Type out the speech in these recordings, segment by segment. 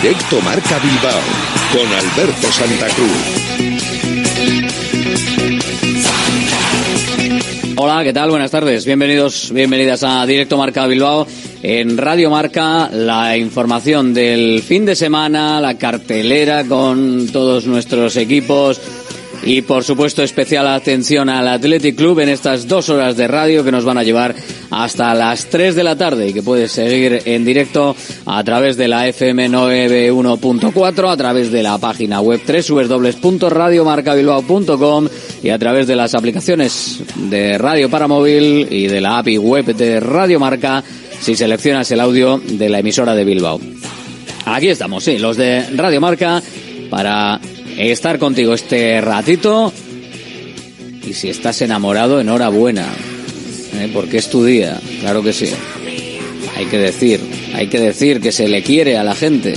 Directo Marca Bilbao con Alberto Santa Cruz. Hola, ¿qué tal? Buenas tardes. Bienvenidas a Directo Marca Bilbao. En Radio Marca, la información del fin de semana, la cartelera con todos nuestros equipos y, por supuesto, especial atención al Athletic Club en estas 2 horas de radio que nos van a llevar hasta las 3 de la tarde y que puedes seguir en directo a través de la FM 91.4, a través de la página web www.radiomarcabilbao.com y a través de las aplicaciones de radio para móvil y de la API web de Radio Marca si seleccionas el audio de la emisora de Bilbao. Aquí estamos, sí, los de Radio Marca para estar contigo este ratito. Y si estás enamorado, enhorabuena, porque es tu día, claro que sí. Hay que decir que se le quiere a la gente.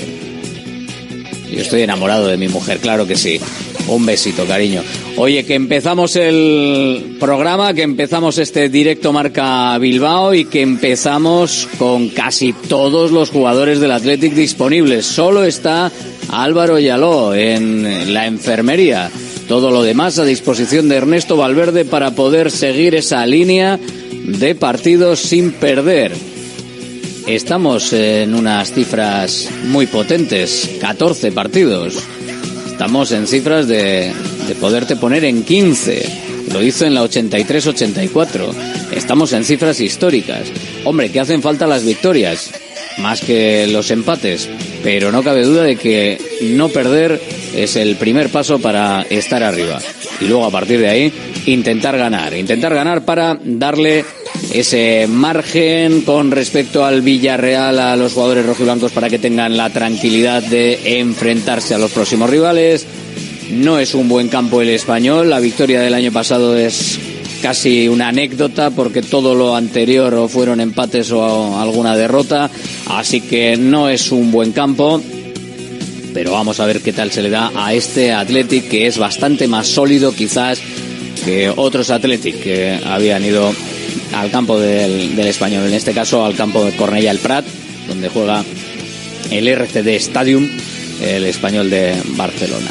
Yo estoy enamorado de mi mujer, claro que sí. Un besito, cariño. Oye, que empezamos el programa, que empezamos este Directo Marca Bilbao y que empezamos con casi todos los jugadores del Athletic disponibles. Solo está Álvaro Yaló en la enfermería. Todo lo demás a disposición de Ernesto Valverde para poder seguir esa línea de partidos sin perder. Estamos en unas cifras muy potentes, 14 partidos. Estamos en cifras de poderte poner en 15. Lo hizo en la 83-84. Estamos en cifras históricas. Hombre, que hacen falta las victorias, más que los empates. Pero no cabe duda de que no perder es el primer paso para estar arriba. Y luego, a partir de ahí, intentar ganar para darle ese margen con respecto al Villarreal a los jugadores rojiblancos para que tengan la tranquilidad de enfrentarse a los próximos rivales. No es un buen campo el Español. La victoria del año pasado es casi una anécdota porque todo lo anterior o fueron empates o alguna derrota, así que no es un buen campo. Pero vamos a ver qué tal se le da a este Athletic, que es bastante más sólido quizás que otros Athletic que habían ido al campo del Español, en este caso al campo de Cornellà el Prat, donde juega el RCD Stadium, el Español de Barcelona.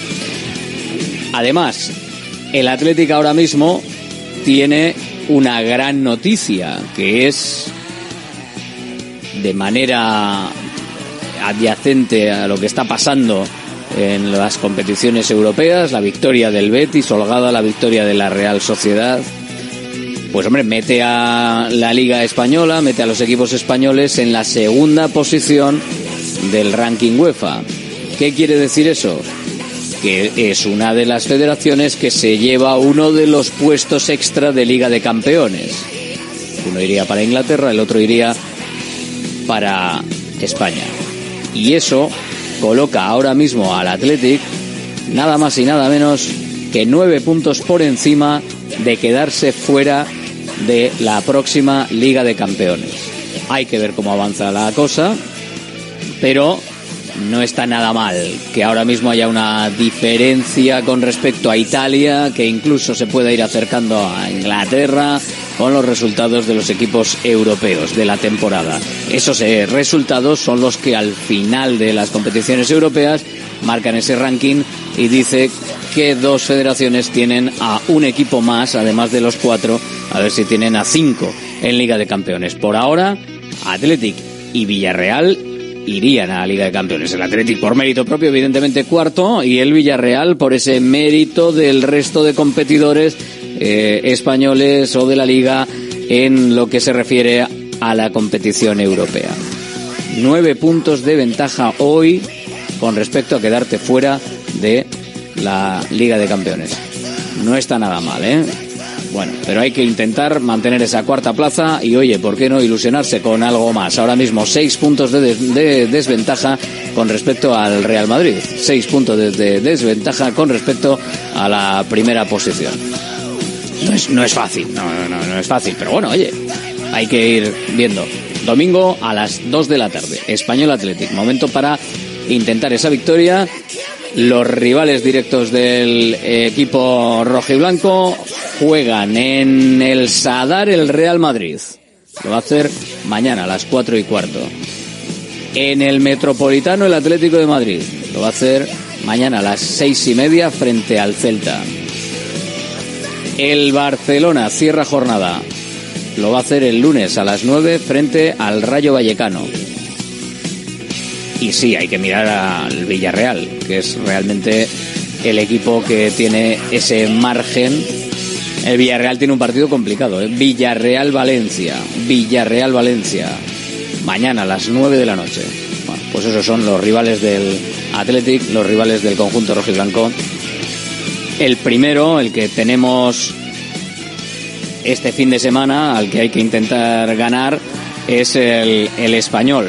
Además, el Athletic ahora mismo tiene una gran noticia, que es de manera adyacente a lo que está pasando en las competiciones europeas, la victoria del Betis, holgada la victoria de la Real Sociedad. Pues hombre, mete a la Liga Española, mete a los equipos españoles en la segunda posición del ranking UEFA. ¿Qué quiere decir eso? Que es una de las federaciones que se lleva uno de los puestos extra de Liga de Campeones. Uno iría para Inglaterra, el otro iría para España. Y eso coloca ahora mismo al Athletic nada más y nada menos que 9 puntos por encima de quedarse fuera de la próxima Liga de Campeones. Hay que ver cómo avanza la cosa, pero no está nada mal que ahora mismo haya una diferencia con respecto a Italia, que incluso se pueda ir acercando a Inglaterra con los resultados de los equipos europeos de la temporada. Esos resultados son los que al final de las competiciones europeas marcan ese ranking y dice que 2 federaciones tienen a un equipo más, además de los 4, a ver si tienen a 5 en Liga de Campeones. Por ahora, Athletic y Villarreal irían a la Liga de Campeones. El Athletic por mérito propio, evidentemente, cuarto, y el Villarreal por ese mérito del resto de competidores españoles o de la Liga en lo que se refiere a la competición europea. 9 puntos de ventaja hoy con respecto a quedarte fuera de la Liga de Campeones. No está nada mal, ¿eh? Bueno, pero hay que intentar mantener esa cuarta plaza y, oye, ¿por qué no ilusionarse con algo más? Ahora mismo 6 puntos de desventaja con respecto al Real Madrid. 6 puntos de desventaja con respecto a la primera posición. No es fácil, no es fácil, pero bueno, oye, hay que ir viendo. Domingo a las 2 de la tarde, Español Athletic, momento para intentar esa victoria. Los rivales directos del equipo rojiblanco juegan en el Sadar el Real Madrid. Lo va a hacer mañana a las 4:15. En el Metropolitano, el Atlético de Madrid lo va a hacer mañana a las 6:30 frente al Celta. El Barcelona cierra jornada. Lo va a hacer el lunes a las 9 frente al Rayo Vallecano. Y sí, hay que mirar al Villarreal, que es realmente el equipo que tiene ese margen. El Villarreal tiene un partido complicado, ¿eh? Villarreal-Valencia. Mañana a las 9 de la noche. Bueno, pues esos son los rivales del Athletic, los rivales del conjunto rojiblanco. El primero, el que tenemos este fin de semana, al que hay que intentar ganar, es el Español.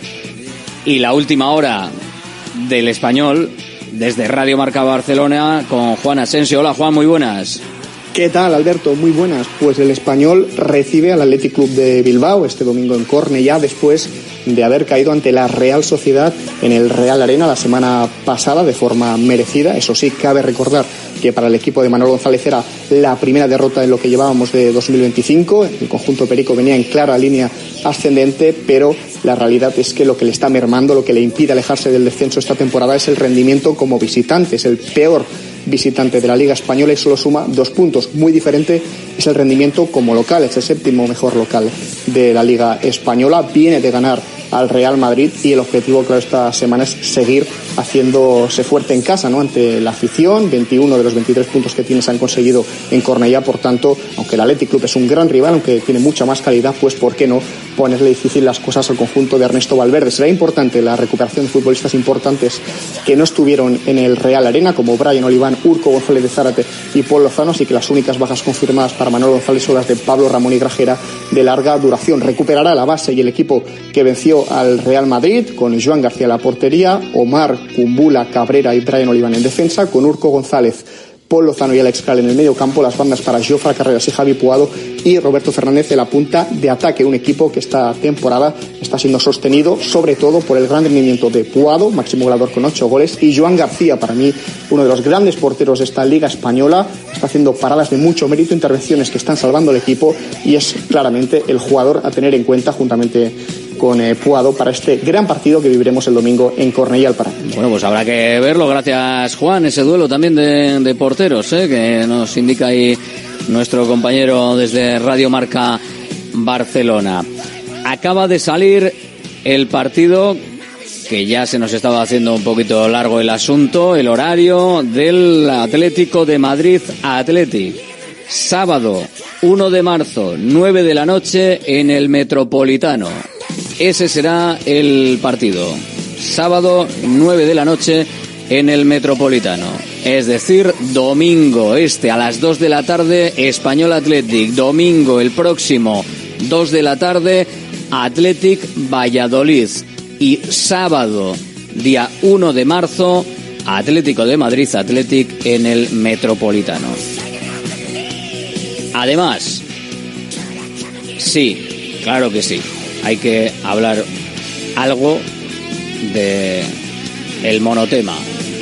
Y la última hora del Español, desde Radio Marca Barcelona, con Juan Asensio. Hola Juan, muy buenas. ¿Qué tal, Alberto? Muy buenas. Pues el Español recibe al Athletic Club de Bilbao este domingo en Cornellá, después de haber caído ante la Real Sociedad en el Real Arena la semana pasada de forma merecida. Eso sí, cabe recordar que para el equipo de Manolo González era la primera derrota en lo que llevábamos de 2025. El conjunto perico venía en clara línea ascendente, pero la realidad es que lo que le está mermando, lo que le impide alejarse del descenso esta temporada es el rendimiento como visitante. Es el peor visitante de la Liga Española y solo suma 2 puntos. Muy diferente es el rendimiento como local, es el 7º mejor local de la Liga Española. Viene de ganar al Real Madrid y el objetivo, claro, esta semana es seguir haciéndose fuerte en casa, ¿no?, ante la afición. 21 de los 23 puntos que tiene se han conseguido en Cornellá. Por tanto, aunque el Athletic Club es un gran rival, aunque tiene mucha más calidad, pues ¿por qué no ponerle difícil las cosas al conjunto de Ernesto Valverde? Será importante la recuperación de futbolistas importantes que no estuvieron en el Real Arena, como Brian Oliván, Urco González de Zárate y Paul Lozano, así que las únicas bajas confirmadas para Manolo González son las de Pablo Ramón y Grajera, de larga duración. Recuperará la base y el equipo que venció al Real Madrid, con Joan García en la portería, Omar, Kumbula, Cabrera y Brian Oliván en defensa, con Urco González, Paul Lozano y Alex Kral en el medio campo, las bandas para Jofre Carreras y Javi Puado, y Roberto Fernández en la punta de ataque. Un equipo que esta temporada está siendo sostenido sobre todo por el gran rendimiento de Puado, máximo goleador con 8 goles, y Joan García, para mí uno de los grandes porteros de esta Liga Española. Está haciendo paradas de mucho mérito, intervenciones que están salvando al equipo, y es claramente el jugador a tener en cuenta juntamente con Puado para este gran partido que viviremos el domingo en Cornellá al Prat. Bueno, pues habrá que verlo. Gracias, Juan. Ese duelo también de porteros, que nos indica ahí nuestro compañero desde Radio Marca Barcelona. Acaba de salir el partido, que ya se nos estaba haciendo un poquito largo el asunto, el horario del Atlético de Madrid Athletic. Sábado 1 de marzo, 9 de la noche en el Metropolitano. Ese será el partido. Sábado 9 de la noche en el Metropolitano. Es decir, domingo a las 2 de la tarde, Español Athletic. Domingo el próximo, 2 de la tarde, Athletic Valladolid. Y sábado, día 1 de marzo, Atlético de Madrid Athletic en el Metropolitano. Además, sí, claro que sí, hay que hablar algo de el monotema.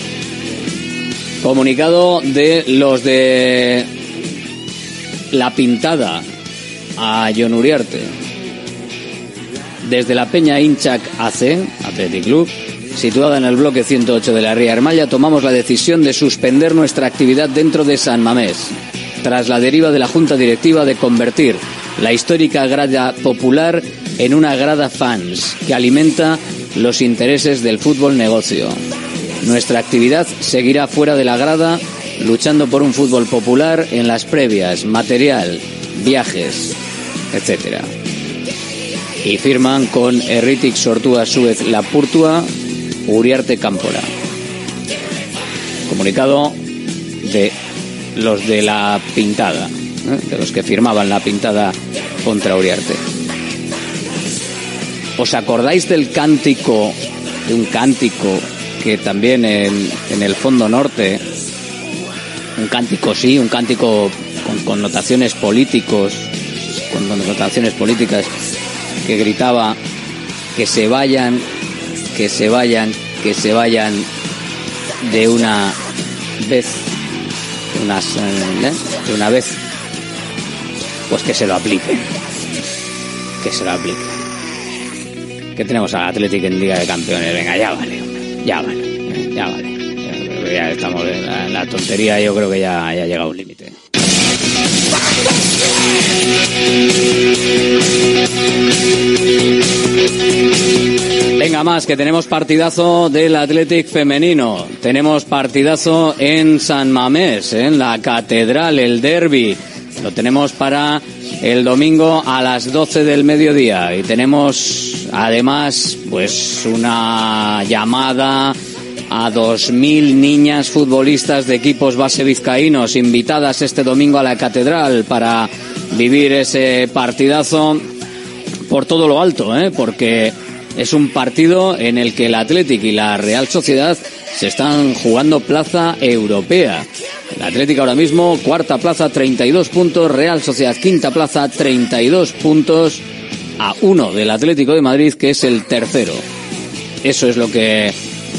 Comunicado de los de La Pintada a Jon Uriarte. Desde la Peña Hinchac AC, Athletic Club, situada en el bloque 108 de la Ría Ermaya, tomamos la decisión de suspender nuestra actividad dentro de San Mamés, tras la deriva de la Junta Directiva de convertir la histórica grada popular en una grada fans que alimenta los intereses del fútbol negocio. Nuestra actividad seguirá fuera de la grada, luchando por un fútbol popular en las previas, material, viajes, etc. Y firman con Erritik Sortua Suez Lapurtua, Uriarte Cámpora. Comunicado de los de La Pintada, de los que firmaban La Pintada contra Uriarte. ¿Os acordáis del cántico, de un cántico que también en el Fondo Norte, un cántico con connotaciones políticas, que gritaba que se vayan de una vez, pues que se lo aplique. que tenemos al Athletic en Liga de Campeones. Venga, ya vale, ya vale. Ya estamos en la tontería, yo creo que ya ha llegado un límite. Venga más, que tenemos partidazo del Athletic femenino. Tenemos partidazo en San Mamés, en la Catedral, el derbi. Lo tenemos para el domingo a las 12 del mediodía. Y tenemos además pues una llamada a 2.000 niñas futbolistas de equipos base vizcaínos invitadas este domingo a la Catedral para vivir ese partidazo por todo lo alto, porque es un partido en el que el Athletic y la Real Sociedad se están jugando plaza europea. El Athletic ahora mismo, cuarta plaza, 32 puntos, Real Sociedad quinta plaza, 32 puntos, a 1 del Atlético de Madrid, que es el tercero. Eso es lo que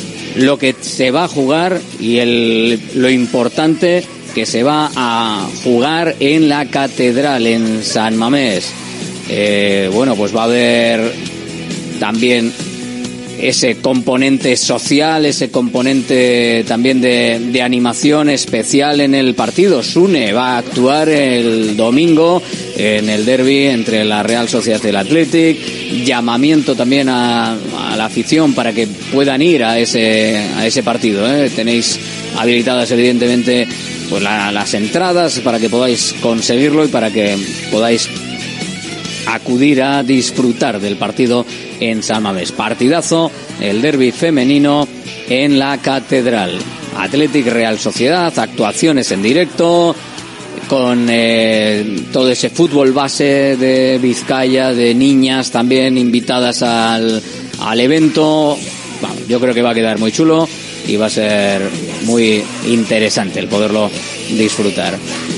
se va a jugar y lo importante que se va a jugar en la Catedral, en San Mamés. Bueno, pues va a haber también ese componente social, ese componente también de animación especial en el partido. Sune va a actuar el domingo en el derbi entre la Real Sociedad y el Athletic. Llamamiento también a la afición para que puedan ir a ese partido. Tenéis habilitadas evidentemente pues las entradas para que podáis conseguirlo y para que podáis acudir a disfrutar del partido en San Mamés. Partidazo, el derbi femenino en la Catedral. Athletic Real Sociedad, actuaciones en directo, con todo ese fútbol base de Vizcaya, de niñas también invitadas al evento. Bueno, yo creo que va a quedar muy chulo y va a ser muy interesante el poderlo disfrutar.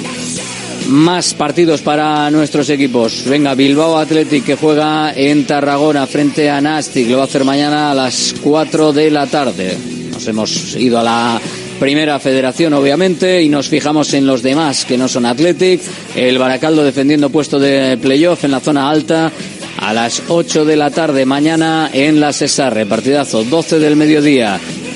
Más partidos para nuestros equipos. Venga, Bilbao Athletic, que juega en Tarragona frente a Nastic. Lo va a hacer mañana a las 4 de la tarde. Nos hemos ido a la primera federación, obviamente, y nos fijamos en los demás que no son Athletic. El Baracaldo defendiendo puesto de playoff en la zona alta a las 8 de la tarde mañana en la Sesarre. Partidazo, 12 del mediodía.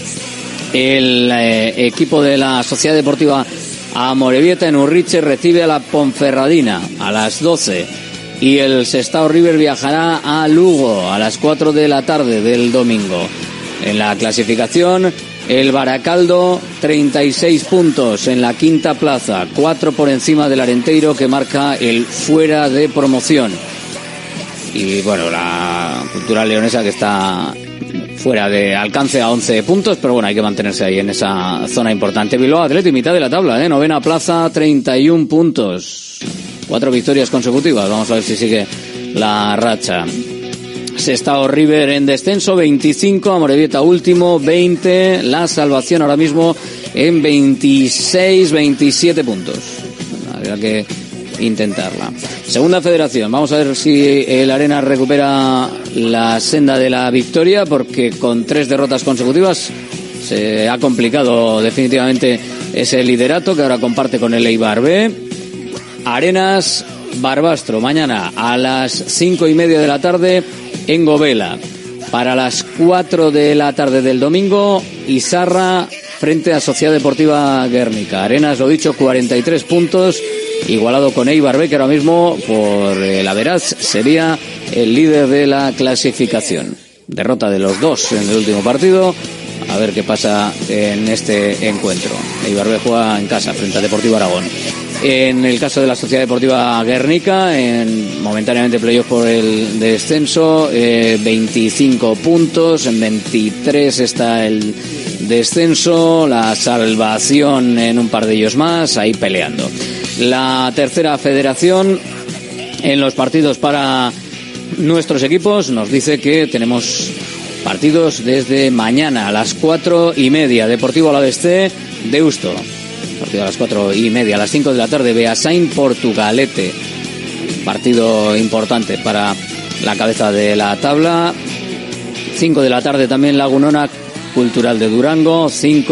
El equipo de la Sociedad Deportiva Amorebieta en Urriche recibe a la Ponferradina a las 12 y el Sestao River viajará a Lugo a las 4 de la tarde del domingo. En la clasificación, el Baracaldo 36 puntos en la quinta plaza, 4 por encima del Arenteiro, que marca el fuera de promoción. Y bueno, la Cultural Leonesa, que está fuera de alcance a 11 puntos, pero bueno, hay que mantenerse ahí en esa zona importante. Bilbao Athletic, mitad de la tabla, novena plaza, 31 puntos, 4 victorias consecutivas. Vamos a ver si sigue la racha. Sestao River en descenso, 25, Amorebieta último, 20, la salvación ahora mismo en 26, 27 puntos. Habría que intentarla. Segunda federación, vamos a ver si el Arena recupera la senda de la victoria, porque con 3 derrotas consecutivas se ha complicado definitivamente ese liderato que ahora comparte con el Eibar B. Arenas Barbastro mañana a las 5:30 de la tarde en Govela. Para las 4 de la tarde del domingo, Izarra frente a Sociedad Deportiva Guernica. Arenas, lo dicho, 43 puntos, igualado con Eibar B, que ahora mismo por el average sería el líder de la clasificación. Derrota de los dos en el último partido. A ver qué pasa en este encuentro. Eibar B juega en casa frente a Deportivo Aragón. En el caso de la Sociedad Deportiva Guernica, en momentáneamente playoff por el descenso, 25 puntos, en 23 está el descenso, la salvación en un par de ellos más, ahí peleando. La tercera federación, en los partidos para nuestros equipos, nos dice que tenemos partidos desde mañana a las 4:30. Deportivo Alavés C, Deusto. Partido a las 4:30. A las 5 de la tarde, Beasain Portugalete. Partido importante para la cabeza de la tabla. 5 de la tarde también Lagunona Cultural de Durango.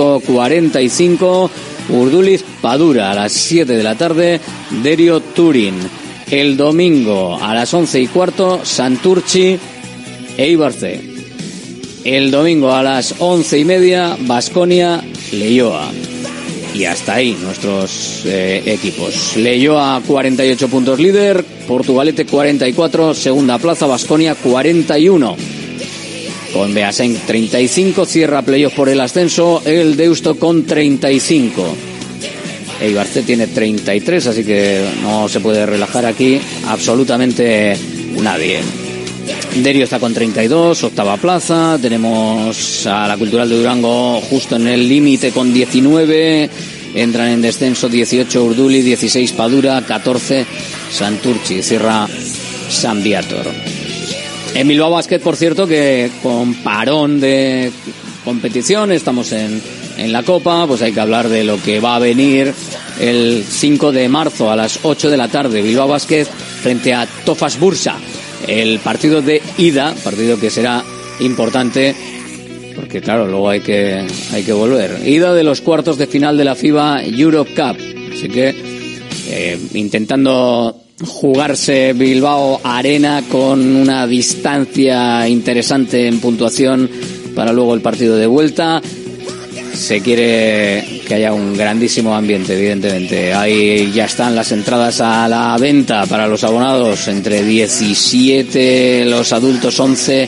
5:45. Urduliz Padura. A las 7 de la tarde, Derio Turín. El domingo a las 11:15, Santurchi Eibar C. El domingo a las 11:30, Baskonia Leioa. Y hasta ahí nuestros equipos. Leioa 48 puntos líder, Portugalete 44, segunda plaza, Baskonia 41. Con Beasain 35, cierra playoff por el ascenso, el Deusto con 35. Eibar C tiene 33, así que no se puede relajar aquí absolutamente nadie. Derio está con 32, octava plaza. Tenemos a la Cultural de Durango justo en el límite con 19. Entran en descenso 18 Urduli, 16 Padura, 14 Santurchi. Cierra San Viator. En Bilbao Basket, por cierto, que con parón de competición, estamos en la Copa, pues hay que hablar de lo que va a venir el 5 de marzo a las 8 de la tarde. Bilbao Basket frente a Tofas Bursa. El partido de ida, partido que será importante porque claro, luego hay que volver. Ida de los cuartos de final de la FIBA Europe Cup, así que intentando jugarse Bilbao Arena con una distancia interesante en puntuación para luego el partido de vuelta. Se quiere que haya un grandísimo ambiente, evidentemente. Ahí ya están las entradas a la venta para los abonados, entre 17 los adultos, 11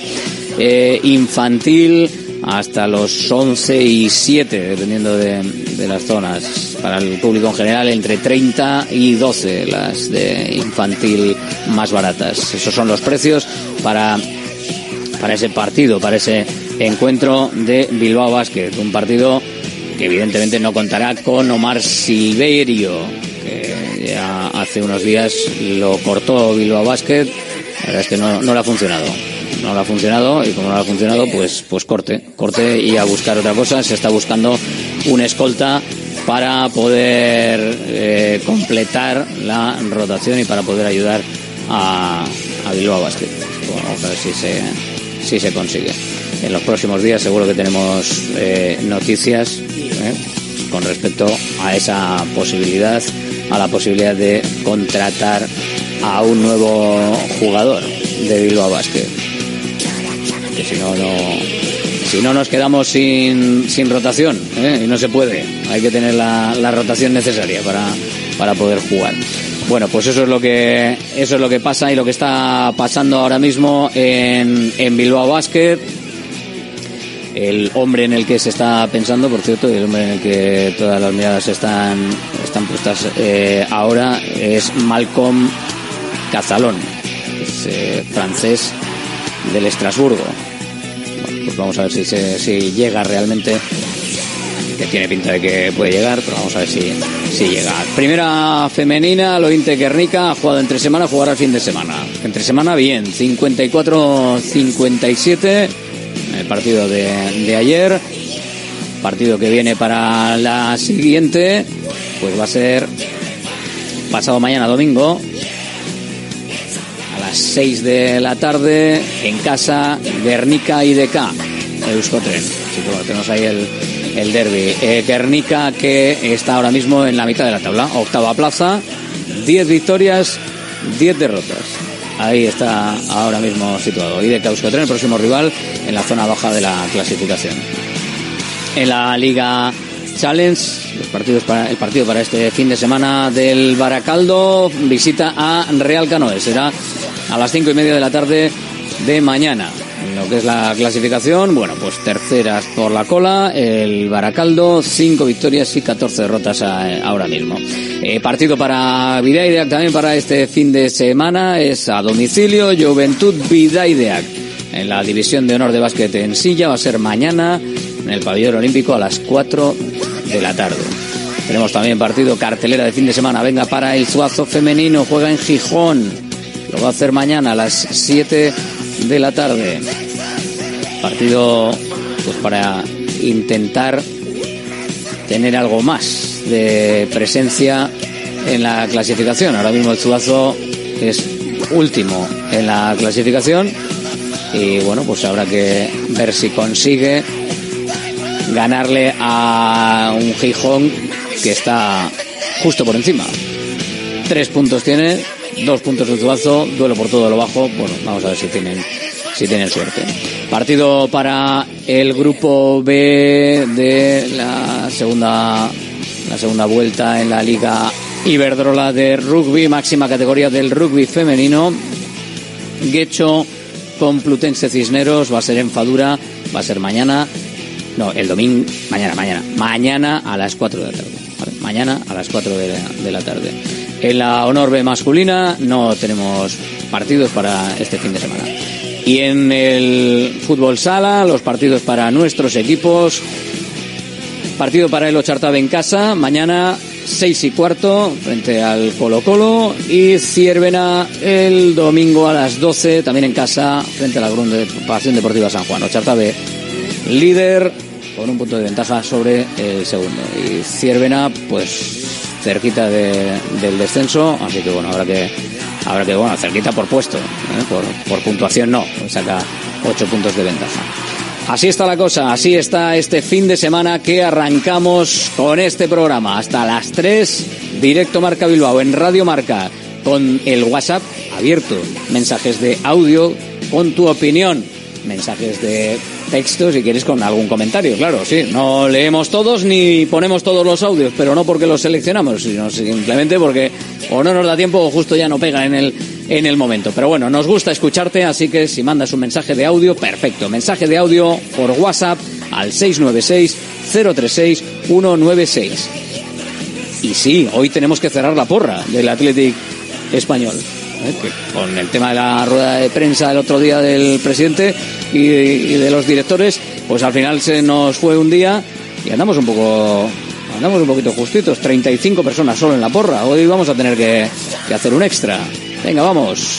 infantil, hasta los 11 y 7, dependiendo de las zonas. Para el público en general, entre 30 y 12 las de infantil más baratas. Esos son los precios para ese partido, para ese encuentro de Bilbao Basket. Un partido que evidentemente no contará con Omar Silverio, que ya hace unos días lo cortó Bilbao Basket. La verdad es que no le ha funcionado. No le ha funcionado, y como no le ha funcionado, pues corte y a buscar otra cosa. Se está buscando un escolta para poder completar la rotación y para poder ayudar a Bilbao Basket. Bueno, vamos a ver si se consigue. En los próximos días seguro que tenemos noticias con respecto a esa posibilidad, a la posibilidad de contratar a un nuevo jugador de Bilbao Basket. Que si no nos quedamos sin rotación, y no se puede. Hay que tener la rotación necesaria para poder jugar. Bueno, pues eso es lo que pasa y lo que está pasando ahora mismo en Bilbao Basket. El hombre en el que se está pensando, por cierto, y el hombre en el que todas las miradas están puestas ahora, es Malcolm Cazalón, es francés del Estrasburgo. Bueno, pues vamos a ver si llega realmente, que tiene pinta de que puede llegar, pero vamos a ver si llega. Primera femenina, Lointe Guernica, ha jugado entre semana, jugará el fin de semana. Entre semana bien, 54-57 el partido de ayer. Partido que viene para la siguiente, pues va a ser pasado mañana domingo a las 6 de la tarde en casa, Guernica IDK Euskotren. Así que bueno, tenemos ahí el derbi. Guernica, que está ahora mismo en la mitad de la tabla, octava plaza, 10 victorias, 10 derrotas. Ahí está ahora mismo situado. IDK Euskotren, el próximo rival en la zona baja de la clasificación. En la Liga Challenge, el partido para este fin de semana del Baracaldo visita a Real Canoe. Será a las 5:30 de la tarde de mañana. En lo que es la clasificación, bueno, pues terceras por la cola, el Baracaldo, 5 victorias y 14 derrotas ahora mismo. Partido para Bidaideac también para este fin de semana, es a domicilio, Juventud Bidaideac. En la división de honor de básquet en silla va a ser mañana en el pabellón olímpico a las 4 de la tarde. Tenemos también partido cartelera de fin de semana, venga, para el Zuazo femenino, juega en Gijón, lo va a hacer mañana a las 7 de la tarde. Partido pues para intentar tener algo más de presencia en la clasificación. Ahora mismo el Zuazo es último en la clasificación y bueno, pues habrá que ver si consigue ganarle a un Gijón que está justo por encima. 3 puntos tiene, 2 puntos el Zuazo, duelo por todo lo bajo. Bueno, vamos a ver si tienen si tienen suerte. Partido para el grupo B de la segunda vuelta en la Liga Iberdrola de rugby, máxima categoría del rugby femenino. Guecho Complutense Cisneros, va a ser en Fadura, va a ser mañana, no, el domingo, mañana a las 4 de la tarde, ¿vale? Mañana a las 4 de la tarde. En la Honor B masculina no tenemos partidos para este fin de semana. Y en el fútbol sala, los partidos para nuestros equipos. Partido para el Ochartabe en casa, mañana 6:15 frente al Colo-Colo, y Ciervena el domingo a las 12 también en casa frente a la Agrupación Deportiva San Juan. Ochartabe líder con un punto de ventaja sobre el segundo, y Ciervena pues cerquita del descenso, así que bueno, habrá que cerquita por puesto, por puntuación no, pues saca 8 puntos de ventaja. Así está la cosa, así está este fin de semana que arrancamos con este programa. Hasta las 3, directo Marca Bilbao en Radio Marca, con el WhatsApp abierto, mensajes de audio con tu opinión, mensajes de texto si quieres con algún comentario, claro, sí, no leemos todos ni ponemos todos los audios, pero no porque los seleccionamos, sino simplemente porque o no nos da tiempo o justo ya no pega en el momento. Pero bueno, nos gusta escucharte, así que si mandas un mensaje de audio, perfecto, mensaje de audio por WhatsApp al 696-036-196. Y sí, hoy tenemos que cerrar la porra del Athletic español, que con el tema de la rueda de prensa el otro día del presidente y de los directores, pues al final se nos fue un día y andamos un poquito justitos, 35 personas solo en la porra. Hoy vamos a tener que hacer un extra. Venga, vamos.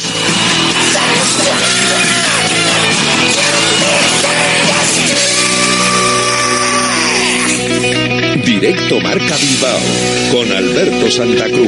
Directo Marca Bilbao con Alberto Santa Cruz.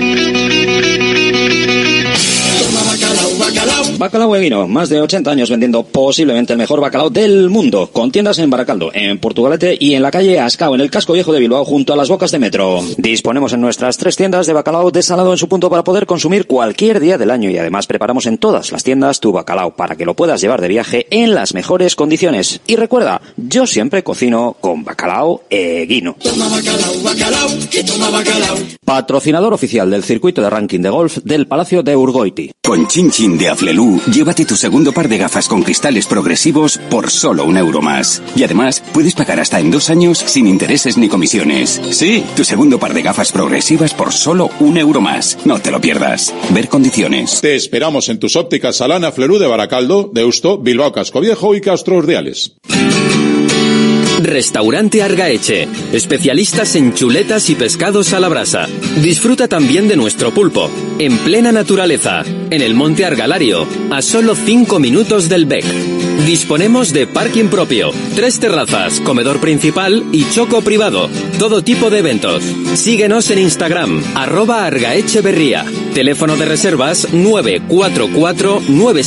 Bacalao Eguino, más de 80 años vendiendo posiblemente el mejor bacalao del mundo, con tiendas en Baracaldo, en Portugalete y en la calle Ascao, en el casco viejo de Bilbao, junto a las bocas de metro. Disponemos en nuestras 3 tiendas de bacalao desalado en su punto para poder consumir cualquier día del año, y además preparamos en todas las tiendas tu bacalao para que lo puedas llevar de viaje en las mejores condiciones. Y recuerda, yo siempre cocino con Bacalao Eguino. Toma bacalao, bacalao, y toma bacalao. Patrocinador oficial del circuito de ranking de golf del Palacio de Urgoiti. Con Chin Chin de Aflelu, llévate tu segundo par de gafas con cristales progresivos por solo €1 más. Y además, puedes pagar hasta en 2 años sin intereses ni comisiones. Sí, tu segundo par de gafas progresivas por solo €1 más. No te lo pierdas. Ver condiciones. Te esperamos en tus ópticas Salana Aflelu de Baracaldo, Deusto, Bilbao Casco Viejo y Castro Urdiales. Restaurante Argaeche, especialistas en chuletas y pescados a la brasa. Disfruta también de nuestro pulpo, en plena naturaleza, en el Monte Argalario, a solo 5 minutos del Bec. Disponemos de parking propio, 3 terrazas, comedor principal y choco privado. Todo tipo de eventos. Síguenos en Instagram, @argaecheberría. Teléfono de reservas 944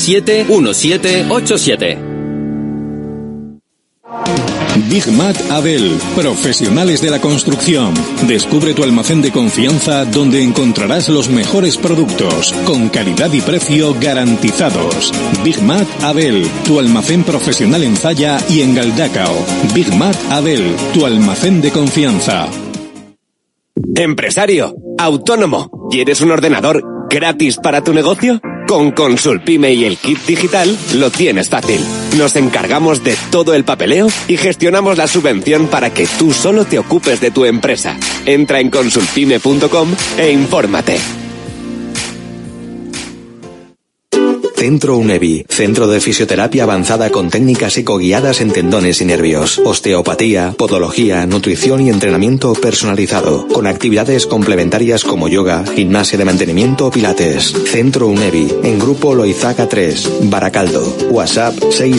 971787. Big Mac Abel, profesionales de la construcción. Descubre tu almacén de confianza donde encontrarás los mejores productos, con calidad y precio garantizados. Big Mac Abel, tu almacén profesional en Zalla y en Galdacao. Big Mac Abel, tu almacén de confianza. Empresario, autónomo, ¿quieres un ordenador gratis para tu negocio? Con Consulpime y el kit digital lo tienes fácil. Nos encargamos de todo el papeleo y gestionamos la subvención para que tú solo te ocupes de tu empresa. Entra en consulpime.com e infórmate. Centro UNEVI, centro de fisioterapia avanzada con técnicas ecoguiadas en tendones y nervios, osteopatía, podología, nutrición y entrenamiento personalizado, con actividades complementarias como yoga, gimnasia de mantenimiento o pilates. Centro UNEVI, en Grupo Loizaga 3, Baracaldo. WhatsApp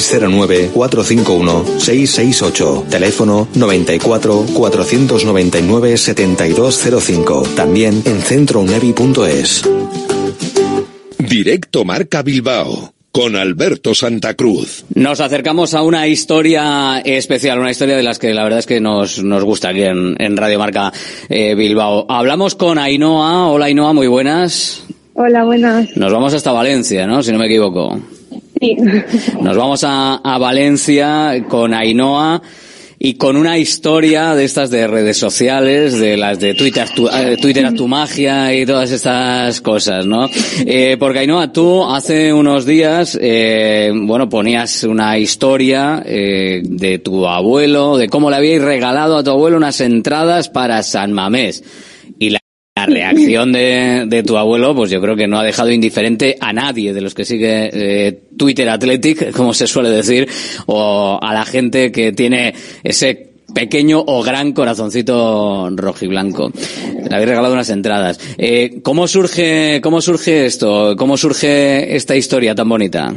609-451-668. Teléfono 94 499 7205. También en centrounevi.es. Directo Marca Bilbao con Alberto Santa Cruz. Nos acercamos a una historia especial, una historia de las que la verdad es que nos gusta aquí en Radio Marca Bilbao. Hablamos con Ainhoa. Hola Ainhoa, muy buenas. Hola, buenas. Nos vamos hasta Valencia, ¿no? Si no me equivoco. Sí. Nos vamos a Valencia con Ainhoa y con una historia de estas de redes sociales, de las de Twitter a tu magia y todas estas cosas, ¿no? Porque Ainhoa, tú hace unos días, ponías una historia de tu abuelo, de cómo le habíais regalado a tu abuelo unas entradas para San Mamés. Y la reacción de tu abuelo, pues yo creo que no ha dejado indiferente a nadie de los que sigue Twitter Athletic, como se suele decir, o a la gente que tiene ese pequeño o gran corazoncito rojiblanco. Le habéis regalado unas entradas. ¿Cómo surge esto? ¿Cómo surge esta historia tan bonita?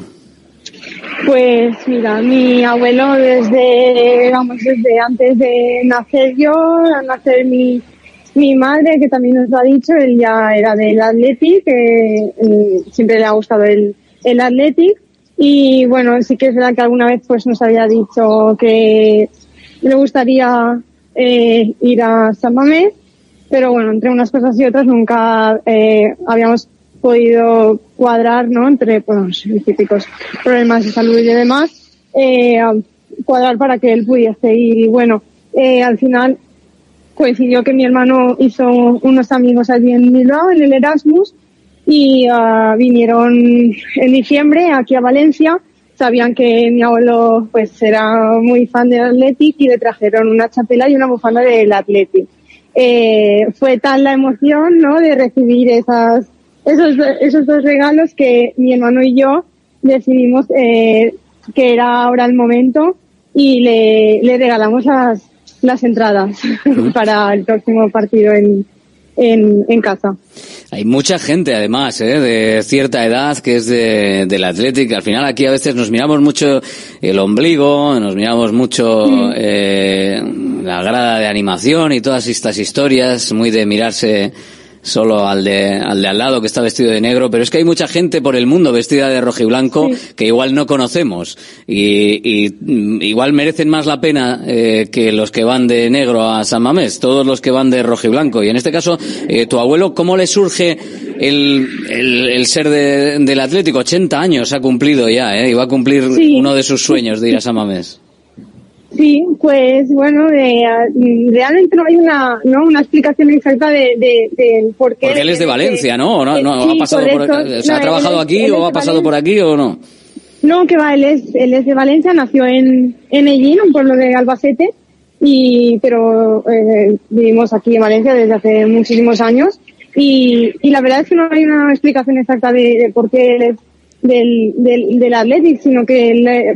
Pues mira, mi abuelo desde antes de nacer yo, al nacer mi madre, que también nos lo ha dicho, él ya era del Athletic, siempre le ha gustado el Athletic, y bueno, sí que es verdad que alguna vez pues nos había dicho que le gustaría ir a San Mamés, pero bueno, entre unas cosas y otras nunca habíamos podido cuadrar, ¿no? Entre los típicos problemas de salud y demás, cuadrar para que él pudiese ir, y bueno, al final coincidió que mi hermano hizo unos amigos allí en Bilbao, en el Erasmus, y vinieron en diciembre aquí a Valencia. Sabían que mi abuelo pues era muy fan del Athletic y le trajeron una chapela y una bufanda del Athletic. Fue tal la emoción, ¿no?, de recibir esos dos regalos, que mi hermano y yo decidimos que era ahora el momento, y le regalamos las entradas para el próximo partido en casa. Hay mucha gente, además, de cierta edad que es del Athletic. Al final aquí a veces nos miramos mucho el ombligo, nos miramos mucho la grada de animación y todas estas historias, muy de mirarse solo al de al lado que está vestido de negro, pero es que hay mucha gente por el mundo vestida de rojiblanco que igual no conocemos y igual merecen más la pena que los que van de negro a San Mamés, todos los que van de rojiblanco. Y en este caso, tu abuelo, ¿cómo le surge el ser del Atlético? 80 años ha cumplido ya, y va a cumplir uno de sus sueños de ir a San Mamés. Sí, pues bueno, realmente no hay una explicación exacta del por qué. Porque él es de Valencia, ¿no? ¿No sí, ha pasado correcto. ¿ha trabajado aquí o ha pasado por aquí o no? No, que va, él es de Valencia, nació en Ellín, un pueblo de Albacete, pero vivimos aquí en Valencia desde hace muchísimos años, y la verdad es que no hay una explicación exacta de por qué él es del Athletic, sino que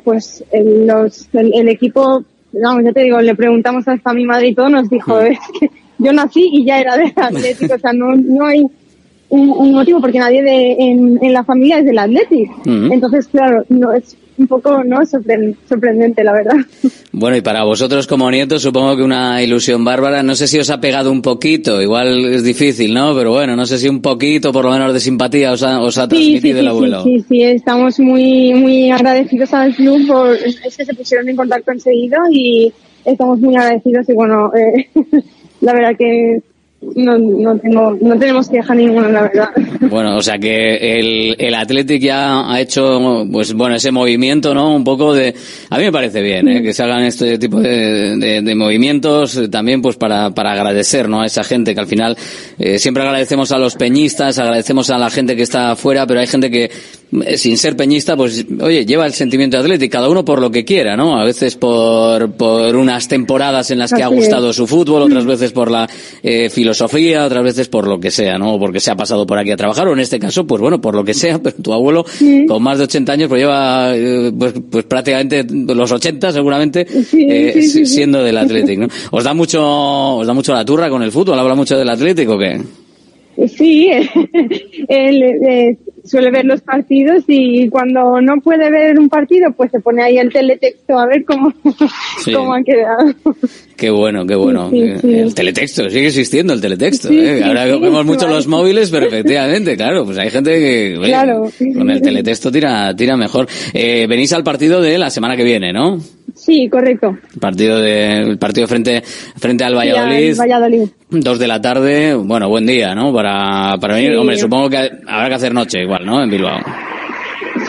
el equipo, vamos, ya te digo, le preguntamos hasta a mi madre y todo, nos dijo, es que yo nací y ya era del Athletic, o sea, no hay un motivo, porque nadie en la familia es del Athletic. Entonces, claro, no es un poco sorprendente, la verdad. Bueno, y para vosotros como nietos supongo que una ilusión bárbara. No sé si os ha pegado un poquito, igual es difícil, ¿no? Pero bueno, no sé si un poquito por lo menos de simpatía os ha transmitido el abuelo. Sí, estamos muy muy agradecidos al club, es que se pusieron en contacto enseguida y estamos muy agradecidos, y bueno, la verdad que no tenemos queja ninguna, la verdad. Bueno, o sea que el Athletic ya ha hecho, pues bueno, ese movimiento, ¿no? Un poco de, a mí me parece bien, que se hagan este tipo de movimientos también, pues para agradecer, ¿no? A esa gente que al final siempre agradecemos a los peñistas, agradecemos a la gente que está afuera, pero hay gente que sin ser peñista, pues oye, lleva el sentimiento de Athletic, cada uno por lo que quiera, ¿no? A veces por unas temporadas en las que ha gustado su fútbol, otras veces por la filosofía, otras veces por lo que sea, ¿no? Porque se ha pasado por aquí a trabajar, o en este caso, pues bueno, por lo que sea, pero tu abuelo con más de 80 años pues lleva pues prácticamente los 80 seguramente siendo del Athletic, ¿no? ¿Os da mucho la turra con el fútbol? ¿Habla mucho del Athletic o qué? Sí, él suele ver los partidos, y cuando no puede ver un partido pues se pone ahí el teletexto a ver cómo ha quedado. Qué bueno. Sí. El teletexto, sigue existiendo el teletexto. Ahora vemos mucho los móviles, pero efectivamente, claro, pues hay gente que con el teletexto tira mejor. Venís al partido de la semana que viene, ¿no? Sí, correcto. El partido frente al Valladolid. 2 de la tarde, bueno, buen día, ¿no? Para venir. Hombre, supongo que habrá que hacer noche igual, ¿no? En Bilbao.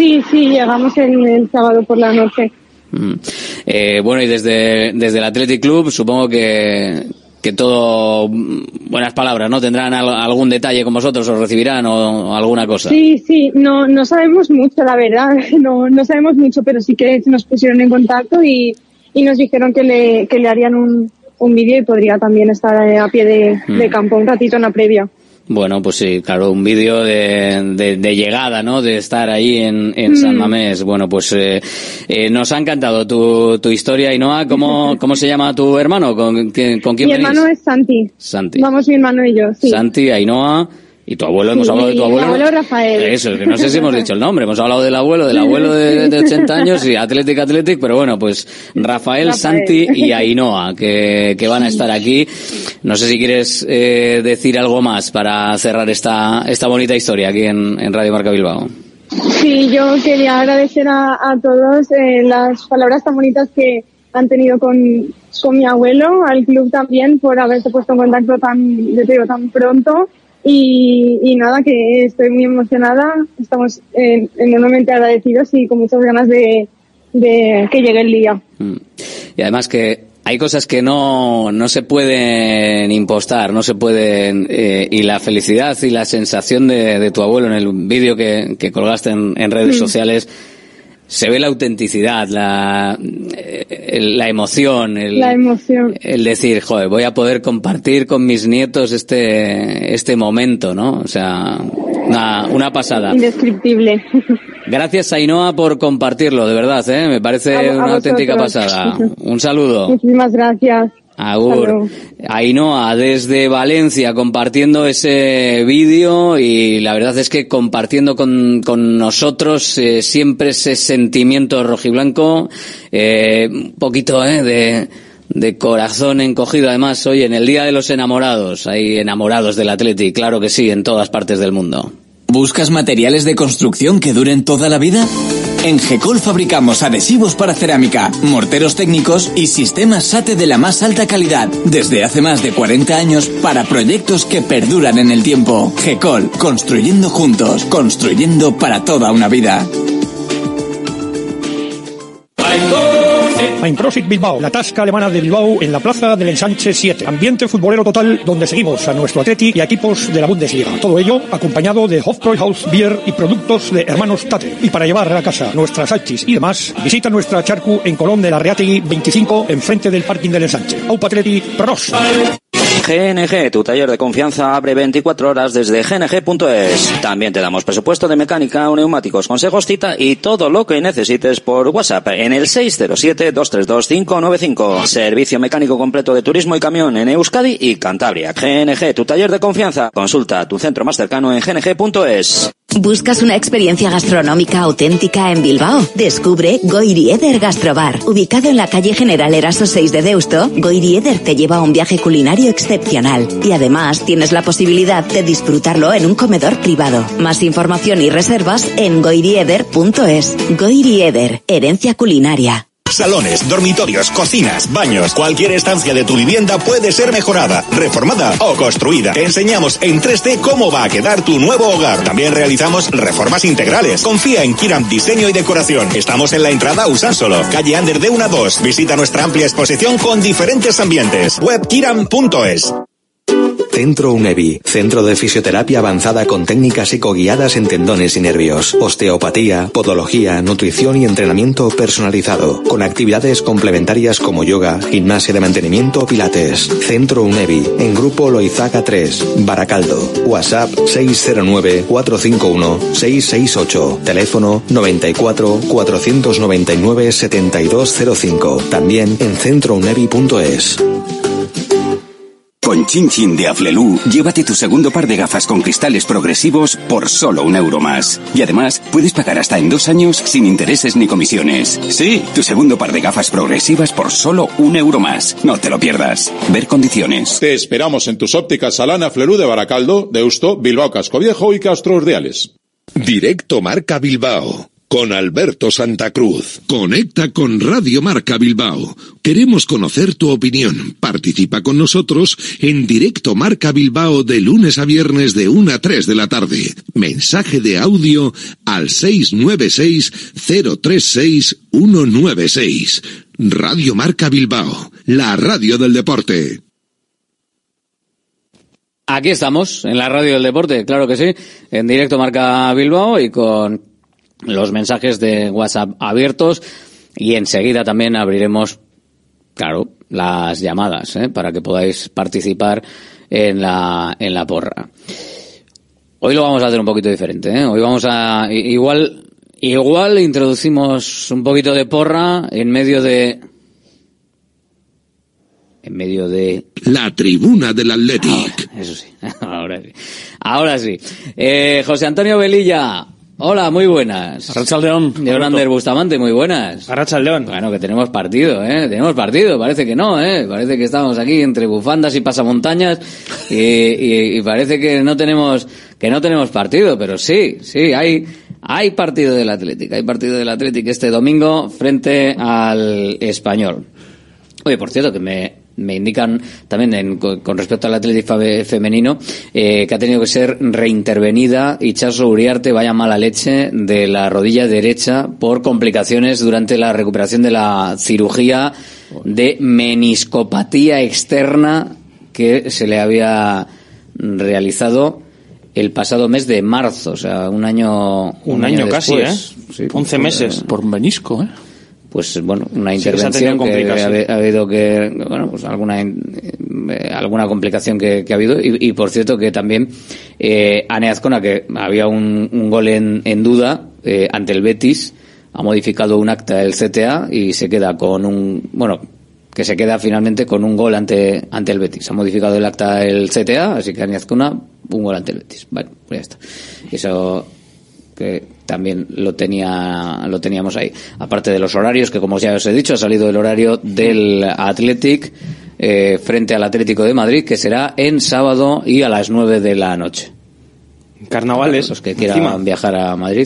Sí, llegamos el sábado por la noche. Bueno, y desde el Athletic Club supongo que todo buenas palabras, ¿no? ¿Tendrán algún detalle con vosotros? ¿Os recibirán o alguna cosa? Sí, no sabemos mucho, la verdad, no sabemos mucho, pero sí que nos pusieron en contacto y nos dijeron que le harían un vídeo y podría también estar a pie de campo un ratito en la previa. Bueno, pues sí, claro, un vídeo de llegada, ¿no? De estar ahí en San Mamés. Bueno, pues nos ha encantado tu historia, Ainhoa. ¿Cómo se llama tu hermano? ¿Con quién venís? Mi hermano es Santi. Vamos mi hermano y yo, sí. Santi, Ainhoa. ¿Y tu abuelo? Hemos hablado de tu abuelo. Mi abuelo Rafael. Eso, que no sé si hemos dicho el nombre. Hemos hablado del abuelo de 80 años y Athletic, pero bueno, pues Rafael, Santi y Ainhoa, que van a estar aquí. No sé si quieres decir algo más para cerrar esta bonita historia aquí en Radio Marca Bilbao. Sí, yo quería agradecer a todos las palabras tan bonitas que han tenido con mi abuelo, al club también, por haberse puesto en contacto tan pronto. Y nada, que estoy muy emocionada, estamos enormemente agradecidos y con muchas ganas de que llegue el día. Y además que hay cosas que no se pueden impostar, no se pueden, y la felicidad y la sensación de tu abuelo en el vídeo que colgaste en redes sociales, se ve la autenticidad, la emoción, el decir, joder, voy a poder compartir con mis nietos este momento, ¿no? O sea, una pasada. Indescriptible. Gracias, Ainhoa, por compartirlo, de verdad, me parece una auténtica pasada. Un saludo. Muchísimas gracias. Agur. Ainhoa, desde Valencia, compartiendo ese vídeo, y la verdad es que compartiendo con nosotros siempre ese sentimiento rojiblanco, un poquito de corazón encogido. Además, hoy en el Día de los Enamorados, hay enamorados del Athletic, claro que sí, en todas partes del mundo. ¿Buscas materiales de construcción que duren toda la vida? En GECOL fabricamos adhesivos para cerámica, morteros técnicos y sistemas SATE de la más alta calidad, desde hace más de 40 años para proyectos que perduran en el tiempo. GECOL, construyendo juntos, construyendo para toda una vida. Einprosit Bilbao, la tasca alemana de Bilbao en la plaza del Ensanche 7. Ambiente futbolero total donde seguimos a nuestro Atleti y a equipos de la Bundesliga. Todo ello acompañado de Hofbräuhaus Bier y productos de Hermanos Tate. Y para llevar a casa nuestras salchis y demás, visita nuestra charcu en Colón de la Reategui 25, enfrente del parking del Ensanche. Aupa Atleti, pros. GNG, tu taller de confianza, abre 24 horas desde gng.es. También te damos presupuesto de mecánica, neumáticos, consejos, cita y todo lo que necesites por WhatsApp en el 607-232-595. Servicio mecánico completo de turismo y camión en Euskadi y Cantabria. GNG, tu taller de confianza. Consulta tu centro más cercano en gng.es. ¿Buscas una experiencia gastronómica auténtica en Bilbao? Descubre Goiri Eder Gastrobar. Ubicado en la calle General Eraso 6 de Deusto, Goiri Eder te lleva a un viaje culinario excepcional. Y además tienes la posibilidad de disfrutarlo en un comedor privado. Más información y reservas en goirieder.es. Goiri Eder, herencia culinaria. Salones, dormitorios, cocinas, baños. Cualquier estancia de tu vivienda puede ser mejorada, reformada o construida. Te enseñamos en 3D cómo va a quedar tu nuevo hogar. También realizamos reformas integrales. Confía en Kiram Diseño y Decoración. Estamos en la entrada Usánsolo, calle Ander de 1 a 2. Visita nuestra amplia exposición con diferentes ambientes. Web kiram.es. Centro UNEVI, centro de fisioterapia avanzada con técnicas psicoguiadas en tendones y nervios, osteopatía, podología, nutrición y entrenamiento personalizado, con actividades complementarias como yoga, gimnasia de mantenimiento o pilates. Centro UNEVI, en Grupo Loizaga 3, Baracaldo. WhatsApp 609-451-668. Teléfono 94 499 7205. También en centrounevi.es. Con Chin Chin de Aflelu, llévate tu segundo par de gafas con cristales progresivos por solo €1 más. Y además, puedes pagar hasta en 2 años sin intereses ni comisiones. Sí, tu segundo par de gafas progresivas por solo €1 más. No te lo pierdas. Ver condiciones. Te esperamos en tus ópticas Salana Aflelu de Baracaldo, Deusto, Bilbao Casco Viejo y Castro Urdiales. Directo Marca Bilbao. con Alberto Santa Cruz. Conecta con Radio Marca Bilbao. Queremos conocer tu opinión. Participa con nosotros en Directo Marca Bilbao de lunes a viernes de 1 a 3 de la tarde. Mensaje de audio al 696-036-196. Radio Marca Bilbao, la radio del deporte. Aquí estamos, en la radio del deporte, claro que sí, en Directo Marca Bilbao y con los mensajes de WhatsApp abiertos, y enseguida también abriremos, claro, las llamadas, para que podáis participar en la porra. Hoy lo vamos a hacer un poquito diferente, Hoy vamos a, igual introducimos un poquito de porra en medio de la tribuna del Athletic. Eso sí, ahora sí. José Antonio Velilla, hola, muy buenas. Arratsaldeon. Leonander Bustamante, muy buenas. Arratsaldeon. Bueno, que tenemos partido, tenemos partido, parece que no, parece que estamos aquí entre bufandas y pasamontañas y parece que no tenemos partido, pero sí, hay partido del Athletic, este domingo frente al Español. Oye, por cierto, que me indican también con respecto al Athletic femenino que ha tenido que ser reintervenida Itxaso Uriarte, vaya mala leche, de la rodilla derecha por complicaciones durante la recuperación de la cirugía de meniscopatía externa que se le había realizado el pasado mes de marzo, o sea, un año casi, después. Sí, 11 meses. Por menisco, Pues bueno, una intervención que ha habido pues alguna complicación que ha habido, y por cierto que también Ane Azcona, que había un gol en duda ante el Betis, ha modificado un acta del CTA y se queda se queda finalmente con un gol ante el Betis. Ha modificado el acta del CTA, así que Ane Azcona, un gol ante el Betis. Bueno, pues ya está. Eso que también lo teníamos ahí. Aparte de los horarios, que como ya os he dicho, ha salido el horario del Athletic frente al Atlético de Madrid, que será en sábado y a las 9 de la noche. Carnavales. Los que quieran viajar a Madrid.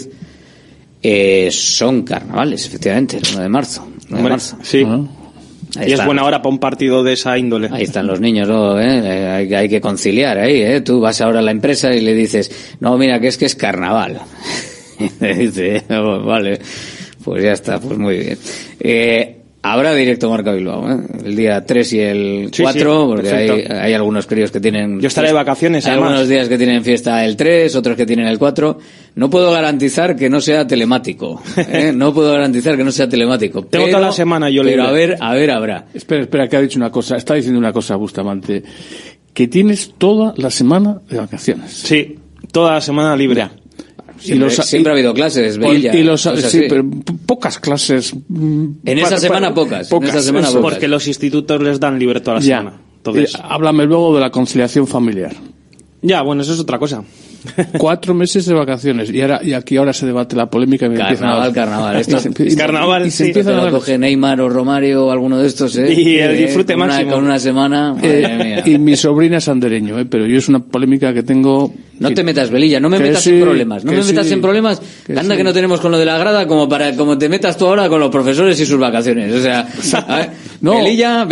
Son carnavales, efectivamente, el 1 de marzo. Sí. Y es buena hora para un partido de esa índole. Ahí están los niños, ¿no? Hay que conciliar ahí, Tú vas ahora a la empresa y le dices, no, mira, que es carnaval. Y te dice, vale, pues ya está, pues muy bien. Habrá Directo Marca Bilbao, el día 3 y el 4, porque hay algunos críos que tienen... Yo estaré de vacaciones, además. Algunos días que tienen fiesta el 3, otros que tienen el 4. No puedo garantizar que no sea telemático, No puedo garantizar que no sea telemático. Tengo toda la semana yo libre. Pero a ver, habrá. Espera, que ha dicho una cosa. Está diciendo una cosa, Bustamante. Que tienes toda la semana de vacaciones. Sí, toda la semana libre. Ya. Siempre ha habido clases, Velilla. Pero pocas clases. En esa semana pocas. Porque los institutos les dan libre toda la semana. Entonces, háblame luego de la conciliación familiar. Ya, bueno, eso es otra cosa. 4 meses de vacaciones y aquí ahora se debate la polémica. Carnaval. Carnaval, sí. Lo coge Neymar o Romario o alguno de estos, Y el disfrute máximo. Con una semana, madre mía. Y mi sobrina es andereño, pero yo es una polémica que tengo... No te metas, Velilla, no me metas en problemas. No me metas en problemas. Anda que no tenemos con lo de la grada como te metas tú ahora con los profesores y sus vacaciones. O sea, a ver, no, Velilla.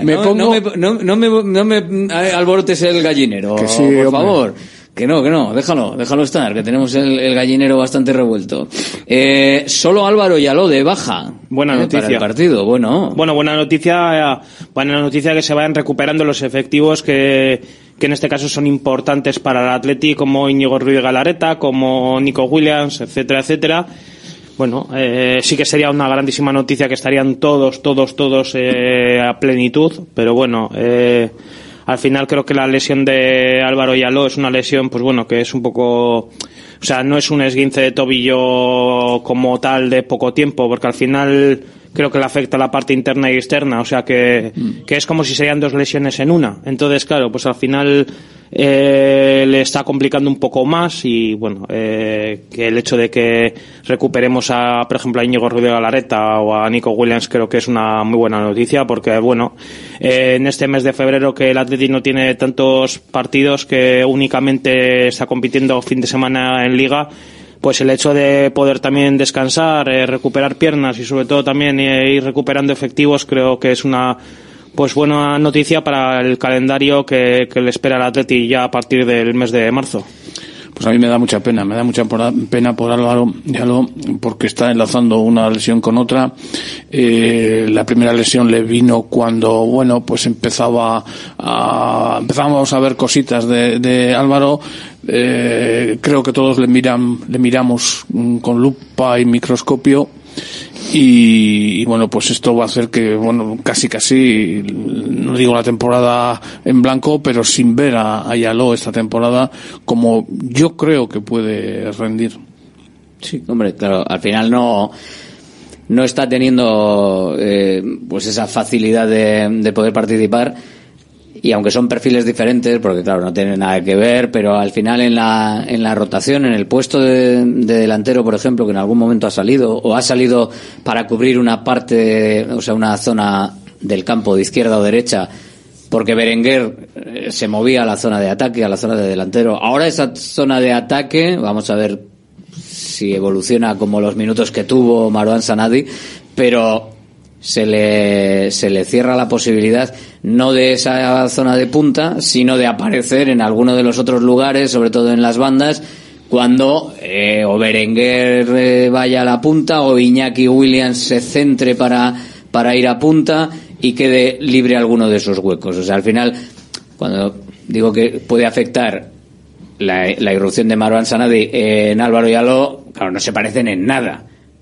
No me alborotes el gallinero, por favor. Que no, déjalo estar, que tenemos el gallinero bastante revuelto. Solo Álvaro Yaló de baja. Buena noticia. Para el partido, bueno, buena noticia que se vayan recuperando los efectivos que en este caso son importantes para el Athletic, como Íñigo Ruiz Galarreta, como Nico Williams, etcétera. Bueno, sí que sería una grandísima noticia que estarían todos a plenitud, pero bueno, al final creo que la lesión de Álvaro Yaló es una lesión, pues bueno, que es un poco... O sea, no es un esguince de tobillo como tal de poco tiempo, porque al final creo que le afecta la parte interna y externa, o sea que es como si serían 2 lesiones en una. Entonces, claro, pues al final le está complicando un poco más y bueno, que el hecho de que recuperemos por ejemplo a Íñigo Ruiz Galarreta o a Nico Williams creo que es una muy buena noticia, porque bueno, en este mes de febrero que el Athletic no tiene tantos partidos, que únicamente está compitiendo fin de semana en Liga, pues el hecho de poder también descansar, recuperar piernas y sobre todo también ir recuperando efectivos, creo que es una pues buena noticia para el calendario que le espera al Atleti ya a partir del mes de marzo. Pues a mí me da mucha pena por Álvaro Yaló, porque está enlazando una lesión con otra. La primera lesión le vino cuando, bueno, pues empezábamos a ver cositas de Álvaro. Creo que todos le miramos con lupa y microscopio. Y bueno, pues esto va a hacer que, bueno, casi, no digo la temporada en blanco, pero sin ver a Yaló esta temporada, como yo creo que puede rendir. Sí, hombre, claro, al final no está teniendo pues esa facilidad de poder participar, y aunque son perfiles diferentes, porque claro, no tienen nada que ver, pero al final en la rotación, en el puesto de delantero, por ejemplo, que en algún momento ha salido para cubrir una parte, o sea, una zona del campo de izquierda o derecha, porque Berenguer se movía a la zona de ataque, a la zona de delantero. Ahora esa zona de ataque, vamos a ver si evoluciona como los minutos que tuvo Marouane Sanadi, pero se le cierra la posibilidad no de esa zona de punta, sino de aparecer en alguno de los otros lugares, sobre todo en las bandas, cuando o Berenguer vaya a la punta o Iñaki Williams se centre para ir a punta y quede libre alguno de esos huecos. O sea, al final, cuando digo que puede afectar la irrupción de Marouane Sanadi en Álvaro Yaló, claro, no se parecen en nada,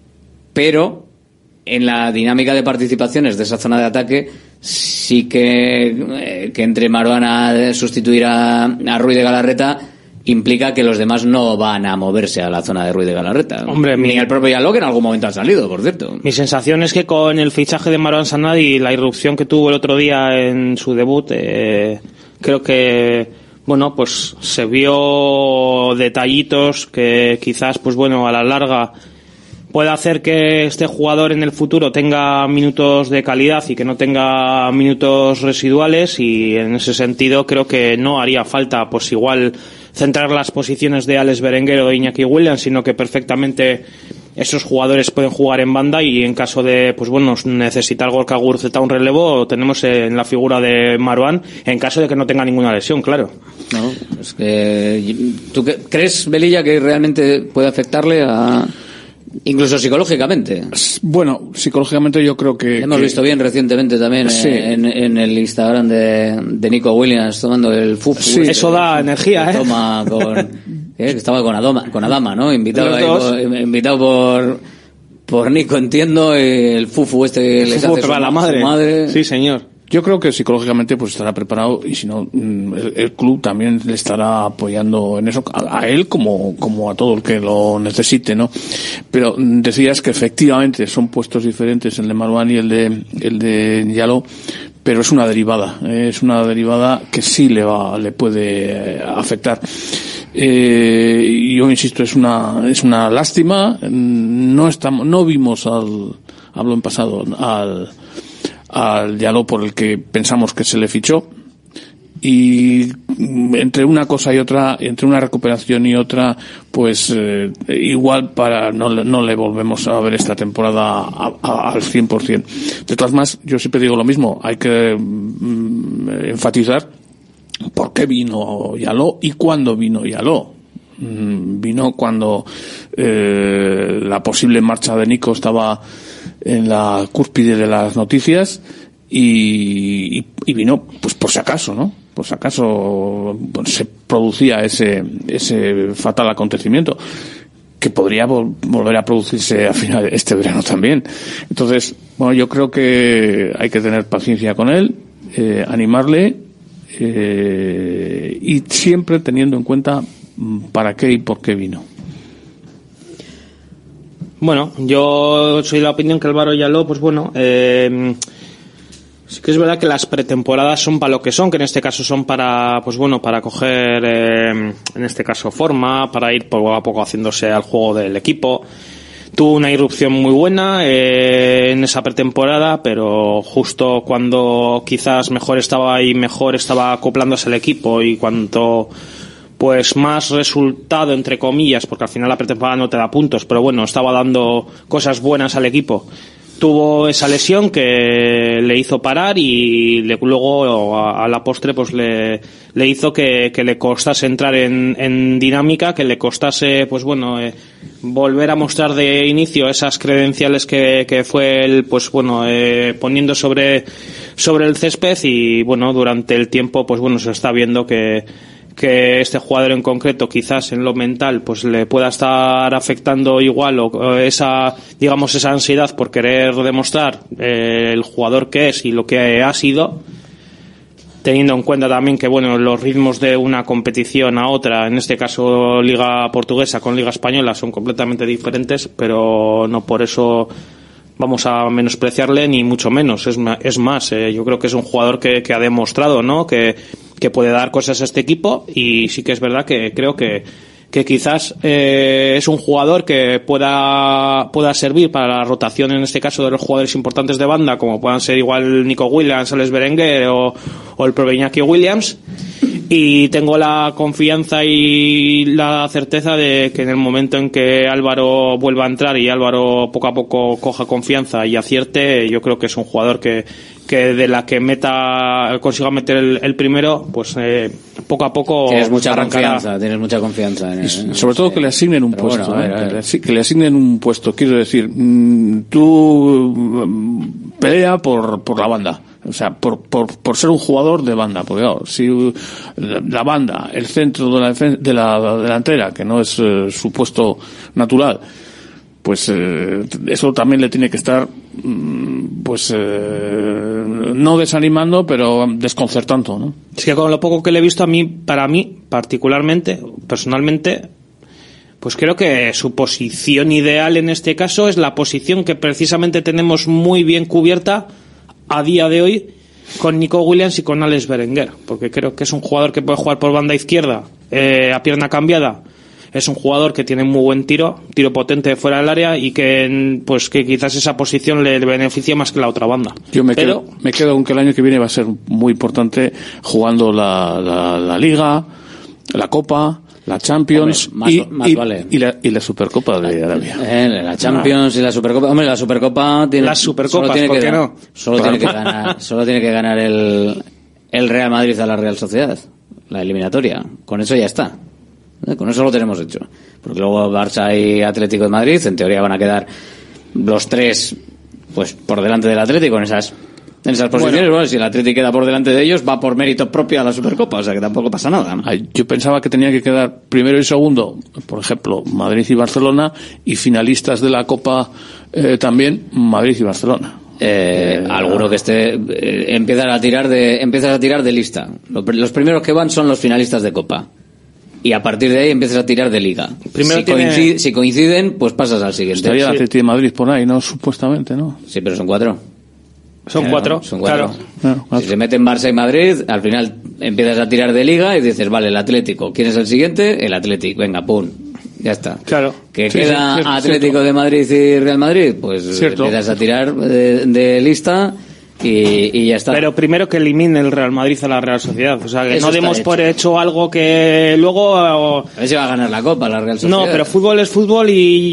pero en la dinámica de participaciones de esa zona de ataque sí que entre Marouane a sustituir a Ruiz de Galarreta implica que los demás no van a moverse a la zona de Ruiz de Galarreta. Hombre, ni el propio Yaló, que en algún momento ha salido, por cierto. Mi sensación es que con el fichaje de Marouane Sanadi y la irrupción que tuvo el otro día en su debut, creo que, bueno, pues se vio detallitos que quizás, pues bueno, a la larga puede hacer que este jugador en el futuro tenga minutos de calidad y que no tenga minutos residuales, y en ese sentido creo que no haría falta pues igual centrar las posiciones de Alex Berenguer o de Iñaki Williams, sino que perfectamente esos jugadores pueden jugar en banda, y en caso de pues bueno, necesitar Gorka Gurzeta un relevo, tenemos en la figura de Marouane, en caso de que no tenga ninguna lesión, claro. No, es que ¿tú crees, Velilla, que realmente puede afectarle a incluso psicológicamente? Bueno, psicológicamente yo creo que hemos visto bien recientemente también, sí, en el Instagram de Nico Williams tomando el fufu. Sí, eso da energía, toma que estaba con Adama, ¿no? Invitado por Nico, entiendo, el fufu este que les hace su madre. Sí, señor. Yo creo que psicológicamente pues estará preparado, y si no, el club también le estará apoyando en eso, a él como a todo el que lo necesite, ¿no? Pero decías que efectivamente son puestos diferentes, el de Marouane y el de Yaló, pero es una derivada que sí le puede afectar. Yo insisto, es una lástima. No vimos hablo en pasado, al Yaló por el que pensamos que se le fichó, y entre una cosa y otra, entre una recuperación y otra, pues igual no le volvemos a ver esta temporada al 100%. De todas maneras, yo siempre digo lo mismo, hay que enfatizar por qué vino Yaló y cuándo vino Yaló. Vino cuando la posible marcha de Nico estaba en la cúspide de las noticias, y vino pues por si acaso, ¿no? Por si acaso se producía ese fatal acontecimiento que podría volver a producirse a final de este verano también. Entonces, bueno, yo creo que hay que tener paciencia con él, animarle, y siempre teniendo en cuenta para qué y por qué vino. Bueno, yo soy de la opinión que Álvaro Yaló, pues bueno, sí que es verdad que las pretemporadas son para lo que son, que en este caso son para, pues bueno, para coger, en este caso, forma, para ir poco a poco haciéndose al juego del equipo. Tuvo una irrupción muy buena en esa pretemporada, pero justo cuando quizás mejor estaba acoplándose el equipo, y cuanto pues más resultado, entre comillas, porque al final la pretemporada no te da puntos, pero bueno, estaba dando cosas buenas al equipo. Tuvo esa lesión que le hizo parar y luego a la postre pues le hizo que le costase entrar en dinámica, que le costase pues bueno volver a mostrar de inicio esas credenciales que fue él pues bueno poniendo sobre el césped. Y bueno, durante el tiempo pues bueno se está viendo que este jugador en concreto quizás en lo mental pues le pueda estar afectando igual o esa ansiedad por querer demostrar el jugador que es y lo que ha sido, teniendo en cuenta también que bueno, los ritmos de una competición a otra, en este caso Liga Portuguesa con Liga Española, son completamente diferentes, pero no por eso vamos a menospreciarle ni mucho menos. Es más, yo creo que es un jugador que ha demostrado, ¿no?, que puede dar cosas a este equipo, y sí que es verdad que creo que quizás es un jugador que pueda servir para la rotación, en este caso, de los jugadores importantes de banda, como puedan ser igual Nico Williams, Alex Berenguer o el propio Iñaki Williams. Y tengo la confianza y la certeza de que en el momento en que Álvaro vuelva a entrar y Álvaro poco a poco coja confianza y acierte, yo creo que es un jugador que de la que consiga meter el primero, pues poco a poco tienes mucha confianza en él, sobre todo que le asignen un puesto, bueno, a ver. Que le asignen un puesto, quiero decir, tú pelea por la banda. O sea, por ser un jugador de banda, porque claro, si la banda, el centro de la delantera, que no es su puesto natural, pues eso también le tiene que estar no desanimando, pero desconcertando, ¿no? Es que con lo poco que le he visto, para mí particularmente, personalmente, pues creo que su posición ideal en este caso es la posición que precisamente tenemos muy bien cubierta a día de hoy con Nico Williams y con Alex Berenguer, porque creo que es un jugador que puede jugar por banda izquierda a pierna cambiada. Es un jugador que tiene muy buen tiro potente fuera del área, y que quizás esa posición le beneficie más que la otra banda. Yo me quedo aunque el año que viene va a ser muy importante jugando la Liga, la Copa, la Champions. Hombre, más vale. y la Supercopa de Arabia. La Champions y la Supercopa. Hombre, la Supercopa tiene, las Supercopas, ¿por qué no? Solo tiene que ganar el Real Madrid a la Real Sociedad, la eliminatoria. Con eso ya está. Con eso lo tenemos hecho. Porque luego Barça y Atlético de Madrid, en teoría, van a quedar los tres pues por delante del Atlético en esas posiciones. Bueno, si el Atlético queda por delante de ellos, va por mérito propio a la Supercopa, o sea que tampoco pasa nada. Yo pensaba que tenía que quedar primero y segundo, por ejemplo, Madrid y Barcelona, y finalistas de la Copa también Madrid y Barcelona. Alguno que esté empiezas a tirar de lista. Los primeros que van son los finalistas de Copa. Y a partir de ahí empiezas a tirar de Liga. Si coinciden, pues pasas al siguiente. Estaría el Atlético de Madrid por ahí, ¿no? Supuestamente, ¿no? Sí, pero son cuatro. Son cuatro. Claro. Si se meten Barça y Madrid, al final empiezas a tirar de Liga y dices, vale, el Atlético. ¿Quién es el siguiente? El Atlético. Venga, pum. Ya está. Claro. ¿Que queda Atlético de Madrid y Real Madrid? Pues empiezas a tirar de lista y ya está. Pero primero que elimine el Real Madrid a la Real Sociedad. O sea, que eso no demos por hecho algo que luego... A ver si va a ganar la Copa la Real Sociedad. No, pero fútbol es fútbol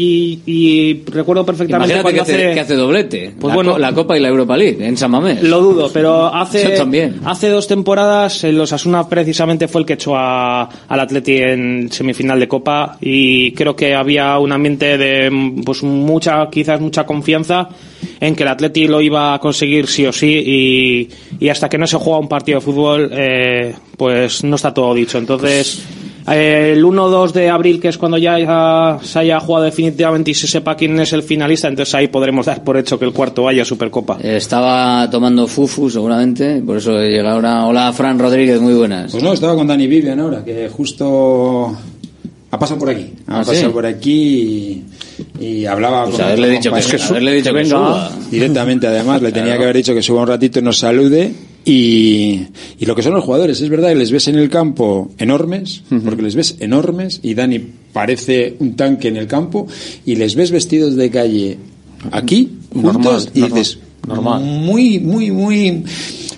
y recuerdo perfectamente imagínate cuando que hace doblete. Pues la Copa y la Europa League en San Mamés. Lo dudo, pero hace 2 temporadas el Osasuna precisamente fue el que echó al Atleti en semifinal de Copa, y creo que había un ambiente de pues mucha confianza en que el Atleti lo iba a conseguir sí o sí, y hasta que no se juega un partido de fútbol pues no está todo dicho. Entonces el 1-2 de abril, que es cuando ya se haya jugado definitivamente y se sepa quién es el finalista, entonces ahí podremos dar por hecho que el cuarto vaya a Supercopa. Estaba tomando fufu seguramente, por eso llega ahora. Hola, Fran Rodríguez, muy buenas. Pues no, estaba con Dani Vivian ahora, que justo ha pasado por aquí. Por aquí y hablaba pues con haberle dicho que venga directamente. Además, le tenía que haber dicho que suba un ratito y nos salude. Y lo que son los jugadores, es verdad que les ves en el campo enormes, porque les ves enormes, y Dani parece un tanque en el campo, y les ves vestidos de calle aquí, juntos, y dices, muy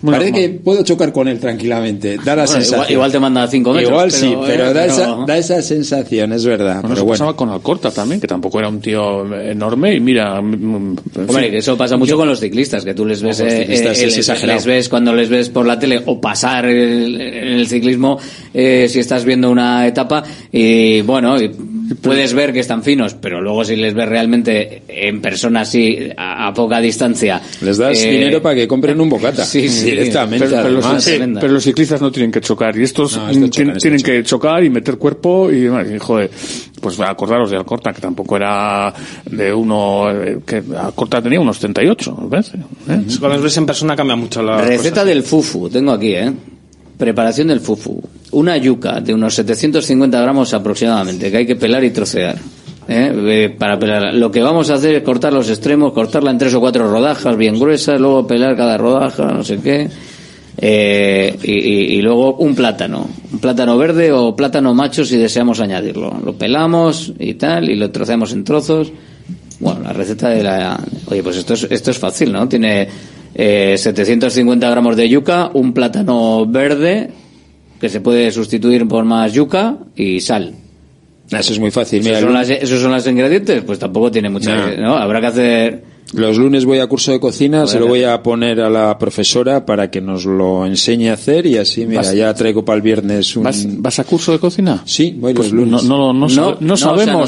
Parece que puedo chocar con él tranquilamente. Da la sensación. Igual te manda 5 metros. Igual sí, pero da esa sensación, es verdad. Bueno, eso pasaba con Alcorta también, que tampoco era un tío enorme, y mira... Hombre, que eso pasa mucho con los ciclistas, que tú les ves, les ves cuando les ves por la tele o pasar en el ciclismo, si estás viendo una etapa, y bueno, puedes ver que están finos, pero luego si les ves realmente en persona así, a poca distancia... Les das dinero para que compren un bocata. Sí, directamente. Pero los ciclistas no tienen que chocar, y estos tienen que chocar y meter cuerpo, y joder, pues acordaros de Alcorta, que tampoco era de uno, que Alcorta tenía unos 38, me parece. Cuando los ves en persona cambia mucho la receta cosa. del fufu, tengo aquí, preparación del fufu. Una yuca de unos 750 gramos aproximadamente, que hay que pelar y trocear. Para pelar, lo que vamos a hacer es cortar los extremos, cortarla en 3 o 4 rodajas bien gruesas, luego pelar cada rodaja, no sé qué, y luego un plátano verde o plátano macho si deseamos añadirlo. Lo pelamos y tal, y lo troceamos en trozos. Bueno, la receta de oye, pues esto es fácil, ¿no? Tiene 750 gramos de yuca, un plátano verde que se puede sustituir por más yuca y sal. Eso es muy fácil. Mira, ¿Esos son los ingredientes? Pues tampoco tiene mucha... ¿no? Habrá que hacer... Los lunes voy a curso de cocina, se lo voy a poner a la profesora para que nos lo enseñe a hacer, y así, mira, ya traigo para el viernes un... ¿Vas a curso de cocina? Sí, voy pues los lunes. No sabemos.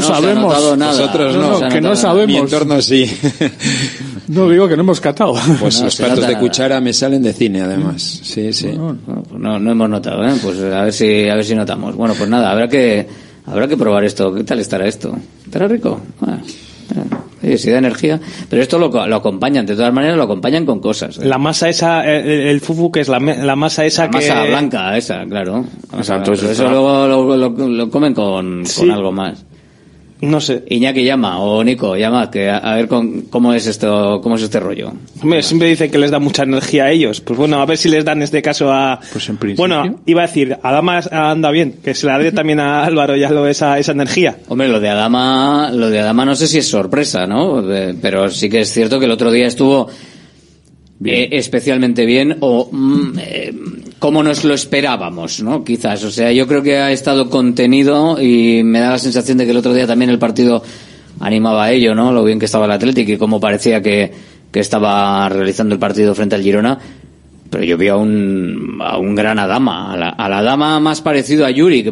Nada. No sabemos. Mi entorno sí. No digo que no hemos catado. Pues los platos de cuchara me salen de cine, además. Sí. No hemos notado, Pues a ver si notamos. Bueno, pues nada, habrá que probar esto. ¿Qué tal estará esto? ¿Estará rico? Sí, da energía, pero esto lo acompañan, de todas maneras lo acompañan con cosas. La masa esa, el fufu, que es la masa esa, masa blanca esa, claro. Exacto, eso luego lo comen con algo más. No sé. Iñaki llama, o Nico llama, que a ver cómo es este rollo. Hombre, siempre dicen que les da mucha energía a ellos. Pues bueno, a ver si les dan este caso a... Pues en principio... Bueno, iba a decir, Adama anda bien, que se la dé también a Álvaro ya esa energía. Hombre, lo de Adama no sé si es sorpresa, ¿no? Pero sí que es cierto que el otro día estuvo especialmente bien, o como nos lo esperábamos, ¿no? Quizás, o sea, yo creo que ha estado contenido, y me da la sensación de que el otro día también el partido animaba a ello, ¿no? Lo bien que estaba el Athletic y cómo parecía que estaba realizando el partido frente al Girona. Pero yo vi a un gran Adama, a la Adama más parecido a Yuri, que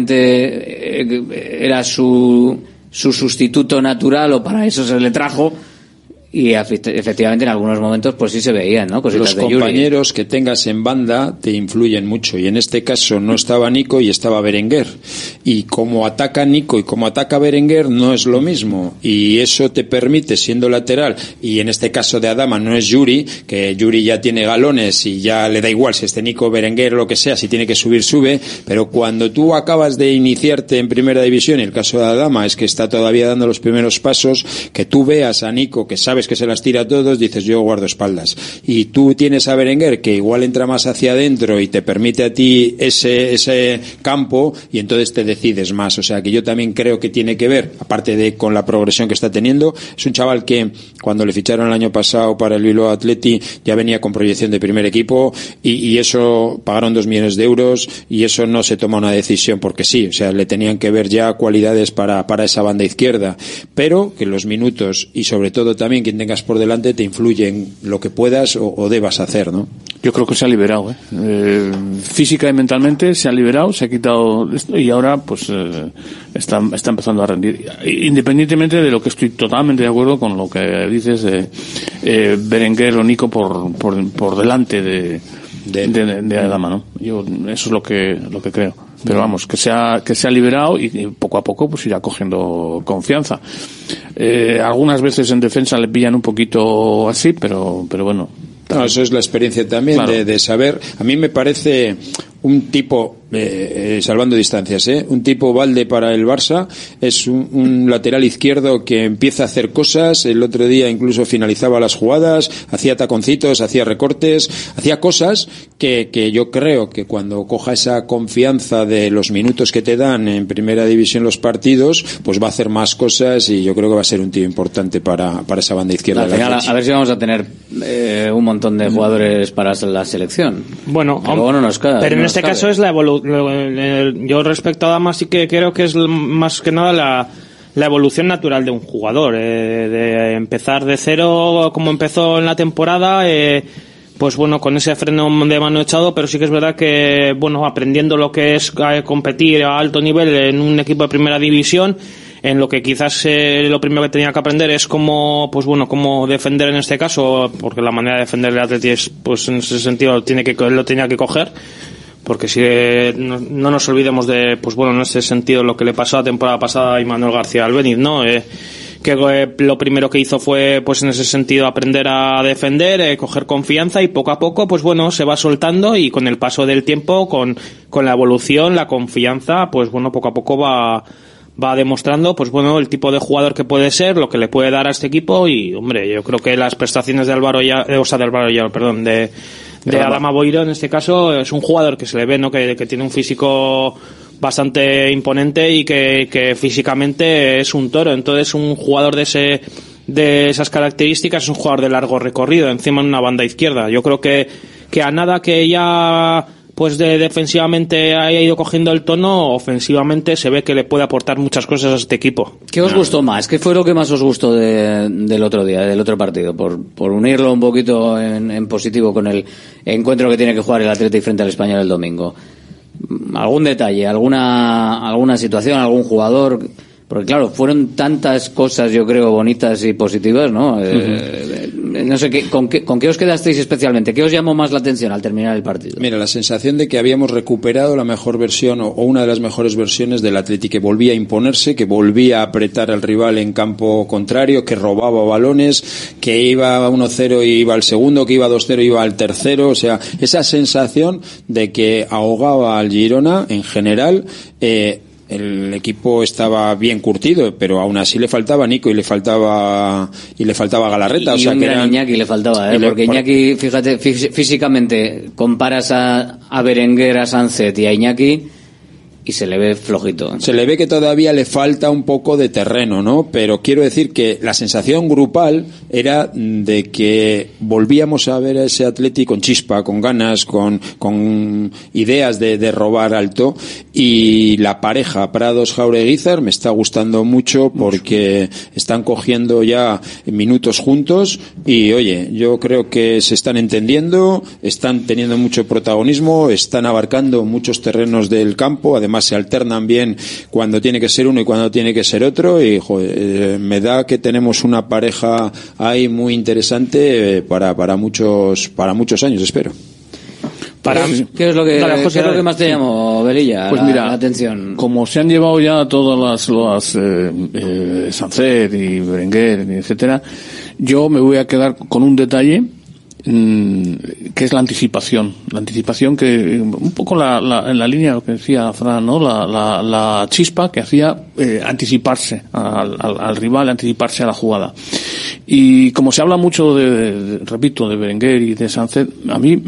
precisamente era su sustituto natural, o para eso se le trajo. Y efectivamente en algunos momentos pues sí se veían, ¿no? Cositas los compañeros que tengas en banda te influyen mucho, y en este caso no estaba Nico y estaba Berenguer, y como ataca Nico y como ataca Berenguer no es lo mismo, y eso te permite, siendo lateral, y en este caso de Adama no es Yuri, que Yuri ya tiene galones y ya le da igual si este Nico, Berenguer o lo que sea, si tiene que subir, sube, pero cuando tú acabas de iniciarte en primera división, y el caso de Adama es que está todavía dando los primeros pasos, que tú veas a Nico, que sabes que se las tira a todos, dices yo guardo espaldas, y tú tienes a Berenguer que igual entra más hacia adentro y te permite a ti ese campo, y entonces te decides más. O sea que yo también creo que tiene que ver, aparte de con la progresión que está teniendo. Es un chaval que cuando le ficharon el año pasado para el Bilbao Athletic ya venía con proyección de primer equipo, y eso pagaron 2 millones de euros, y eso no se toma una decisión porque sí, o sea, le tenían que ver ya cualidades para esa banda izquierda, pero que los minutos y sobre todo también quien tengas por delante te influye en lo que puedas o debas hacer, ¿no? Yo creo que se ha liberado, física y mentalmente se ha liberado, se ha quitado esto, y ahora pues está empezando a rendir, independientemente de lo que estoy totalmente de acuerdo con lo que dices de Berenguer o Nico por delante de Adama, ¿no? Yo eso es lo que creo. Pero vamos, que se ha liberado, y poco a poco pues irá cogiendo confianza. Algunas veces en defensa le pillan un poquito así, pero bueno. No, eso es la experiencia también, claro, de saber. A mí me parece un tipo, salvando distancias, un tipo Valde para el Barça, es un lateral izquierdo que empieza a hacer cosas. El otro día incluso finalizaba las jugadas, hacía taconcitos, hacía recortes, hacía cosas que yo creo que cuando coja esa confianza de los minutos que te dan en primera división los partidos, pues va a hacer más cosas, y yo creo que va a ser un tío importante para esa banda izquierda. A ver si vamos a tener un montón de jugadores para la selección. Bueno, pero no nos cabe, pero en no este nos caso es la evolución. Yo respecto a Damas sí que creo que es más que nada la evolución natural de un jugador, de empezar de cero como empezó en la temporada, pues bueno, con ese freno de mano echado, pero sí que es verdad que, bueno, aprendiendo lo que es competir a alto nivel en un equipo de primera división, en lo que quizás lo primero que tenía que aprender es cómo defender en este caso, porque la manera de defender el Atleti es, pues en ese sentido lo tenía que coger, porque si no nos olvidemos de, pues bueno, en ese sentido lo que le pasó la temporada pasada a Imanol García Albéniz, ¿no? Que lo primero que hizo fue, pues en ese sentido, aprender a defender, coger confianza, y poco a poco, pues bueno, se va soltando, y con el paso del tiempo, con la evolución, la confianza, pues bueno, poco a poco va demostrando, pues bueno, el tipo de jugador que puede ser, lo que le puede dar a este equipo. Y hombre, yo creo que las prestaciones de de Adama Boiro en este caso es un jugador que se le ve, ¿no? Que tiene un físico bastante imponente y que físicamente es un toro. Entonces, un jugador de esas características es un jugador de largo recorrido, encima en una banda izquierda. Yo creo que a nada que ya pues defensivamente haya ido cogiendo el tono, ofensivamente se ve que le puede aportar muchas cosas a este equipo. ¿Qué os gustó más? ¿Qué fue lo que más os gustó del otro día, del otro partido? Por unirlo un poquito en positivo con el encuentro que tiene que jugar el Atleti frente al Español el domingo. ¿Algún detalle, alguna situación, algún jugador? Porque claro, fueron tantas cosas, yo creo, bonitas y positivas, ¿no? No sé, ¿con qué os quedasteis especialmente? ¿Qué os llamó más la atención al terminar el partido? Mira, la sensación de que habíamos recuperado la mejor versión o una de las mejores versiones del Atleti, que volvía a imponerse, que volvía a apretar al rival en campo contrario, que robaba balones, que iba 1-0 y iba al segundo, que iba 2-0 y iba al tercero. O sea, esa sensación de que ahogaba al Girona en general. El equipo estaba bien curtido, pero aún así le faltaba Nico y le faltaba Galarreta. Y un gran Iñaki le faltaba, porque Iñaki, fíjate, físicamente comparas a Berenguer, a Sánchez y a Iñaki y se le ve flojito. Se le ve que todavía le falta un poco de terreno, ¿no? Pero quiero decir que la sensación grupal era de que volvíamos a ver a ese Atleti con chispa, con ganas, con ideas de robar alto, y la pareja Prados-Jaureguizar me está gustando mucho porque están cogiendo ya minutos juntos y, oye, yo creo que se están entendiendo, están teniendo mucho protagonismo, están abarcando muchos terrenos del campo, además se alternan bien cuando tiene que ser uno y cuando tiene que ser otro, y joder, me da que tenemos una pareja ahí muy interesante para muchos años, espero. ¿Qué es lo que más te llamó, Velilla, pues mira, la atención? Como se han llevado ya todas las Sánchez y Berenguer, etcétera, yo me voy a quedar con un detalle que es la anticipación que un poco en la línea de lo que decía Fran, ¿no? La chispa que hacía anticiparse al rival, anticiparse a la jugada. Y como se habla mucho repito, de Berenguer y de Sánchez, a mí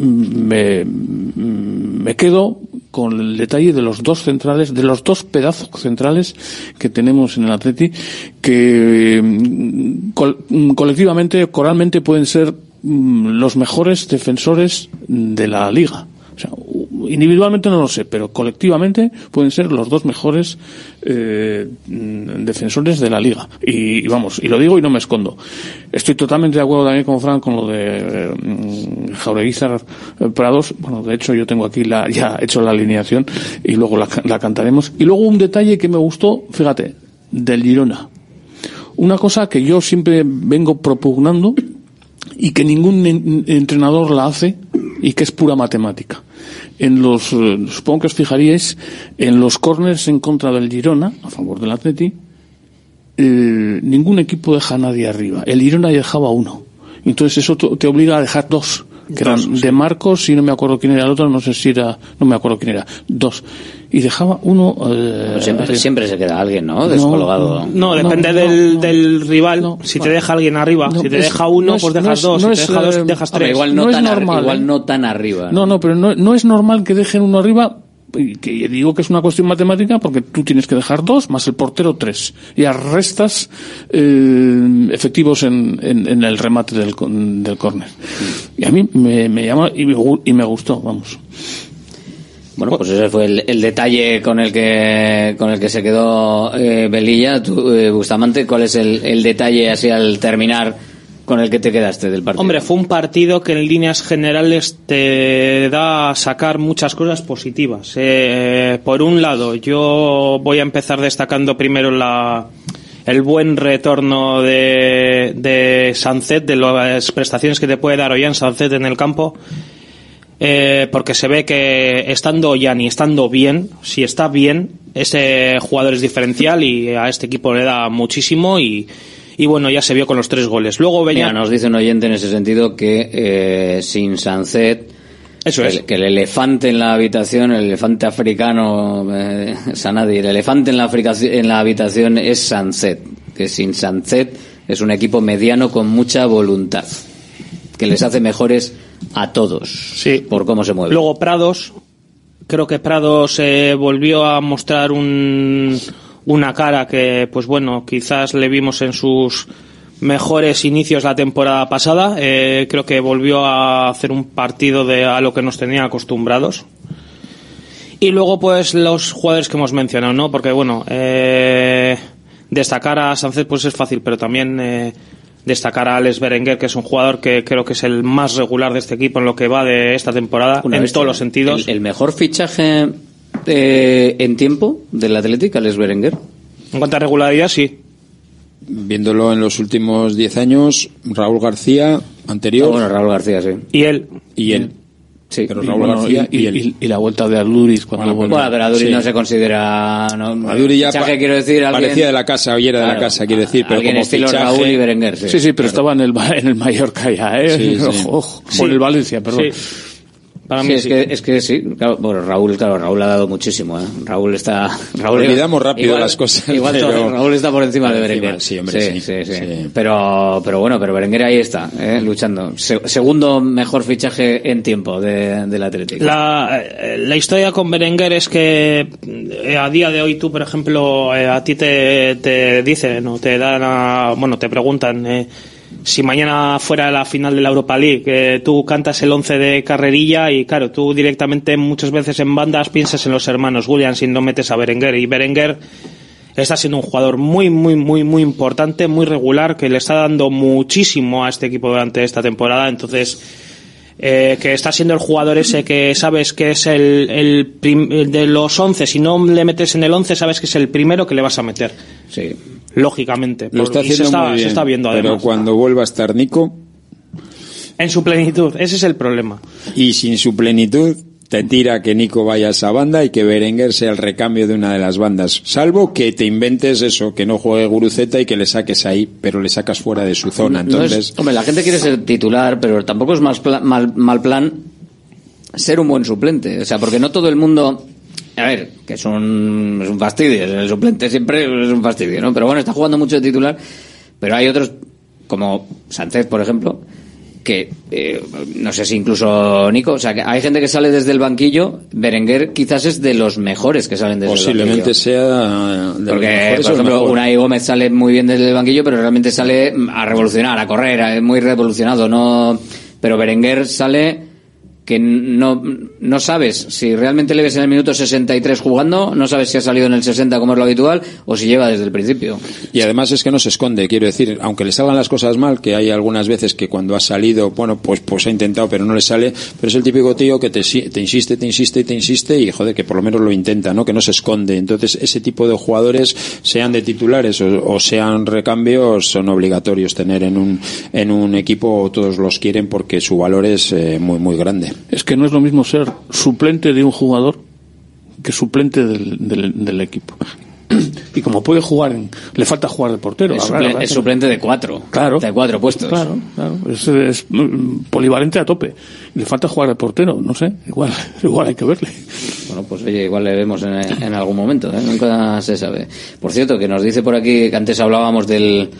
me quedo con el detalle de los dos centrales, de los dos pedazos centrales que tenemos en el Atleti, que colectivamente, coralmente pueden ser los mejores defensores de la liga. O sea, individualmente no lo sé, pero colectivamente pueden ser los dos mejores defensores de la liga. Y vamos, y lo digo y no me escondo. Estoy totalmente de acuerdo también con Fran con lo de Jaureguizar Prados. Bueno, de hecho yo tengo aquí ya hecho la alineación y luego la cantaremos. Y luego un detalle que me gustó, fíjate, del Girona. Una cosa que yo siempre vengo propugnando y que ningún entrenador la hace, y que es pura matemática. Supongo que os fijaríais, en los córners en contra del Girona, a favor del Atleti, ningún equipo deja a nadie arriba. El Girona dejaba uno. Entonces eso te obliga a dejar dos, que eran de Marcos, y no me acuerdo quién era el otro, no me acuerdo quién era, dos. Y dejaba uno... siempre se queda alguien, ¿no? Descolgado. No, depende del rival. Si te deja alguien arriba, si te deja uno, pues dejas dos. Si te deja dos, dejas tres. Igual no tan arriba. No, pero no es normal que dejen uno arriba, Y que digo que es una cuestión matemática porque tú tienes que dejar 2 más el portero 3 y restas efectivos en el remate del córner. Y a mí me llama y me gustó, vamos. Bueno, pues ese fue el detalle con el que se quedó Velilla. Tú, Bustamante, ¿cuál es el detalle así al terminar con el que te quedaste del partido? Hombre, fue un partido que en líneas generales te da a sacar muchas cosas positivas. Por un lado, yo voy a empezar destacando primero el buen retorno de Sancet, de las prestaciones que te puede dar Ollán Sancet en el campo. Porque se ve que estando Ollán y estando bien, si está bien, ese jugador es diferencial y a este equipo le da muchísimo y bueno, ya se vio con los 3 goles. Luego Mira, nos dice un oyente en ese sentido que sin Sancet, eso es. Que el elefante en la habitación, el elefante africano, Sanadi, el elefante en la habitación es Sancet, que sin Sancet es un equipo mediano con mucha voluntad, que les hace mejores a todos, sí, por cómo se mueve. Luego Prados, creo que Prados volvió a mostrar una cara que, pues bueno, quizás le vimos en sus mejores inicios la temporada pasada. Creo que volvió a hacer un partido a lo que nos tenía acostumbrados. Y luego, pues, los jugadores que hemos mencionado, ¿no? Porque, bueno, destacar a Sancet pues es fácil, pero también destacar a Alex Berenguer, que es un jugador que creo que es el más regular de este equipo en lo que va de esta temporada, en todos los sentidos. El mejor fichaje en tiempo del Athletic, Alex Berenguer. En cuanto a regularidad, sí. Viéndolo en los últimos 10 años, Raúl García, anterior. Bueno, Raúl García, sí. Y él. Sí, pero Raúl García y la vuelta de Aduriz cuando bueno, pero Aduriz no se considera, no, Aduriz ya quiero decir, parecía de la casa, hoy era de la casa, quiero decir, pero alguien como estilo fichaje, Raúl y Berenguer, sí, pero estaba en el Mallorca ya, ojo, por el Valencia, perdón. Sí. Para mí es que sí, claro, bueno, Raúl ha dado muchísimo, Raúl olvidamos rápido las cosas. Igual pero Raúl está por encima de Berenguer. Sí, hombre, sí. Pero bueno, Berenguer ahí está, luchando. Segundo mejor fichaje en tiempo del Atlético. La historia con Berenguer es que a día de hoy tú, por ejemplo, a ti te dicen, o te dan te preguntan si mañana fuera la final de la Europa League, tú cantas el 11 de carrerilla y claro, tú directamente muchas veces en bandas piensas en los hermanos Williams y no metes a Berenguer, y Berenguer está siendo un jugador muy, muy, muy, muy importante, muy regular, que le está dando muchísimo a este equipo durante esta temporada. Entonces, que está siendo el jugador ese que sabes que es el de los 11, si no le metes en el 11 sabes que es el primero que le vas a meter. Sí. Lógicamente. Lo está haciendo muy bien, se está viendo además. Pero cuando vuelva a estar Nico, en su plenitud, ese es el problema. Y sin su plenitud te tira que Nico vaya a esa banda y que Berenguer sea el recambio de una de las bandas, salvo que te inventes eso, que no juegue Guruceta y que le saques ahí, pero le sacas fuera de su zona. Entonces, hombre, la gente quiere ser titular, pero tampoco es mal plan ser un buen suplente, o sea, porque no todo el mundo, a ver, que es un fastidio, el suplente siempre es un fastidio, ¿no? Pero bueno, está jugando mucho de titular, pero hay otros como Sánchez, por ejemplo, que no sé si incluso Nico, o sea, que hay gente que sale desde el banquillo. Berenguer quizás es de los mejores que salen desde el banquillo. Posiblemente sea de porque, los mejores, por ejemplo, Unai Gómez sale muy bien desde el banquillo, pero realmente sale a revolucionar, a correr, es muy revolucionado, no. Pero Berenguer sale que no sabes si realmente le ves en el minuto 63 jugando, no sabes si ha salido en el 60 como es lo habitual o si lleva desde el principio. Y además es que no se esconde, quiero decir, aunque le salgan las cosas mal, que hay algunas veces que cuando ha salido, bueno, pues ha intentado pero no le sale, pero es el típico tío que te insiste y joder, que por lo menos lo intenta, ¿no? Que no se esconde. Entonces ese tipo de jugadores, sean de titulares o sean recambios, son obligatorios tener en un equipo, todos los quieren porque su valor es muy muy grande. Es que no es lo mismo ser suplente de un jugador que suplente del equipo. Y como puede jugar, le falta jugar de portero. Es suplente de 4. Claro. De 4 puestos. Claro. Es polivalente a tope. Le falta jugar de portero, no sé. Igual hay que verle. Bueno, pues oye, igual le vemos en algún momento, nunca se sabe. Por cierto, que nos dice por aquí que antes hablábamos del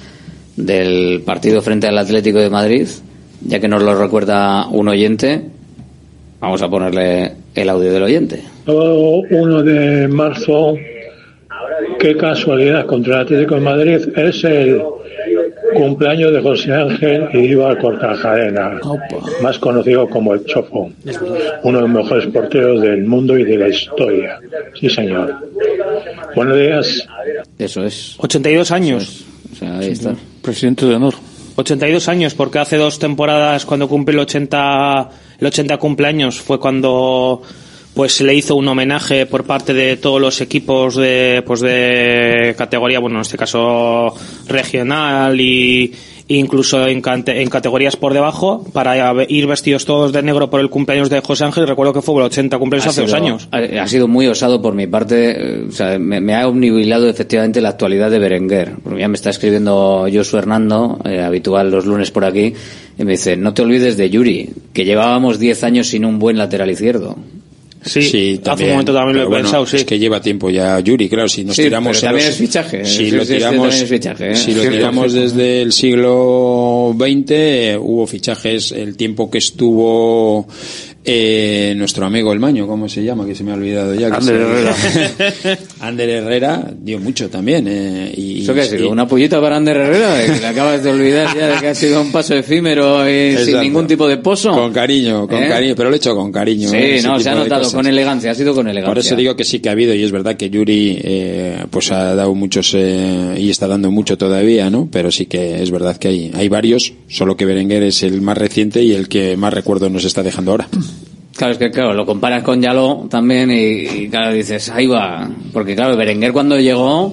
partido frente al Atlético de Madrid, ya que nos lo recuerda un oyente. Vamos a ponerle el audio del oyente. 1 de marzo, qué casualidad, contra el Atlético de Madrid es el cumpleaños de José Ángel Iríbar Kortajarena, más conocido como el Chofo, uno de los mejores porteros del mundo y de la historia. Sí, señor. Buenos días. Eso es. 82 años. O sea, ahí está. Presidente de honor. 82 años, porque hace 2 temporadas, cuando cumple el 80 cumpleaños, fue cuando pues se le hizo un homenaje por parte de todos los equipos de categoría, bueno, en este caso regional y incluso en categorías por debajo, para ir vestidos todos de negro por el cumpleaños de José Ángel. Recuerdo que fue el 80 cumpleaños hace 2 años. Ha sido muy osado por mi parte, o sea, me ha obnubilado efectivamente la actualidad de Berenguer, porque ya me está escribiendo Josu Hernando, habitual los lunes por aquí, y me dice, no te olvides de Yuri, que llevábamos 10 años sin un buen lateral izquierdo. Sí, hace un momento también lo he pensado, sí. Es que lleva tiempo ya Yuri, claro, si nos tiramos... Pero también es fichaje. Si lo tiramos desde el siglo XX, hubo fichajes, el tiempo que estuvo... nuestro amigo el Maño, ¿cómo se llama? Que se me ha olvidado ya. Ander Herrera dio mucho también. ¿Eso qué ha sido? ¿Una pollita para Ander Herrera? Que le acabas de olvidar ya de que ha sido un paso efímero y sin ningún tipo de pozo. Con cariño, pero lo he hecho con cariño. Sí, no, se ha notado con elegancia, ha sido con elegancia. Por eso digo que sí que ha habido, y es verdad que Yuri pues ha dado muchos y está dando mucho todavía, ¿no? Pero sí que es verdad que hay varios, solo que Berenguer es el más reciente y el que más recuerdo nos está dejando ahora. Claro, es que lo comparas con Yaló también y claro, dices, ahí va. Porque claro, Berenguer cuando llegó...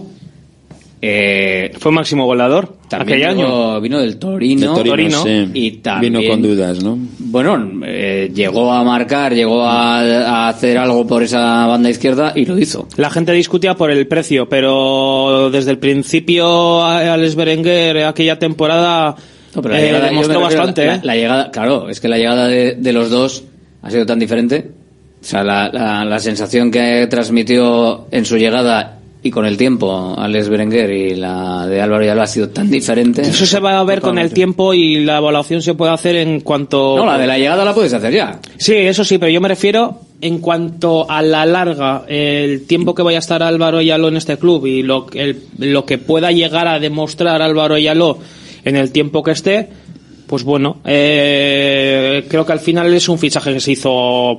fue máximo goleador aquel año. Vino del Torino. Sí. Y también... Vino con dudas, ¿no? Bueno, llegó a marcar, llegó a hacer algo por esa banda izquierda y lo hizo. La gente discutía por el precio, pero desde el principio Alex Berenguer aquella temporada demostró bastante. La llegada, claro, es que la llegada de los dos ha sido tan diferente. O sea, la sensación que transmitió en su llegada y con el tiempo Alex Berenguer y la de Álvaro Yaló ha sido tan diferente. Eso se va a ver con el tiempo y la evaluación se puede hacer en cuanto... No, la de la llegada la puedes hacer ya. Sí, eso sí, pero yo me refiero en cuanto a la larga, el tiempo que vaya a estar Álvaro Yaló en este club y lo que pueda llegar a demostrar Álvaro Yaló en el tiempo que esté. Pues bueno, creo que al final es un fichaje que se hizo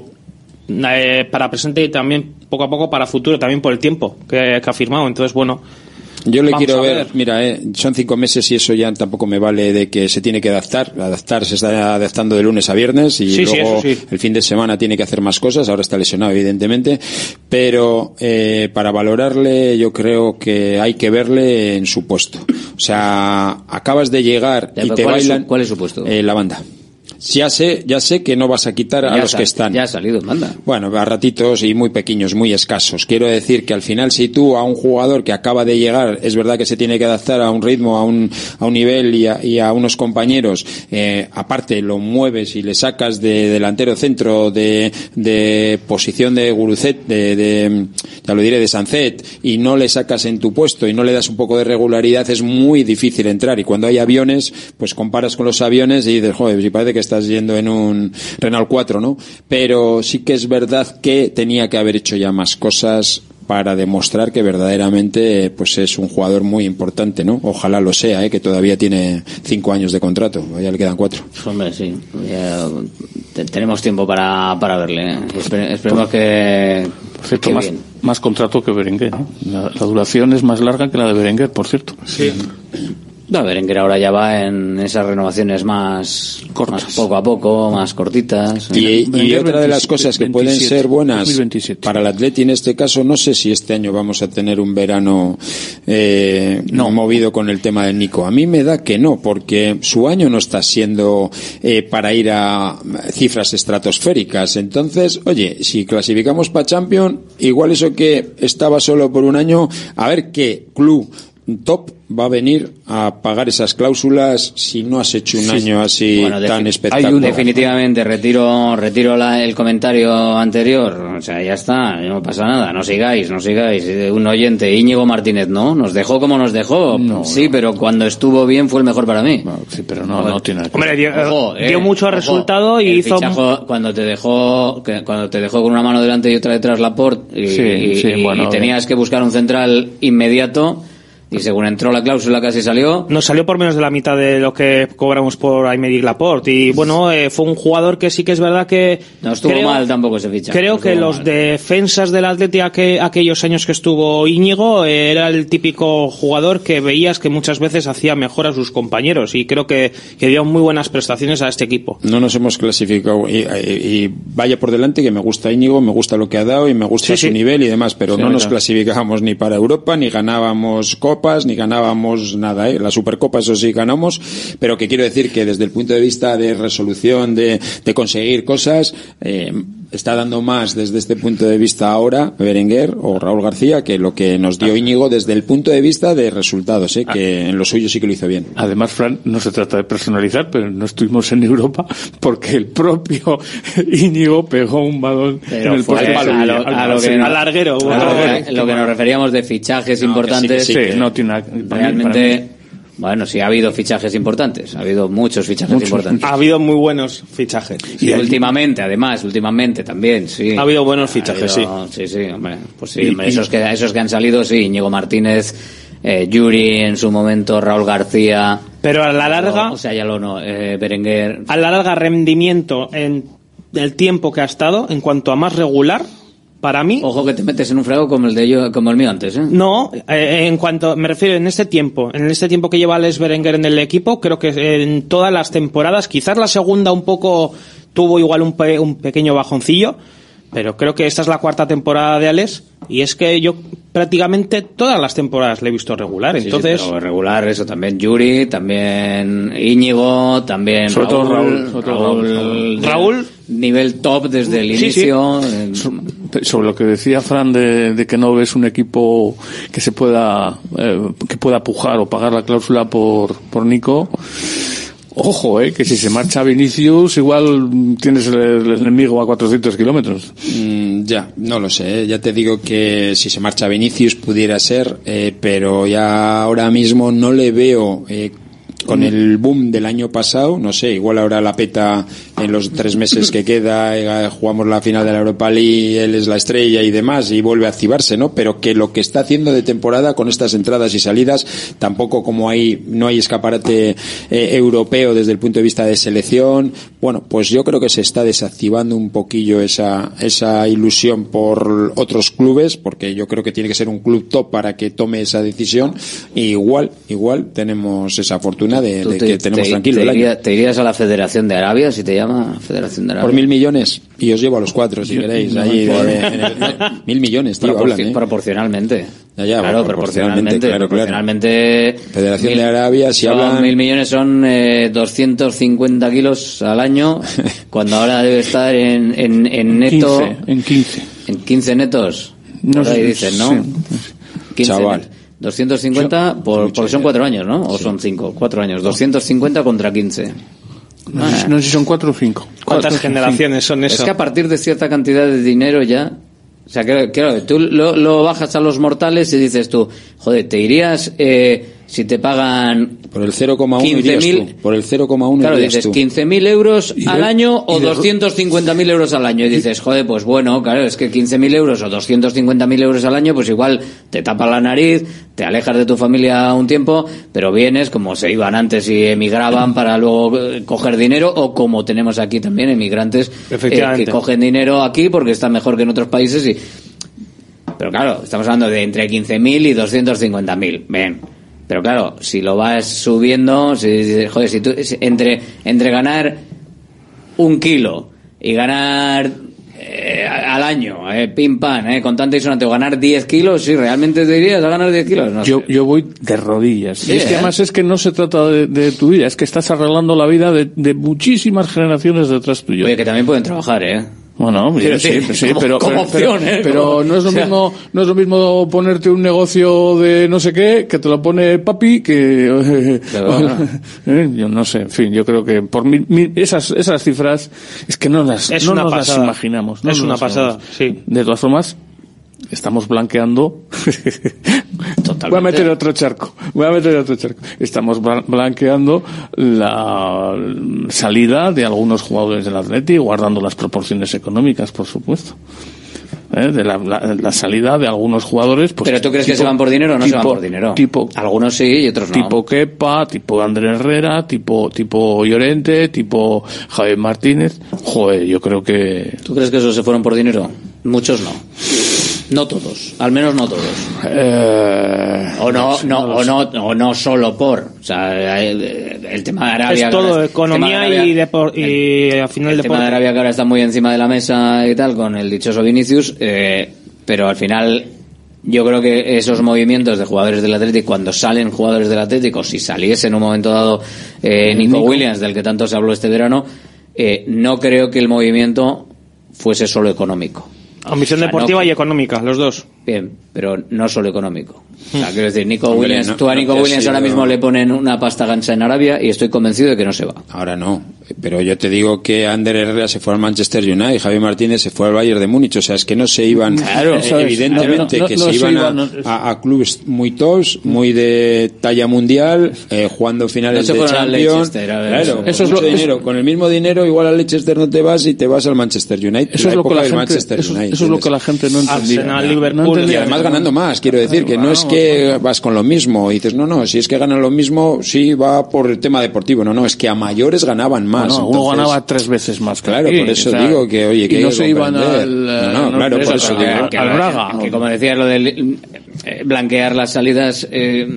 para presente y también poco a poco para futuro, también por el tiempo que ha firmado. Entonces, bueno, yo le quiero ver, mira, son 5 meses y eso ya tampoco me vale de que se tiene que adaptar, se está adaptando de lunes a viernes y luego el fin de semana tiene que hacer más cosas, ahora está lesionado evidentemente, pero para valorarle yo creo que hay que verle en su puesto. O sea, acabas de llegar y te bailan... ¿Cuál es su puesto? La banda. Ya sé que no vas a quitar a los que están. Ya ha salido, manda. Bueno, a ratitos y muy pequeños, muy escasos. Quiero decir que al final si tú a un jugador que acaba de llegar, es verdad que se tiene que adaptar a un ritmo, a un nivel y a unos compañeros, aparte lo mueves y le sacas de delantero centro, de posición de Gurucet, ya lo diré, de Sancet, y no le sacas en tu puesto y no le das un poco de regularidad, es muy difícil entrar. Y cuando hay aviones, pues comparas con los aviones y dices, joder, si parece que estás yendo en un Renault 4, ¿no? Pero sí que es verdad que tenía que haber hecho ya más cosas para demostrar que verdaderamente pues es un jugador muy importante, ¿no? Ojalá lo sea, que todavía tiene 5 años de contrato, ya le quedan 4. Hombre, sí, ya tenemos tiempo para verle. Esperemos que... Por cierto, más contrato que Berenguer, ¿no? La duración es más larga que la de Berenguer, por cierto. Sí. No, Berenguer ahora ya va en esas renovaciones más cortas, más poco a poco, más cortitas. Y otra de las cosas que pueden ser buenas 2027. Para el Atleti en este caso, no sé si este año vamos a tener un verano movido con el tema del Nico. A mí me da que no, porque su año no está siendo para ir a cifras estratosféricas. Entonces, oye, si clasificamos para Champions, igual eso que estaba solo por un año, a ver qué club top va a venir a pagar esas cláusulas si no has hecho un año así tan espectacular. Definitivamente retiro el comentario anterior, o sea, ya está, no pasa nada, no sigáis. Un oyente, Íñigo Martínez, ¿no? Nos dejó como nos dejó, sí, pero cuando estuvo bien fue el mejor para mí. Sí, pero no tiene nada que ver. Hombre, dio mucho resultado y hizo... Cuando te dejó con una mano delante y otra detrás Laporte y tenías que buscar un central inmediato, y según entró la cláusula casi salió. Nos salió por menos de la mitad de lo que cobramos por Aymeric Laporte. Y bueno, fue un jugador que sí que es verdad que... No estuvo mal tampoco ese fichaje. Creo que los defensas del Atleti aquellos años que estuvo Íñigo, era el típico jugador que veías que muchas veces hacía mejor a sus compañeros. Y creo que dio muy buenas prestaciones a este equipo. No nos hemos clasificado. Y vaya por delante que me gusta Íñigo, me gusta lo que ha dado y me gusta su nivel y demás. Pero no nos clasificábamos ni para Europa, ni ganábamos copas, ni ganábamos nada, La Supercopa eso sí ganamos, pero que quiero decir que desde el punto de vista de resolución, de conseguir cosas, está dando más desde este punto de vista ahora Berenguer o Raúl García que lo que nos dio Íñigo desde el punto de vista de resultados, que en lo suyo sí que lo hizo bien. Además, Fran, no se trata de personalizar, pero no estuvimos en Europa porque el propio Íñigo pegó un balón en el poste al larguero. Lo que nos referíamos de fichajes importantes, no tiene realmente. Bueno, sí, ha habido fichajes importantes, ha habido muchos fichajes importantes. Ha habido muy buenos fichajes. Y últimamente también, sí. Ha habido buenos fichajes, sí, hombre, pues sí, hombre, esos que han salido, sí, Íñigo Martínez, Yuri en su momento, Raúl García. Pero a la larga, Berenguer. A la larga rendimiento en el tiempo que ha estado, en cuanto a más regular, para mí... Ojo que te metes en un frego como el mío antes, ¿eh? No, en cuanto... Me refiero en este tiempo que lleva Alex Berenguer en el equipo, creo que en todas las temporadas, quizás la segunda un poco tuvo igual un pequeño bajoncillo, pero creo que esta es la cuarta temporada de Alex, y es que yo prácticamente todas las temporadas le he visto regular, entonces... Sí, pero regular, eso también Yuri, también Íñigo, también sobre Raúl, nivel top desde el inicio. Sobre lo que decía Fran de que no ves un equipo que se pueda pujar o pagar la cláusula por Nico. Ojo, que si se marcha Vinicius, igual tienes el enemigo a 400 kilómetros. Ya, no lo sé. Ya te digo que si se marcha Vinicius pudiera ser, pero ya ahora mismo no le veo con el boom del año pasado, no sé, igual ahora la peta en los 3 meses que queda, jugamos la final de la Europa League, él es la estrella y demás, y vuelve a activarse, ¿no? Pero que lo que está haciendo de temporada con estas entradas y salidas, tampoco como no hay escaparate europeo desde el punto de vista de selección, bueno, pues yo creo que se está desactivando un poquillo esa ilusión por otros clubes, porque yo creo que tiene que ser un club top para que tome esa decisión, y igual tenemos esa fortuna de que tenemos tranquilo el año. ¿Te irías a la Federación de Arabia si te llama Federación de Arabia? Por 1.000 millones, y os llevo a los 4 si queréis. Ahí 1.000 millones, tío, hablan, proporcionalmente. Claro, proporcionalmente. Federación de Arabia, si hablan... 1.000 millones son 250 kilos al año, cuando ahora debe estar en neto... 15. En 15 netos. No sé, ahí dicen, ¿no? Sí. 15 chaval. 250 porque son 4 años, ¿no? O son 5, 4 años. 250 contra 15. No sé si son 4 o 5. ¿Cuántas generaciones son eso? Es que a partir de cierta cantidad de dinero ya... O sea, claro, tú lo bajas a los mortales y dices tú, joder, te irías si te pagan... Por el 0,1 irías tú. Por el 0,1 claro, irías dices tú. 15.000 euros al año o 250.000 euros al año. Y dices, joder, pues bueno, claro, es que 15.000 euros o 250.000 euros al año, pues igual te tapa la nariz, te alejas de tu familia un tiempo, pero vienes como se iban antes y emigraban para luego coger dinero, o como tenemos aquí también emigrantes que cogen dinero aquí porque está mejor que en otros países. Pero claro, estamos hablando de entre 15.000 y 250.000. Ven. Pero claro, si lo vas subiendo, si tú entre ganar 1 kilo y ganar al año, pim pam, contante y sonante, o ganar 10 kilos, sí, ¿realmente te dirías a ganar 10 kilos? No sé. Yo voy de rodillas. Sí, y es que además es que no se trata de tu vida, es que estás arreglando la vida de muchísimas generaciones detrás tuyo. Oye, que también pueden trabajar, Bueno, sí, pero no es lo mismo, no es lo mismo ponerte un negocio de no sé qué que te lo pone papi que yo no sé, en fin, yo creo que por esas cifras es que no nos las imaginamos, es una pasada, sí. De todas formas, estamos blanqueando. Totalmente. Voy a meter otro charco. Estamos blanqueando la salida de algunos jugadores del Atleti, guardando las proporciones económicas, por supuesto. De la salida de algunos jugadores. Pues, ¿pero tú crees que se van por dinero o no se van por dinero? Algunos sí y otros no. Tipo Kepa, tipo Andrés Herrera, tipo Llorente, tipo Javier Martínez. Joder, yo creo que... ¿Tú crees que esos se fueron por dinero? Muchos no. No todos, al menos no todos. O no solo por, o sea, el tema de Arabia. Es todo economía y al final el deporte. tema de Arabia que ahora está muy encima de la mesa y tal con el dichoso Vinicius, pero al final yo creo que esos movimientos de jugadores del Atlético, cuando salen jugadores del Atlético, si saliese en un momento dado Nico Williams, del que tanto se habló este verano, no creo que el movimiento fuese solo económico. Ambición deportiva y económica, los dos. Bien, pero no solo económico. O sea, quiero decir, Nico Williams, tú a Nico Williams ahora mismo le ponen una pasta gancha en Arabia y estoy convencido de que no se va. Ahora no, pero yo te digo que Ander Herrera se fue al Manchester United y Javi Martínez se fue al Bayern de Múnich, o sea, es que no se iban, evidentemente que se iban a clubes muy tops, muy de talla mundial, jugando finales de Champions. Claro, eso es dinero. Con el mismo dinero igual al Leicester no te vas y te vas al Manchester United. Eso es lo que la gente, eso es lo que la gente no entendía. Arsenal, Liverpool, y además ganando más, quiero decir, que no es que vas con lo mismo y dices, no, si es que ganan lo mismo, sí va por el tema deportivo, no, es que a mayores ganaban más. No, uno ganaba 3 veces más. Claro, por eso digo que, oye, que no se iban claro, por eso digo. Al Braga. Que como decías, lo de blanquear las salidas,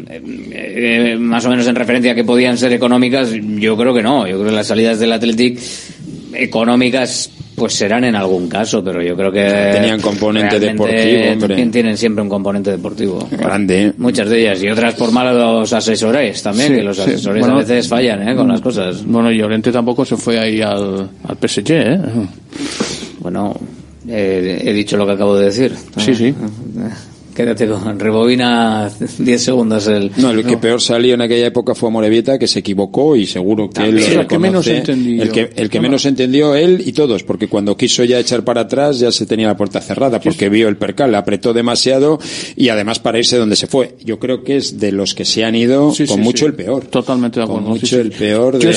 más o menos en referencia a que podían ser económicas, yo creo que no. Yo creo que las salidas del Athletic económicas pues serán en algún caso, pero yo creo que tenían componente deportivo, hombre. Tienen siempre un componente deportivo grande, muchas de ellas, y otras por malos asesores también, sí, que los asesores a veces fallan con las cosas. Bueno, Llorente tampoco se fue ahí al PSG, Bueno, he dicho lo que acabo de decir. Sí. Quédate con rebobina 10 segundos el que peor salió en aquella época fue Morevieta, que se equivocó, y seguro que él lo reconoce. El que menos entendió él y todos, porque cuando quiso ya echar para atrás ya se tenía la puerta cerrada, porque vio el percal, apretó demasiado y además para irse donde se fue. Yo creo que es de los que se han ido con mucho el peor. Totalmente de acuerdo. Con mucho el peor de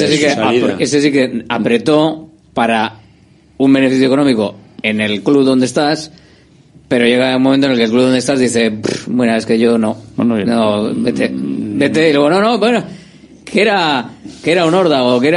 ese sí que apretó para un beneficio económico en el club donde estás. Pero llega un momento en el que el club donde estás dice, bueno, es que yo no, vete, y luego bueno, que era un órdago, que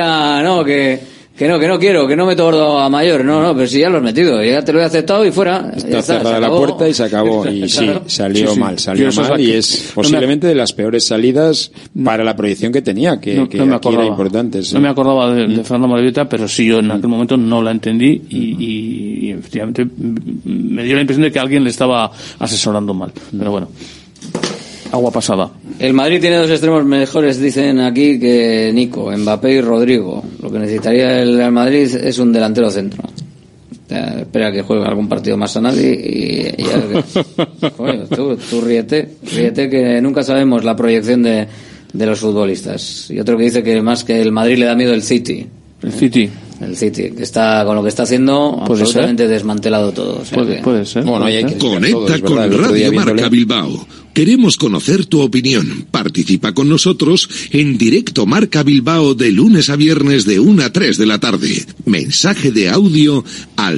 no quiero, que no meto gordo a mayor, pero si ya lo has metido, ya te lo he aceptado y fuera. Está cerrada la puerta y se acabó, y sí, salió mal, y es posiblemente de las peores salidas para la proyección que tenía, que aquí era importante. Sí. No me acordaba de Fernando Morevieta, pero sí, yo en aquel momento no la entendí y efectivamente me dio la impresión de que alguien le estaba asesorando mal, pero bueno. Agua pasada. El Madrid tiene 2 extremos mejores, dicen aquí, que Nico, Mbappé y Rodrigo. Lo que necesitaría el Real Madrid es un delantero centro. Espera que juegue algún partido más a nadie y ya. Joder, tú ríete, que nunca sabemos la proyección de los futbolistas. Y otro que dice que más que el Madrid le da miedo el City. El City, que está con lo que está haciendo absolutamente desmantelado todo. Puede ser. Bueno, hay que Conecta con Radio Marca Bilbao. Queremos conocer tu opinión. Participa con nosotros en directo Marca Bilbao de lunes a viernes de 1 a 3 de la tarde. Mensaje de audio al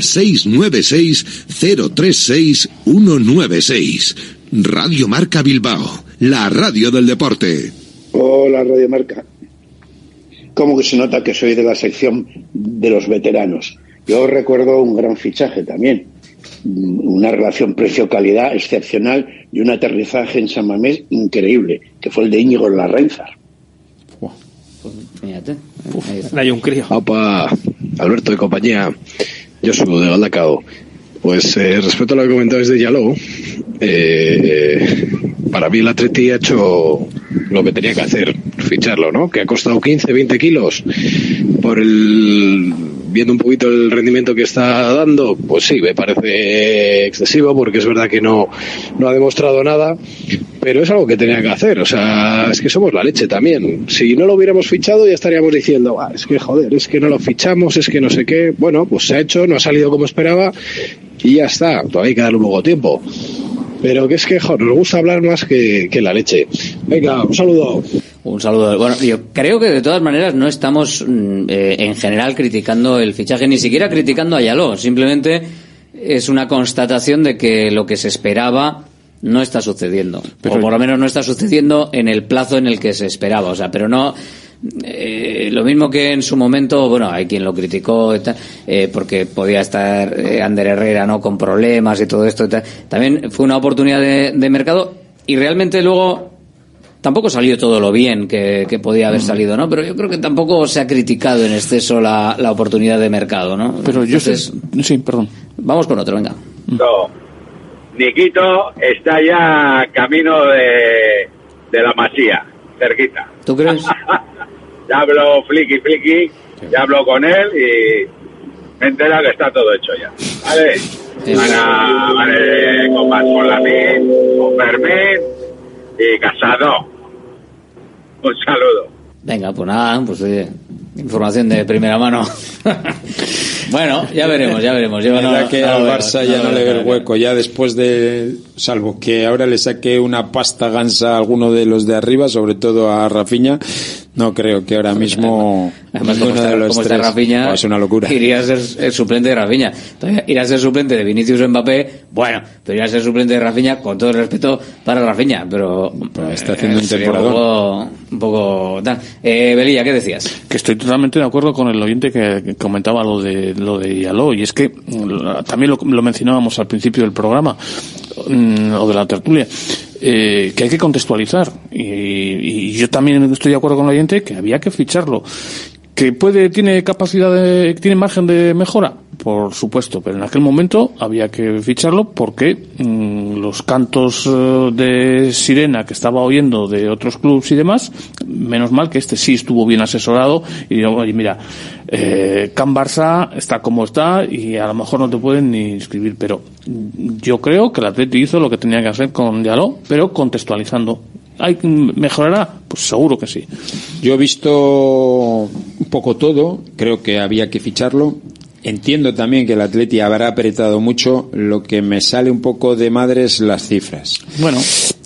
696-036-196. Radio Marca Bilbao, la radio del deporte. Hola, Radio Marca. ¿Cómo que se nota que soy de la sección de los veteranos? Yo recuerdo un gran fichaje también, una relación precio-calidad excepcional y un aterrizaje en San Mamés increíble, que fue el de Íñigo Larraínzar. Fíjate. Hay un crío. Opa, Alberto y compañía, yo soy de Galdacao. Pues respecto a lo que comentabas de Yalou, para mí el Atleti ha hecho lo que tenía que hacer, ficharlo, ¿no? Que ha costado 15, 20 kilos por el viendo un poquito el rendimiento que está dando, pues sí, me parece excesivo, porque es verdad que no ha demostrado nada, pero es algo que tenía que hacer. O sea, es que somos la leche también. Si no lo hubiéramos fichado ya estaríamos diciendo, es que joder, es que no lo fichamos, es que no sé qué. Bueno, pues se ha hecho, no ha salido como esperaba y ya está. Todavía hay que darle un poco de tiempo. Pero que es que, joder, nos gusta hablar más que la leche. Venga, un saludo. Un saludo. Bueno, yo creo que de todas maneras no estamos en general criticando el fichaje, ni siquiera criticando a Yaló. Simplemente es una constatación de que lo que se esperaba no está sucediendo. Pero, o por lo menos no está sucediendo en el plazo en el que se esperaba. O sea, pero no... lo mismo que en su momento, bueno, hay quien lo criticó y tal, porque podía estar Ander Herrera, ¿no?, con problemas y todo esto y tal. También fue una oportunidad de mercado y realmente luego tampoco salió todo lo bien que podía haber salido, ¿no? Pero yo creo que tampoco se ha criticado en exceso la oportunidad de mercado, ¿no? Pero entonces, sí, perdón. Vamos con otro, venga. No. Niquito está ya camino de la Masía, cerquita. ¿Tú crees? Ya hablo Flicky, ya hablo con él y me entera que está todo hecho ya. ¿Vale? Vale, con Lamin, con Fermín y Casado. Un saludo. Venga, pues nada, pues oye, información de primera mano. Bueno, ya veremos. Verdad que al Barça ya no le ve el hueco, ya después de, salvo que ahora le saque una pasta gansa a alguno de los de arriba, sobre todo a Rafinha, no creo que ahora mismo ninguno de los tres. Rafinha, es una locura. Iría a ser el suplente de Rafinha. Ir a ser suplente de Vinicius Mbappé, bueno, pero ir a ser suplente de Rafinha, con todo el respeto para Rafinha, pero está haciendo un temporadón. Un poco tal. Belilla, ¿qué decías? Que estoy totalmente de acuerdo con el oyente que comentaba lo de Yaló, y es que también lo mencionábamos al principio del programa, o de la tertulia, que hay que contextualizar, y yo también estoy de acuerdo con el oyente que había que ficharlo. ¿Que tiene capacidad tiene margen de mejora? Por supuesto, pero en aquel momento había que ficharlo porque los cantos de sirena que estaba oyendo de otros clubes y demás, menos mal que sí estuvo bien asesorado y digo, oye, mira, Can Barça está como está y a lo mejor no te pueden ni inscribir, pero yo creo que el Atleti hizo lo que tenía que hacer con Yaló, pero contextualizando. ¿Mejorará? Pues seguro que sí. Yo he visto un poco todo, creo que había que ficharlo. Entiendo también que el Atleti habrá apretado mucho. Lo que me sale un poco de madre es las cifras. Bueno,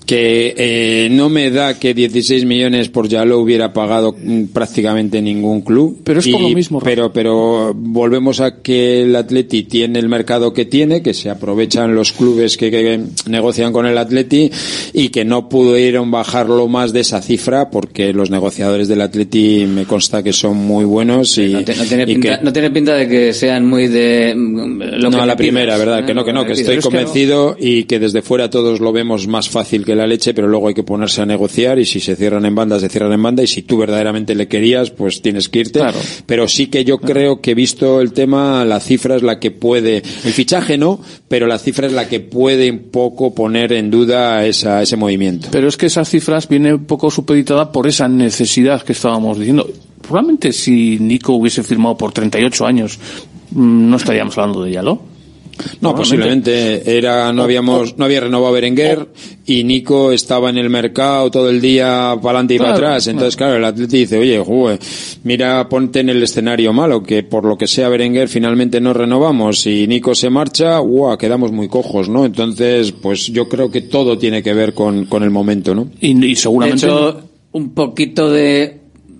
que no me da que 16 millones por Yaló hubiera pagado prácticamente ningún club. Pero es por lo mismo. Pero volvemos a que el Atleti tiene el mercado que tiene, que se aprovechan los clubes que negocian con el Atleti y que no pudieron bajarlo más de esa cifra porque los negociadores del Atleti me consta que son muy buenos y no tiene pinta de que sean muy de a la primera, ¿verdad? Que estoy convencido y que desde fuera todos lo vemos más fácil que la leche, pero luego hay que ponerse a negociar y si se cierran en banda, se cierran en banda y si tú verdaderamente le querías, pues tienes que irte. Claro. Pero sí que yo creo que visto el tema, la cifra es la que puede, el fichaje no, pero la cifra es la que puede un poco poner en duda ese movimiento. Pero es que esas cifras vienen un poco supeditada por esa necesidad que estábamos diciendo. Probablemente si Nico hubiese firmado por 38 años, no estaríamos hablando de Yaló. No, posiblemente no había renovado a Berenguer y Nico estaba en el mercado todo el día para adelante y para atrás. Entonces, claro, el Atleti dice, oye, mira, ponte en el escenario malo, que por lo que sea Berenguer finalmente no renovamos y Nico se marcha, quedamos muy cojos, ¿no? Entonces, pues yo creo que todo tiene que ver con el momento, ¿no? Y seguramente... De hecho, un poquito de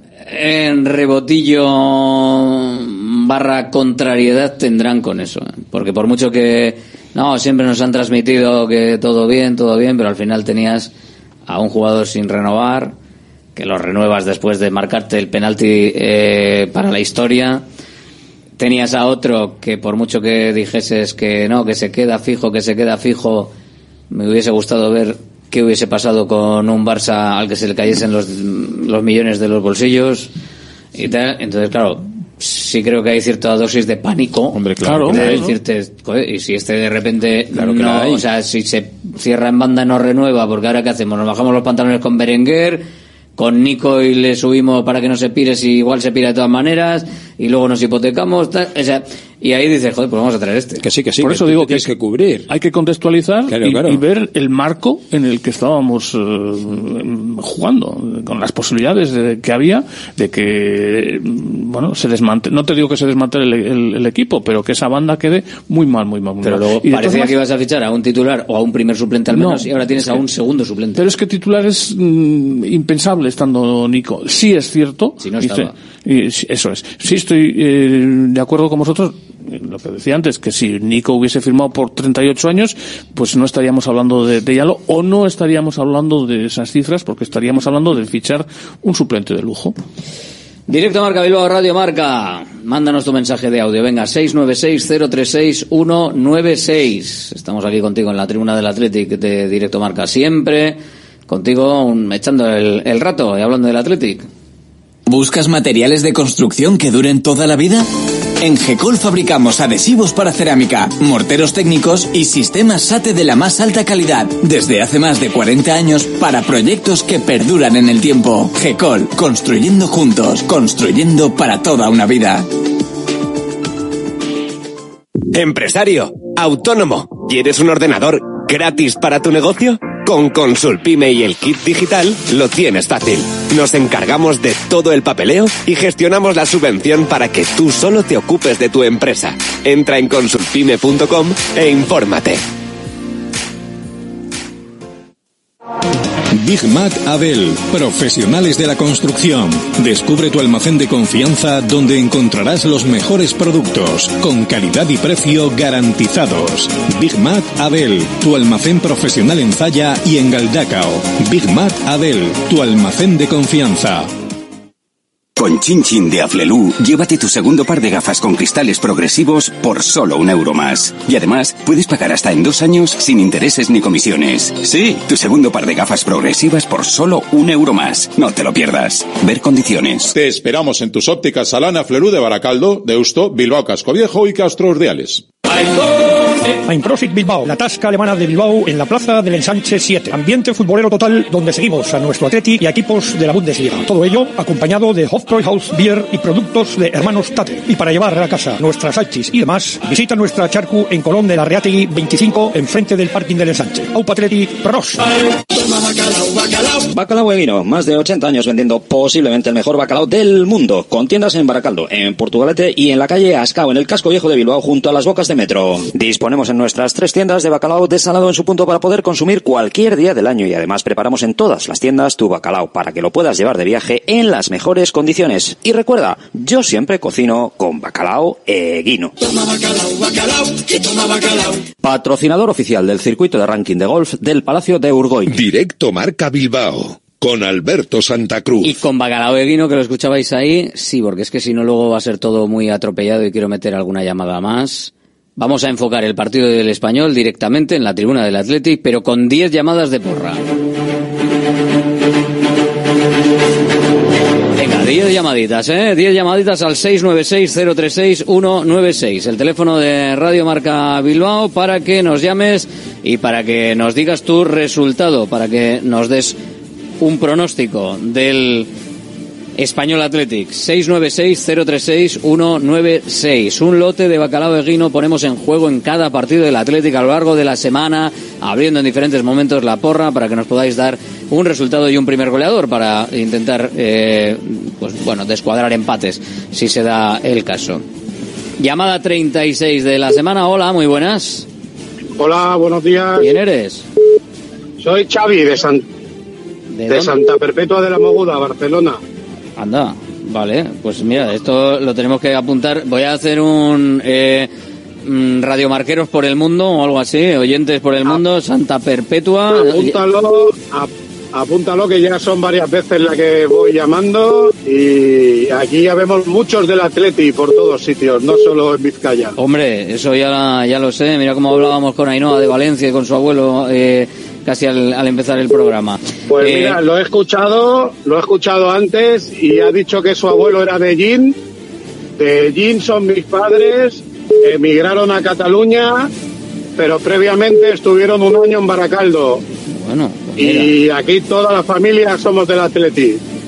rebotillo / contrariedad tendrán con eso, porque por mucho que siempre nos han transmitido que todo bien, pero al final tenías a un jugador sin renovar, que lo renuevas después de marcarte el penalti para la historia, tenías a otro que por mucho que dijeses que no, que se queda fijo, me hubiese gustado ver qué hubiese pasado con un Barça al que se le cayesen los millones de los bolsillos y tal. Entonces, claro, sí creo que hay cierta dosis de pánico. Hombre, claro. De decirte, y si de repente o sea, si se cierra en banda no renueva, porque ahora ¿qué hacemos? Nos bajamos los pantalones con Berenguer, con Nico y le subimos para que no se pire, si igual se pira de todas maneras, y luego nos hipotecamos, tal, o sea, y ahí dices, joder, pues vamos a traer este. Que sí. Por eso digo que hay que cubrir. Hay que contextualizar Claro. Y ver el marco en el que estábamos jugando, con las posibilidades que había de que, bueno, no te digo que se desmantele el equipo, pero que esa banda quede muy mal. Pero luego parecía que ibas a fichar a un titular o a un primer suplente al menos, y ahora tienes a un segundo suplente. Pero es que titular es impensable estando Nico. Sí es cierto. Si no estaba. Eso es. Sí estoy de acuerdo con vosotros. Lo que decía antes, que si Nico hubiese firmado por 38 años, pues no estaríamos hablando de Yalo, o no estaríamos hablando de esas cifras, porque estaríamos hablando de fichar un suplente de lujo. Directo Marca Bilbao, Radio Marca. Mándanos tu mensaje de audio. Venga, 696-036-196. Estamos aquí contigo en la tribuna del Athletic de Directo Marca. Siempre contigo echando el rato y hablando del Athletic. ¿Buscas materiales de construcción que duren toda la vida? En Gecol fabricamos adhesivos para cerámica, morteros técnicos y sistemas SATE de la más alta calidad. Desde hace más de 40 años para proyectos que perduran en el tiempo. Gecol, construyendo juntos, construyendo para toda una vida. Empresario, autónomo, ¿quieres un ordenador gratis para tu negocio? Con Consulpime y el kit digital lo tienes fácil. Nos encargamos de todo el papeleo y gestionamos la subvención para que tú solo te ocupes de tu empresa. Entra en consulpime.com e infórmate. Big Mac Abel, profesionales de la construcción. Descubre tu almacén de confianza donde encontrarás los mejores productos, con calidad y precio garantizados. Big Mac Abel, tu almacén profesional en Zalla y en Galdacao. Big Mac Abel, tu almacén de confianza. Con Chin Chin de Aflelu, llévate tu segundo par de gafas con cristales progresivos por solo €1 más. Y además, puedes pagar hasta en 2 años sin intereses ni comisiones. Sí, tu segundo par de gafas progresivas por solo €1 más. No te lo pierdas. Ver condiciones. Te esperamos en tus ópticas Salana Aflelu de Baracaldo, Deusto, Bilbao Casco Viejo y Castro Urdiales. Einprosit Bilbao, la tasca alemana de Bilbao en la plaza del Ensanche 7. Ambiente futbolero total donde seguimos a nuestro Atleti y a equipos de la Bundesliga. Todo ello acompañado de Hofbräuhaus Bier y productos de hermanos Tate. Y para llevar a casa nuestras salchis y demás, visita nuestra charcu en Colón de la Reategui 25, enfrente del parking del Ensanche. Aupa Atleti, pros. Bacalao Eguino, más de 80 años vendiendo posiblemente el mejor bacalao del mundo, con tiendas en Baracaldo, en Portugalete y en la calle Ascao, en el casco viejo de Bilbao, junto a las bocas de metro. Disponemos en nuestras 3 tiendas de bacalao desalado en su punto para poder consumir cualquier día del año, y además preparamos en todas las tiendas tu bacalao para que lo puedas llevar de viaje en las mejores condiciones. Y recuerda, yo siempre cocino con Bacalao Eguino. Toma bacalao, bacalao, que toma bacalao. Patrocinador oficial del circuito de ranking de golf del Palacio de Urgoy. Directo Marca Bilbao, con Alberto Santa Cruz. Y con Bacalao Eguino, que lo escuchabais ahí, sí, porque es que si no luego va a ser todo muy atropellado y quiero meter alguna llamada más. Vamos a enfocar el partido del Español directamente en la tribuna del Athletic, pero con 10 llamadas de porra. Venga, 10 llamaditas, 10 llamaditas al 696-036-196. El teléfono de Radio Marca Bilbao para que nos llames y para que nos digas tu resultado, para que nos des un pronóstico del Español Athletic. 696-036-196. Un lote de Bacalao Eguino ponemos en juego en cada partido del Athletic a lo largo de la semana, abriendo en diferentes momentos la porra para que nos podáis dar un resultado y un primer goleador para intentar descuadrar empates si se da el caso. Llamada 36 de la semana. Hola, muy buenas. Hola, buenos días. ¿Quién eres? Soy Xavi de Santa Perpetua de la Moguda, Barcelona. Anda, vale, pues mira, esto lo tenemos que apuntar. Voy a hacer un radiomarqueros por el mundo o algo así, oyentes por el mundo, Santa Perpetua. Apúntalo, que ya son varias veces la que voy llamando, y aquí ya vemos muchos del Atleti por todos sitios, no solo en Vizcaya. Hombre, eso ya lo sé, mira cómo hablábamos con Ainhoa de Valencia y con su abuelo casi al empezar el programa. Pues mira, lo he escuchado antes y ha dicho que su abuelo era de Gin. De Gin son mis padres, emigraron a Cataluña, pero previamente estuvieron un año en Baracaldo. Bueno, pues y aquí toda la familia somos del Atleti.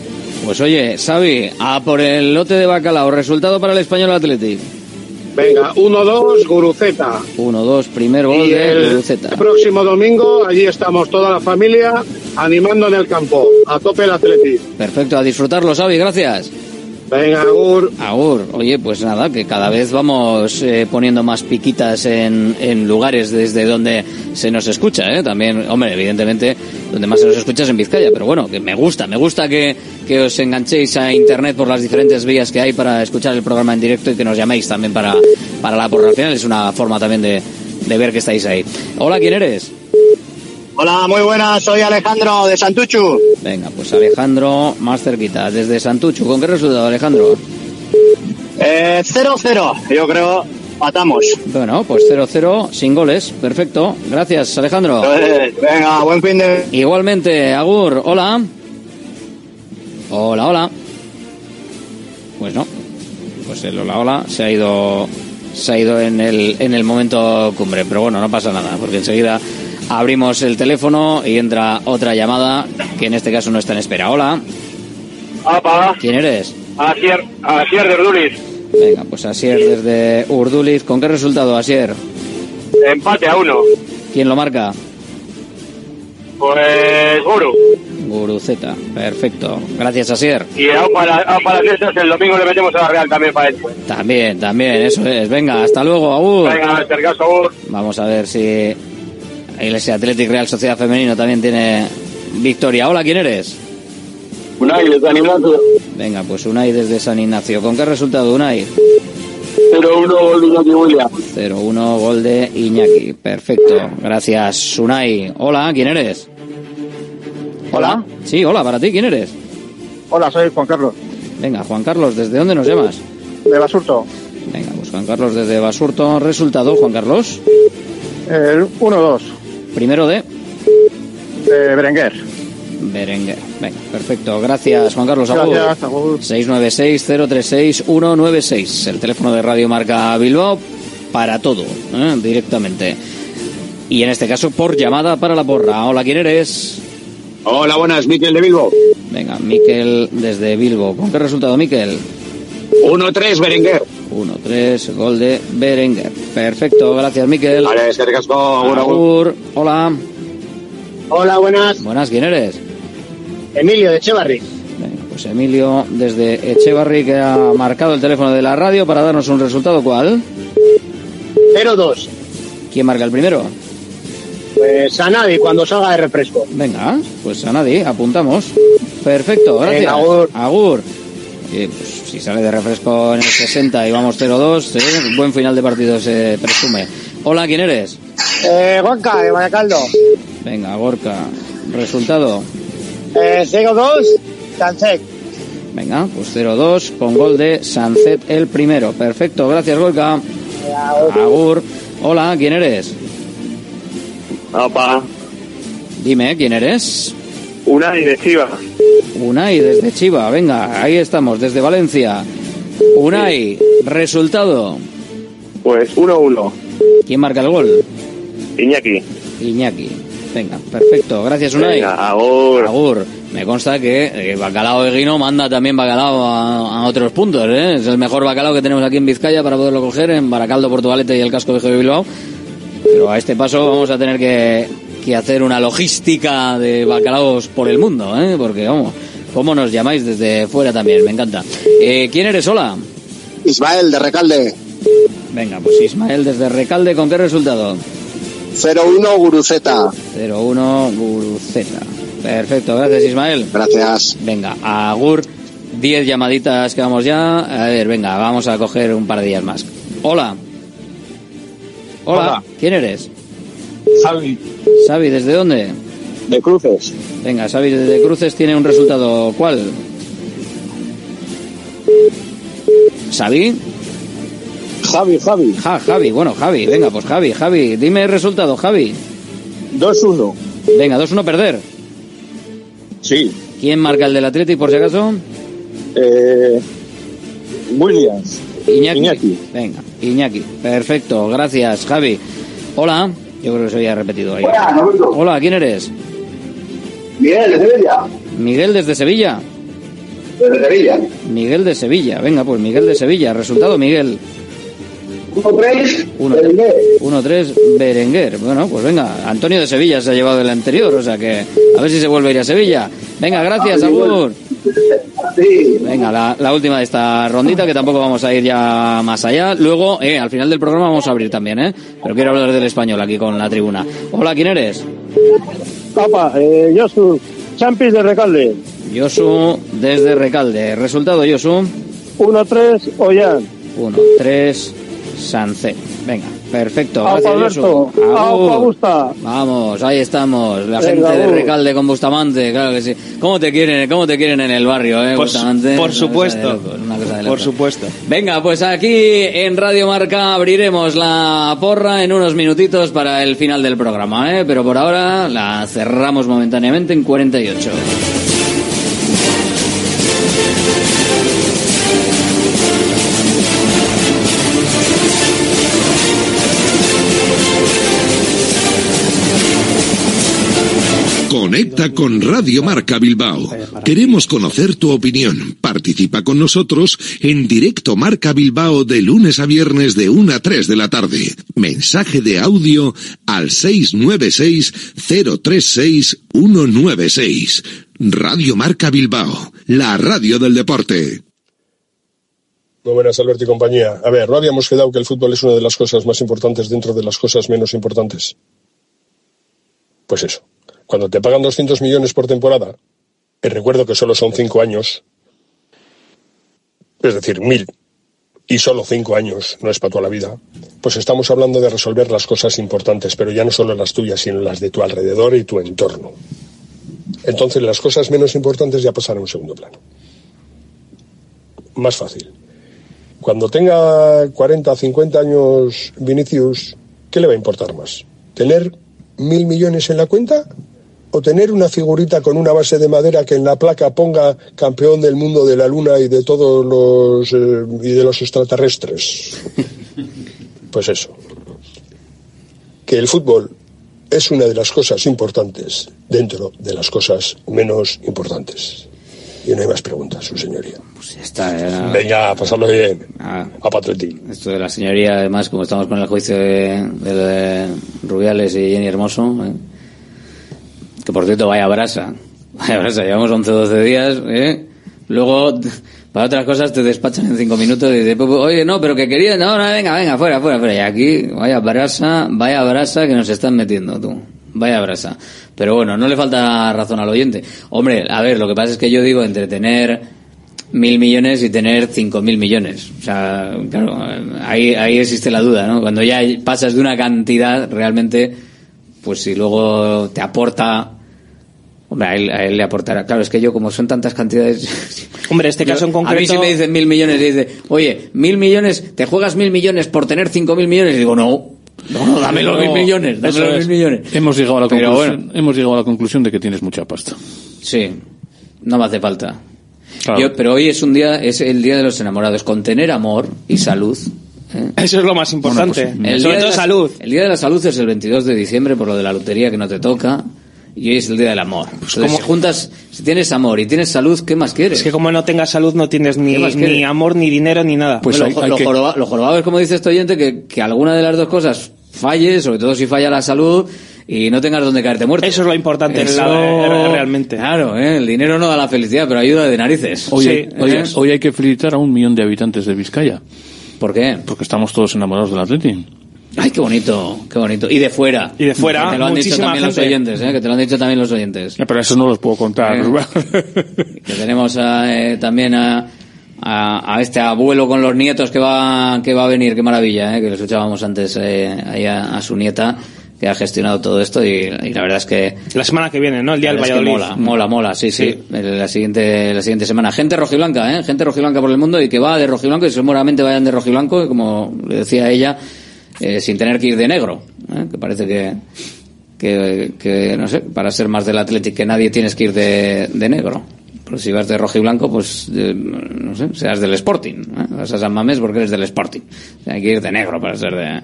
Pues oye, Xavi, a por el lote de bacalao. Resultado para el Español Athletic. Venga, 1-2, Guruceta. 1-2, primer gol de Guruceta. El próximo domingo, allí estamos toda la familia animando en el campo. A tope el Athletic. Perfecto, a disfrutarlo, Xavi, gracias. Venga, Agur. Agur. Oye, pues nada, que cada vez vamos poniendo más piquitas en lugares desde donde se nos escucha, ¿eh? También, hombre, evidentemente, donde más se nos escucha es en Vizcaya, pero bueno, que me gusta que os enganchéis a internet por las diferentes vías que hay para escuchar el programa en directo y que nos llaméis también para la porra. Al final es una forma también de ver que estáis ahí. Hola, ¿quién eres? Hola, muy buenas, soy Alejandro de Santuchu. Venga, pues Alejandro, más cerquita, desde Santuchu. ¿Con qué resultado, Alejandro? 0-0, yo creo, matamos. Bueno, pues 0-0, sin goles, perfecto. Gracias, Alejandro. Venga, buen fin de... Igualmente, Agur, hola. Hola. Pues no, pues el hola se ha ido en el momento cumbre, pero bueno, no pasa nada, porque enseguida abrimos el teléfono y entra otra llamada, que en este caso no está en espera. Hola. Apa. ¿Quién eres? Asier de Urduliz. Venga, pues Asier desde Urduliz. ¿Con qué resultado, Asier? Empate a 1. ¿Quién lo marca? Pues Guruceta, perfecto. Gracias, Asier. Y para las fiestas el domingo le metemos a la Real también para esto. También, eso es. Venga, hasta luego, Agur. Venga, cercaso, Agur. Vamos a ver si Iglesia Athletic Real Sociedad Femenino también tiene victoria. Hola, ¿quién eres? Unai, de San Ignacio. Venga, pues Unai desde San Ignacio. ¿Con qué resultado, Unai? 0-1, gol de Iñaki Williams. 0-1, gol de Iñaki. Perfecto. Gracias, Unai. Hola, ¿quién eres? Hola. Sí, hola, para ti, ¿quién eres? Hola, soy Juan Carlos. Venga, Juan Carlos, ¿desde dónde nos llamas? De Basurto. Venga, pues Juan Carlos desde Basurto. ¿Resultado, Juan Carlos? 1-2. Primero de Berenguer. Venga, perfecto. Gracias, Juan Carlos. Gracias, 696-036-196. El teléfono de Radio Marca Bilbao para todo, directamente. Y en este caso por llamada para la porra. Hola, ¿quién eres? Hola, buenas, Miquel de Bilbo. Venga, Miquel desde Bilbo. ¿Con qué resultado, Miquel? 1-3, Berenguer. 1-3, gol de Berenguer. Perfecto, gracias, Miquel. Vale, es que recasco. Agur. Hola. Hola, buenas. Buenas, ¿quién eres? Emilio de Echevarri. Venga, pues Emilio desde Echevarri, que ha marcado el teléfono de la radio para darnos un resultado. ¿Cuál? 0-2. ¿Quién marca el primero? Pues a nadie, cuando salga de refresco. Venga, pues a nadie, apuntamos. Perfecto, gracias. Venga, Agur. Oye, pues si sale de refresco en el 60 y vamos 0-2, buen final de partido se presume. Hola, ¿quién eres? Gorka, de Baracaldo. Venga, Gorka. ¿Resultado? 0-2, Sanset. Venga, pues 0-2 con gol de Sanset el primero. Perfecto, gracias, Gorka. Agur. Hola, ¿quién eres? Opa. Dime, ¿quién eres? Unai de Chiva. Unai desde Chiva, venga, ahí estamos, desde Valencia. Unai, resultado. Pues 1-1. ¿Quién marca el gol? Iñaki. Venga, perfecto, gracias, Unai. Venga, Agur. Agur. Me consta que Bacalao de Guino manda también bacalao a otros puntos, ¿eh? Es el mejor bacalao que tenemos aquí en Vizcaya para poderlo coger en Baracaldo, Portugalete y el Casco Viejo de Bilbao. Pero a este paso vamos a tener que hacer una logística de bacalaos por el mundo, ¿eh? Porque, vamos, ¿cómo nos llamáis desde fuera también? Me encanta. ¿Quién eres? Hola. Ismael, de Recalde. Venga, pues Ismael desde Recalde, ¿con qué resultado? 0-1, Guruceta. 0-1, Guruceta. Perfecto, gracias, Ismael. Gracias. Venga, Agur, 10 llamaditas que vamos ya. A ver, venga, vamos a coger un par de días más. Hola. Hola. ¿Quién eres? Xavi, ¿desde dónde? De Cruces. Venga, Xavi desde Cruces tiene un resultado. ¿Cuál? ¿Xavi? Javi. Javi, bueno, Javi. Venga, pues Javi. Dime el resultado, Javi. 2-1. Venga, 2-1 perder. Sí. ¿Quién marca el del Athletic, por si acaso? Williams. Iñaki. Venga, Iñaki. Perfecto, gracias, Javi. Hola. Yo creo que se había repetido ahí. Hola, ¿quién eres? Miguel, de Sevilla. Miguel desde Sevilla. Desde Sevilla. Miguel de Sevilla. Venga, pues Miguel de Sevilla. Resultado, Miguel. 1-3. 1-3 Berenguer. Bueno, pues venga. Antonio de Sevilla se ha llevado el anterior, o sea que a ver si se vuelve a ir a Sevilla. Venga, gracias, Agur. Venga, la última de esta rondita, que tampoco vamos a ir ya más allá. Luego, al final del programa vamos a abrir también, pero quiero hablar del español aquí con la tribuna. Hola, ¿quién eres? Papa, Josu, Champis de Recalde. Josu desde Recalde. Resultado, Josu. 1-3 Ollán. 1-3 Sancé. Venga, perfecto. Gracias, Josu. Vamos, ahí estamos. La gente de Recalde con Bustamante, claro que sí. ¿Cómo te quieren en el barrio, Bustamante? Por supuesto. Por supuesto. Venga, pues aquí en Radio Marca abriremos la porra en unos minutitos para el final del programa, pero por ahora la cerramos momentáneamente en 48. Conecta con Radio Marca Bilbao. Queremos conocer tu opinión. Participa con nosotros en directo Marca Bilbao de lunes a viernes de 1 a 3 de la tarde. Mensaje de audio al 696-036-196. Radio Marca Bilbao, la radio del deporte. Muy buenas, Alberto y compañía. A ver, ¿no habíamos quedado que el fútbol es una de las cosas más importantes dentro de las cosas menos importantes? Pues eso. Cuando te pagan 200 millones por temporada, y recuerdo que solo son 5 años, es decir, 1.000, y solo 5 años, no es para toda la vida, pues estamos hablando de resolver las cosas importantes, pero ya no solo las tuyas, sino las de tu alrededor y tu entorno. Entonces las cosas menos importantes ya pasan a un segundo plano. Más fácil. Cuando tenga 40, 50 años Vinicius, ¿qué le va a importar más? ¿Tener 1.000 millones en la cuenta? ¿O tener una figurita con una base de madera que en la placa ponga campeón del mundo de la luna y de todos los y de los extraterrestres? Pues eso. Que el fútbol es una de las cosas importantes dentro de las cosas menos importantes. Y no hay más preguntas, su señoría. Pues ya está. Venga, a pasarlo bien. A Patretti. Esto de la señoría, además, como estamos con el juicio de Rubiales y Jenny Hermoso, que por cierto, vaya brasa, llevamos 11 o 12 días, luego para otras cosas te despachan en 5 minutos y dices, oye, no, pero que quería, no, venga, fuera, y aquí, vaya brasa que nos están metiendo, tú, vaya brasa. Pero bueno, no le falta razón al oyente. Hombre, a ver, lo que pasa es que yo digo entre tener 1.000 millones y tener 5.000 millones. O sea, claro, ahí existe la duda, ¿no? Cuando ya pasas de una cantidad, realmente, pues si luego te aporta... Hombre, a él le aportará. Claro, es que yo, como son tantas cantidades... Hombre, este caso en concreto... A mí si me dicen 1.000 millones y dice, oye, 1.000 millones, ¿te juegas 1.000 millones por tener 5.000 millones? Y digo, no, dame los 1.000 millones, dame los 1.000 millones. Hemos llegado a la conclusión de que tienes mucha pasta. Sí, no me hace falta. Claro. Pero hoy es el día de los enamorados, con tener amor y salud. Eso es lo más importante. Bueno, pues, sobre todo salud. El día de la salud es el 22 de diciembre por lo de la lotería que no te toca. Y hoy es el día del amor. Pues entonces, si tienes amor y tienes salud, ¿qué más quieres? Es que como no tengas salud no tienes ni amor, ni dinero, ni nada. Pues lo jorobado es, como dice este oyente, que alguna de las dos cosas falle, sobre todo si falla la salud, y no tengas donde caerte muerto. Eso es lo importante realmente. Claro, el dinero no da la felicidad, pero ayuda de narices. Hoy hay que felicitar a 1 millón de habitantes de Vizcaya. ¿Por qué? Porque estamos todos enamorados del Atleti. Ay, qué bonito, qué bonito. Y de fuera. Que te lo han dicho también los oyentes, que te lo han dicho también los oyentes. Pero eso no los puedo contar. Que tenemos también a este abuelo con los nietos que va a venir, qué maravilla, que lo escuchábamos antes ahí a su nieta, que ha gestionado todo esto y la verdad es que... La semana que viene, ¿no? El día del Valladolid. Mola, sí. La siguiente semana. Gente rojiblanca, gente rojiblanca por el mundo y que va de rojiblanco y seguramente vayan de rojiblanco, como le decía ella, sin tener que ir de negro, que parece que no sé, para ser más del Athletic que nadie tienes que ir de negro. Pero si vas de rojo y blanco, pues no sé, seas del Sporting, vas a San Mamés porque eres del Sporting. O sea, hay que ir de negro para ser de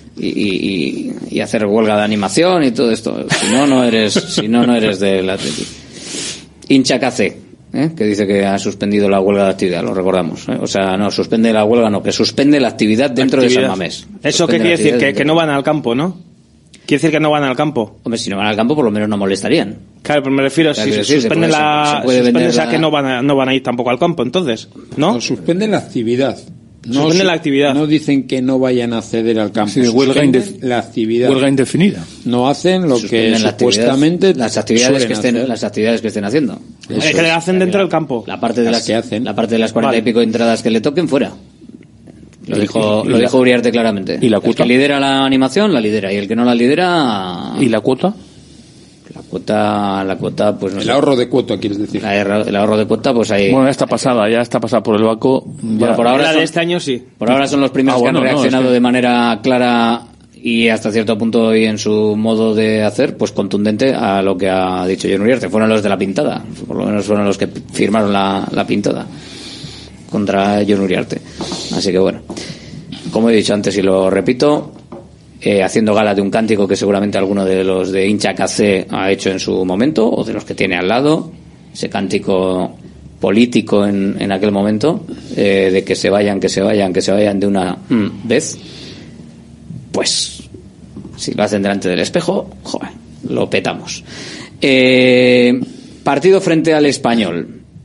y hacer huelga de animación y todo esto. Si no eres del Athletic. Hincha Cacé. que dice que ha suspendido la huelga de actividad, lo recordamos. O sea, no, suspende la huelga, no, que suspende la actividad dentro de San Mamés. ¿Eso qué quiere decir? Que no van al campo, ¿no? Quiere decir que no van al campo. Hombre, si no van al campo, por lo menos no molestarían. Claro, pero me refiero, si suspenden que no van a ir tampoco al campo, entonces, ¿no? No, suspenden la actividad. Suspenden la actividad. No dicen que no vayan a acceder al campo. Sí, la actividad. Huelga indefinida. No hacen lo que supuestamente las actividades que estén haciendo. Que le hacen dentro del campo. La parte de las 40 y pico entradas que le toquen fuera. Lo dijo Uriarte claramente. ¿Y la cuota? El que lidera la animación la lidera, y el que no la lidera... ¿Y la cuota? La cuota, pues no sé. El ahorro de cuota, quieres decir. El ahorro de cuota, pues ahí... Bueno, ya está pasada por el Baco. Bueno, por ahora de este año sí. Por ahora son los primeros que han reaccionado de manera clara y hasta cierto punto y en su modo de hacer, pues contundente a lo que ha dicho Jon Uriarte. Fueron los de la pintada, por lo menos fueron los que firmaron la pintada contra Jon Uriarte. Así que bueno, como he dicho antes y lo repito, haciendo gala de un cántico que seguramente alguno de los de hincha KC ha hecho en su momento, o de los que tiene al lado, ese cántico político en aquel momento, de que se vayan de una vez, pues si lo hacen delante del espejo, joder, lo petamos. Partido frente al Español.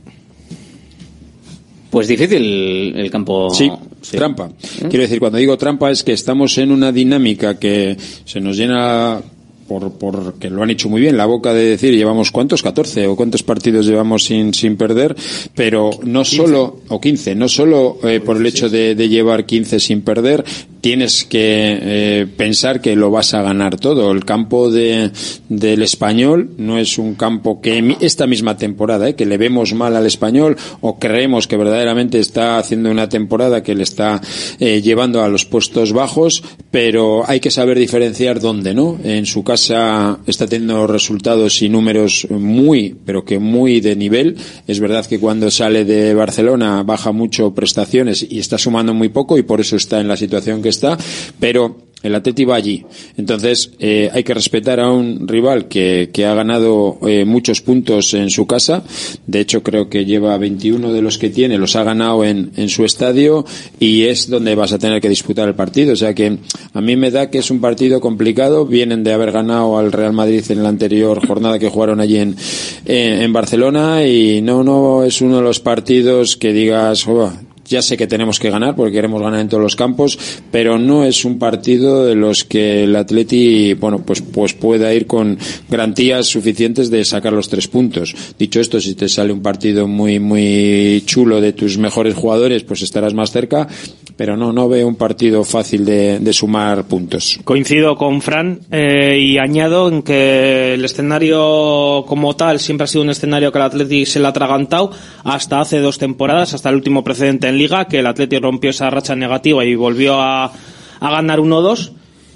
Pues difícil el campo. Sí, trampa. Quiero decir, cuando digo trampa es que estamos en una dinámica que se nos llena, porque lo han hecho muy bien, la boca de decir llevamos ¿cuántos? 14 o cuántos partidos llevamos sin perder, pero no 15. Solo, o 15, no solo por el hecho de llevar 15 sin perder, tienes que pensar que lo vas a ganar todo. El campo del Español no es un campo que esta misma temporada, que le vemos mal al Español o creemos que verdaderamente está haciendo una temporada que le está llevando a los puestos bajos, pero hay que saber diferenciar dónde, ¿no? En su casa está teniendo resultados y números pero que muy de nivel. Es verdad que cuando sale de Barcelona baja mucho prestaciones y está sumando muy poco y por eso está en la situación que está, pero el Atleti va allí. Entonces hay que respetar a un rival que ha ganado muchos puntos en su casa. De hecho creo que lleva 21 de los que tiene, los ha ganado en su estadio, y es donde vas a tener que disputar el partido. O sea que a mí me da que es un partido complicado. Vienen de haber ganado al Real Madrid en la anterior jornada que jugaron allí en Barcelona, y no es uno de los partidos que digas ya sé que tenemos que ganar porque queremos ganar en todos los campos, pero no es un partido de los que el Atleti, pues pueda ir con garantías suficientes de sacar los 3 puntos. Dicho esto, si te sale un partido muy, muy chulo de tus mejores jugadores, pues estarás más cerca, pero no veo un partido fácil de sumar puntos. Coincido con Fran, y añado en que el escenario como tal siempre ha sido un escenario que el Atleti se le ha atragantado hasta hace 2 temporadas, hasta el último precedente en Liga, que el Atleti rompió esa racha negativa y volvió a ganar 1-2,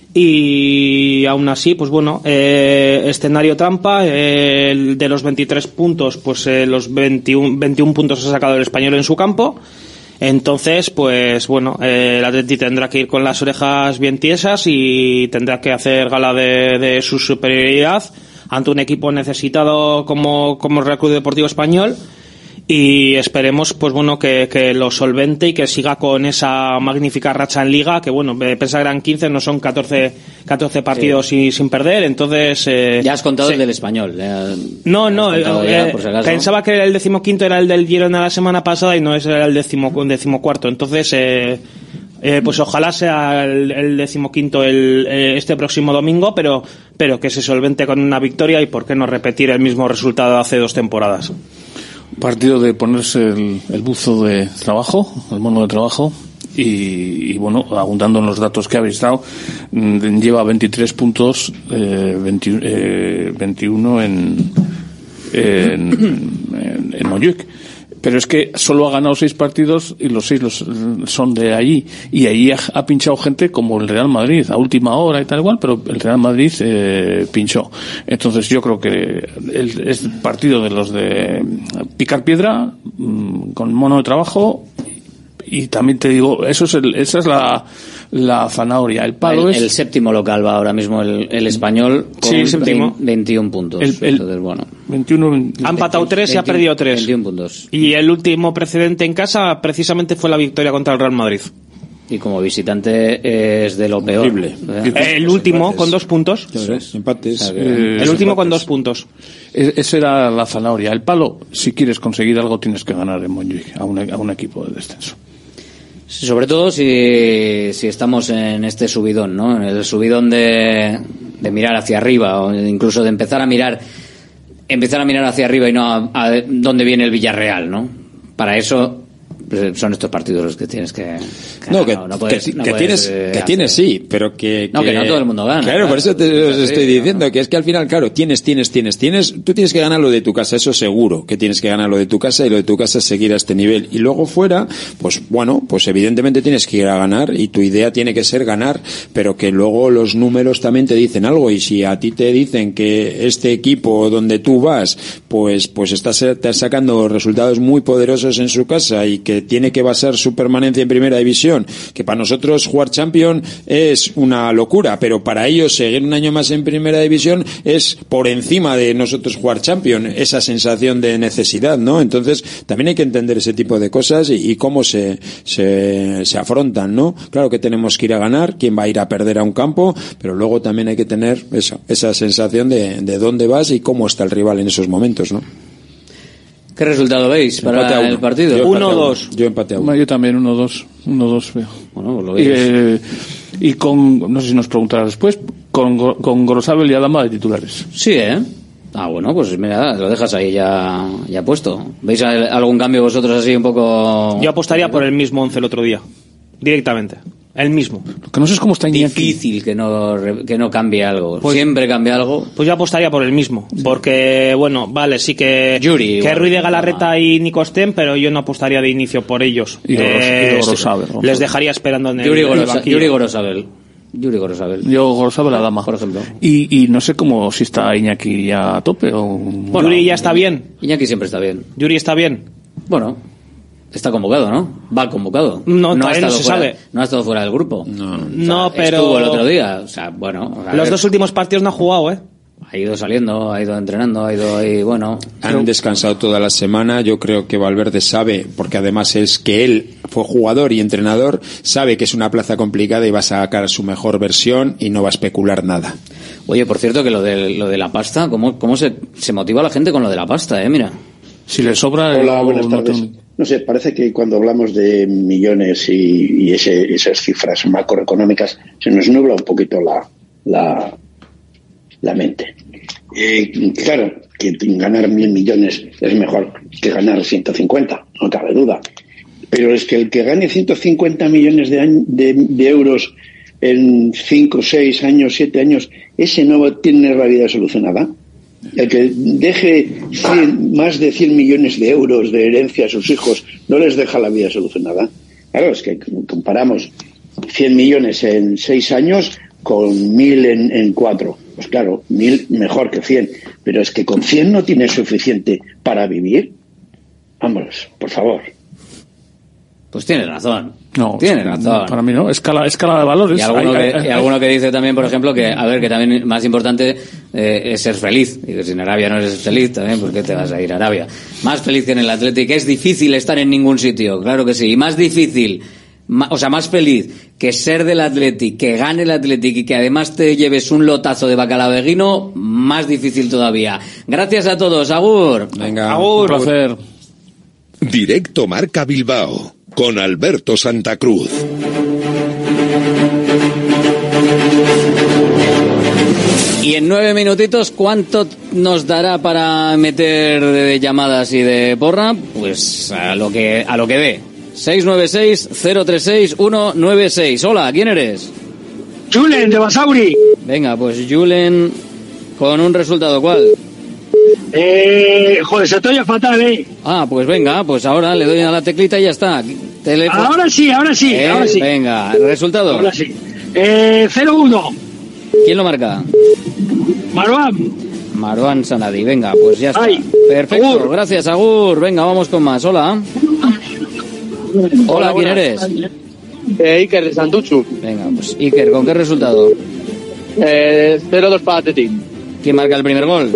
y aún así, pues bueno, escenario trampa, de los 23 puntos, pues los 21 puntos ha sacado el Español en su campo. Entonces, pues bueno, el Atleti tendrá que ir con las orejas bien tiesas y tendrá que hacer gala de su superioridad ante un equipo necesitado como el Real Club Deportivo Español. Y esperemos, pues bueno, que lo solvente y que siga con esa magnífica racha en Liga, que bueno, pensar que eran 15, no son 14 partidos sin perder, entonces... ya has contado el del Español. Pensaba que el 15º era el del Girona la semana pasada y no era el 14º, entonces... pues ojalá sea el 15º este próximo domingo, pero que se solvente con una victoria, y por qué no repetir el mismo resultado hace 2 temporadas. Partido de ponerse el buzo de trabajo, el mono de trabajo, y bueno, abundando en los datos que habéis dado, lleva 23 puntos, 21 en Montjuic. Pero es que solo ha ganado 6 partidos y los 6 son de allí. Y ahí ha pinchado gente como el Real Madrid a última hora y tal igual, pero el Real Madrid pinchó. Entonces yo creo que es partido de los de picar piedra, con mono de trabajo Y también te digo, esa es la zanahoria. El palo el séptimo local va ahora mismo el Español con sí, séptimo. 21 puntos. Entonces, bueno. 21, ha empatado 3 y ha perdido 3. 21 puntos. Y el último precedente en casa precisamente fue la victoria contra el Real Madrid. Y como visitante es de lo peor. Horrible. El último empates. con 2 puntos. Empates. O sea, el último con 2 puntos. Esa era la zanahoria. El palo, si quieres conseguir algo, tienes que ganar en Montjuic a un equipo de descenso. Sobre todo si estamos en este subidón, ¿no? En el subidón de mirar hacia arriba, o incluso de empezar a mirar hacia arriba y no a dónde viene el Villarreal, ¿no? Para eso son estos partidos los que tienes que tienes sí, pero que no todo el mundo gana. Claro, por eso os estoy diciendo que es que al final, claro, tú tienes que ganar lo de tu casa, eso seguro, que tienes que ganar lo de tu casa, y lo de tu casa es seguir a este nivel, y luego fuera, pues bueno, pues evidentemente tienes que ir a ganar, y tu idea tiene que ser ganar, pero que luego los números también te dicen algo, y si a ti te dicen que este equipo donde tú vas, pues estás sacando resultados muy poderosos en su casa, y que tiene que basar su permanencia en primera división, que para nosotros jugar Champions es una locura, pero para ellos seguir un año más en primera división es por encima de nosotros jugar Champions, esa sensación de necesidad, ¿no? Entonces también hay que entender ese tipo de cosas y cómo se afrontan, ¿no? Claro que tenemos que ir a ganar, quién va a ir a perder a un campo, pero luego también hay que tener esa sensación de dónde vas y cómo está el rival en esos momentos, ¿no? ¿Qué resultado veis para el partido? 1-2. Yo empate a 1. Yo también 1-2. 1-2 veo. Bueno, pues lo veis. Y con, no sé si nos preguntará después, con Gorosabel y Adama de titulares. Sí, bueno, pues mira, lo dejas ahí ya puesto. ¿Veis algún cambio vosotros así un poco? Yo apostaría por el mismo 11 el otro día. Directamente. El mismo. Lo que no sé es cómo está Iñaki. Difícil que no cambie algo. Pues, siempre cambia algo. Pues yo apostaría por el mismo. Porque, bueno, vale, sí que Ruiz de Galarreta y Nico Sten, pero yo no apostaría de inicio por ellos. Y Gorosabel. Les dejaría esperando en Yuri Gorosabel. Yo Gorosabel la dama, por ejemplo. Y no sé cómo si está Iñaki ya a tope o... Bueno, Yuri ya está bien. Iñaki siempre está bien. Yuri está bien. Bueno, está convocado, ¿no? Va convocado. No se sabe. No ha estado fuera del grupo. No, pero... Estuvo el otro día. O sea, bueno... Los 2 últimos partidos no ha jugado, Ha ido saliendo, ha ido entrenando, ha ido ahí, bueno... Han descansado toda la semana. Yo creo que Valverde sabe, porque además es que él fue jugador y entrenador, sabe que es una plaza complicada y va a sacar su mejor versión y no va a especular nada. Oye, por cierto, que lo de la pasta, ¿cómo se motiva la gente con lo de la pasta, mira? Si le sobra... Hola, buenas tardes. No sé, parece que cuando hablamos de millones y esas cifras macroeconómicas se nos nubla un poquito la mente. Claro, que ganar 1.000 millones es mejor que ganar 150, no cabe duda. Pero es que el que gane 150 millones de euros en 5, 6 años, 7 años, ese no tiene la vida solucionada. El que deje más de 100 millones de euros de herencia a sus hijos no les deja la vida solucionada. Claro, es que comparamos 100 millones en 6 años con 1.000 en 4. Pues claro, 1.000 mejor que 100. Pero es que con 100 no tienes suficiente para vivir. Vámonos, por favor. Pues tienes razón. No, tiene razón. Para mí no, escala de valores. Y alguno que dice también, por ejemplo, que también más importante es ser feliz. Y que si en Arabia no eres feliz también, ¿por qué te vas a ir a Arabia? Más feliz que en el Athletic. Es difícil estar en ningún sitio, claro que sí. Y más difícil, más feliz que ser del Athletic, que gane el Athletic y que además te lleves un lotazo de bacalao de guino, más difícil todavía. Gracias a todos. Agur. Venga, agur. Un placer. Directo Marca Bilbao con Alberto Santa Cruz. Y en 9 minutitos, ¿cuánto nos dará para meter de llamadas y de porra? Pues a lo que dé. 696-036-196. Hola, ¿quién eres? Julen, de Basauri. Venga, pues Julen, con un resultado, ¿cuál? Joder, se te oye fatal, Ah, pues venga, pues ahora le doy a la teclita y ya está. Ahora sí. Venga, el resultado. Ahora sí. 0-1. ¿Quién lo marca? Marwan Sanadi, venga, pues ya está. Perfecto, agur. Gracias, agur. Venga, vamos con más. Hola. Hola, ¿quién eres? Iker de Santuchu. Venga, pues Iker, ¿con qué resultado? 0-2 para Athletic. ¿Quién marca el primer gol?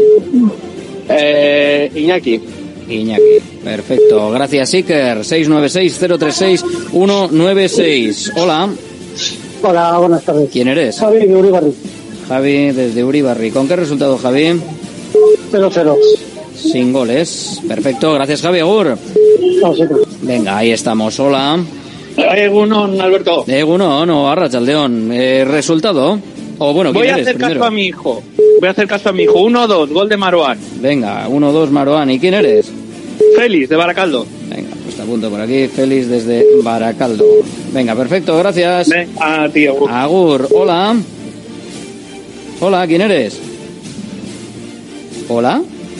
Iñaki. Iñaki, perfecto. Gracias, Iker. 696-036-196. Hola. Hola, buenas tardes. ¿Quién eres? Javi de Uribarri. Javi, desde Uribarri. ¿Con qué resultado, Javi? 0-0. Sin goles. Perfecto, gracias, Javi. Agur. Venga, ahí estamos. Hola. Egunon, Alberto. Egunon, o Arratsaldeon. ¿Resultado? O bueno, Voy a eres hacer primero? caso a mi hijo. 1-2, gol de Marouane. Venga, 1-2 Marouane. ¿Y quién eres? Félix, de Baracaldo. Venga, pues te apunto por aquí. Félix desde Baracaldo. Venga, perfecto, gracias. A ti, Agur. Agur, hola. Hola, ¿quién eres? Hola.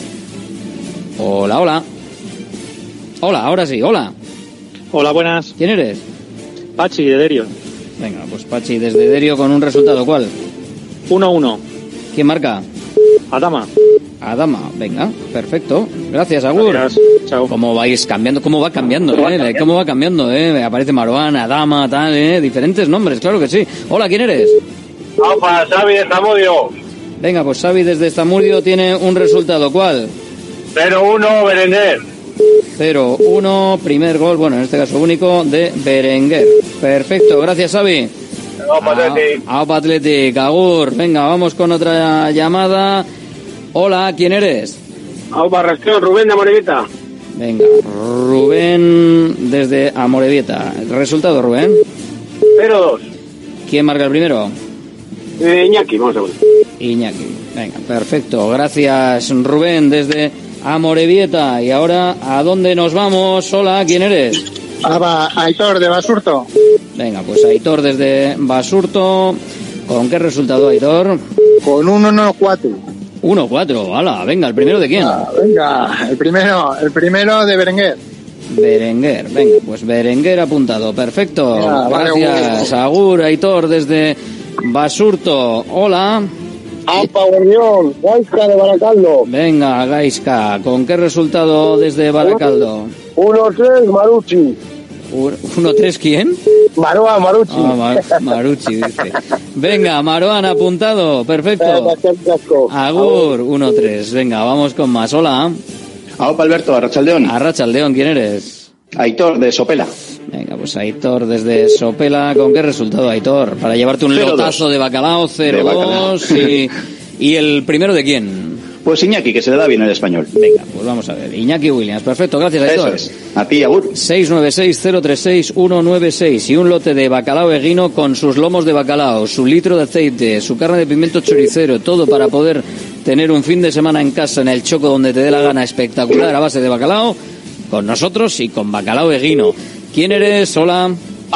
Hola, hola. Hola, ahora sí, hola. Hola, buenas. ¿Quién eres? Pachi, de Derio. Venga, pues Pachi desde Derio con un resultado, ¿cuál? 1-1. ¿Quién marca? Adama. Adama, venga, perfecto. Gracias, Agur. Gracias. Chao. ¿Cómo vais cambiando? ¿Cómo va cambiando? ¿Cómo va cambiando? Aparece Marouane, Adama, tal, diferentes nombres, claro que sí. Hola, ¿quién eres? Opa, Xavi de Zamudio. Venga, pues Xavi desde Zamudio tiene un resultado, ¿cuál? 0-1 Berenguer. 0-1, primer gol, bueno, en este caso único, de Berenguer. Perfecto, gracias, Xavi. Aupa Athletic, Agur. Venga, vamos con otra llamada. Hola, ¿quién eres? Aupa Rastreo, Rubén de Amorebieta. Venga, Rubén desde Amorebieta. ¿Resultado, Rubén? 0-2. ¿Quién marca el primero? Iñaki, vamos a ver. Iñaki. Venga, perfecto. Gracias, Rubén desde Amorebieta. Y ahora, ¿a dónde nos vamos? Hola, ¿quién eres? Aitor de Basurto. Venga, pues Aitor desde Basurto. ¿Con qué resultado, Aitor? Con un 1-4. 1-4, hala, venga, ¿el primero de quién? Venga, el primero de Berenguer. Berenguer, venga, pues Berenguer apuntado, perfecto. Ya, gracias, vale, Agur, Aitor desde Basurto. Hola. Aupa Gorrión, Gaisca de Baracaldo. Venga, Gaisca, ¿con qué resultado desde Baracaldo? 1-3 Marucci. 1-3, ¿quién? Marucci. Marucci, dice. Venga, Marouane apuntado, perfecto. Agur, 1-3. Venga, vamos con más. Hola. Aupa Alberto, Arratsaldeon. Arratsaldeon, ¿quién eres? Aitor, de Sopela. Venga, pues Aitor desde Sopela. ¿Con qué resultado, Aitor? Para llevarte un 0-2. Lotazo de bacalao, 0-2. ¿Y el primero de quién? Pues Iñaki, que se le da bien el español. Venga, pues vamos a ver. Iñaki Williams, perfecto, gracias, Aitor. Eso es. A ti, Agur. 696-036-196 y un lote de bacalao eguino con sus lomos de bacalao, su litro de aceite, su carne de pimiento choricero, todo para poder tener un fin de semana en casa en el Choco donde te dé la gana, espectacular a base de bacalao, con nosotros y con bacalao eguino. ¿Quién eres? Hola.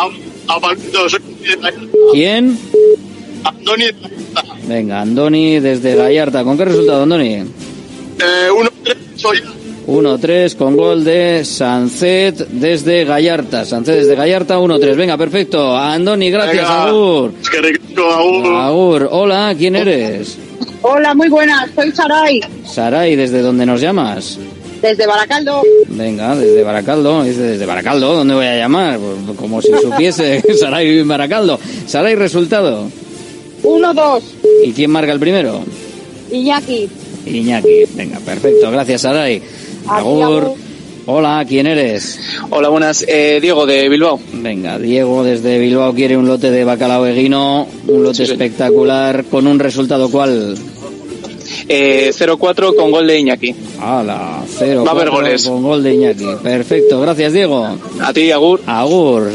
¿Quién? Andoni. Venga, Andoni desde Gallarta. ¿Con qué resultado, Andoni? 1-3 soy. 1-3 con gol de Sancet desde Gallarta. Sancet desde Gallarta, 1-3. Venga, perfecto. Andoni, gracias. Venga. Agur. Es que rico, Agur. Agur. Hola, ¿quién eres? Hola, muy buenas, soy Saray, Saray, ¿desde dónde nos llamas? desde Baracaldo. Venga, desde Baracaldo. Dice, desde Baracaldo, ¿dónde voy a llamar? Pues, como si supiese Saray vive en Baracaldo. Saray, resultado. 1-2, ¿Y quién marca el primero? Iñaki. Iñaki. Venga, perfecto. Gracias, Saray. Agur. Hola, ¿quién eres? Hola, buenas. Diego, de Bilbao. Venga, Diego desde Bilbao quiere un lote de bacalao eguino, un lote espectacular, con un resultado ¿cuál? 0-4 con gol de Iñaki. ¡Hala! 0-4 Va a haber goles. con gol de Iñaki. Perfecto, gracias, Diego. A ti, Agur. Agur.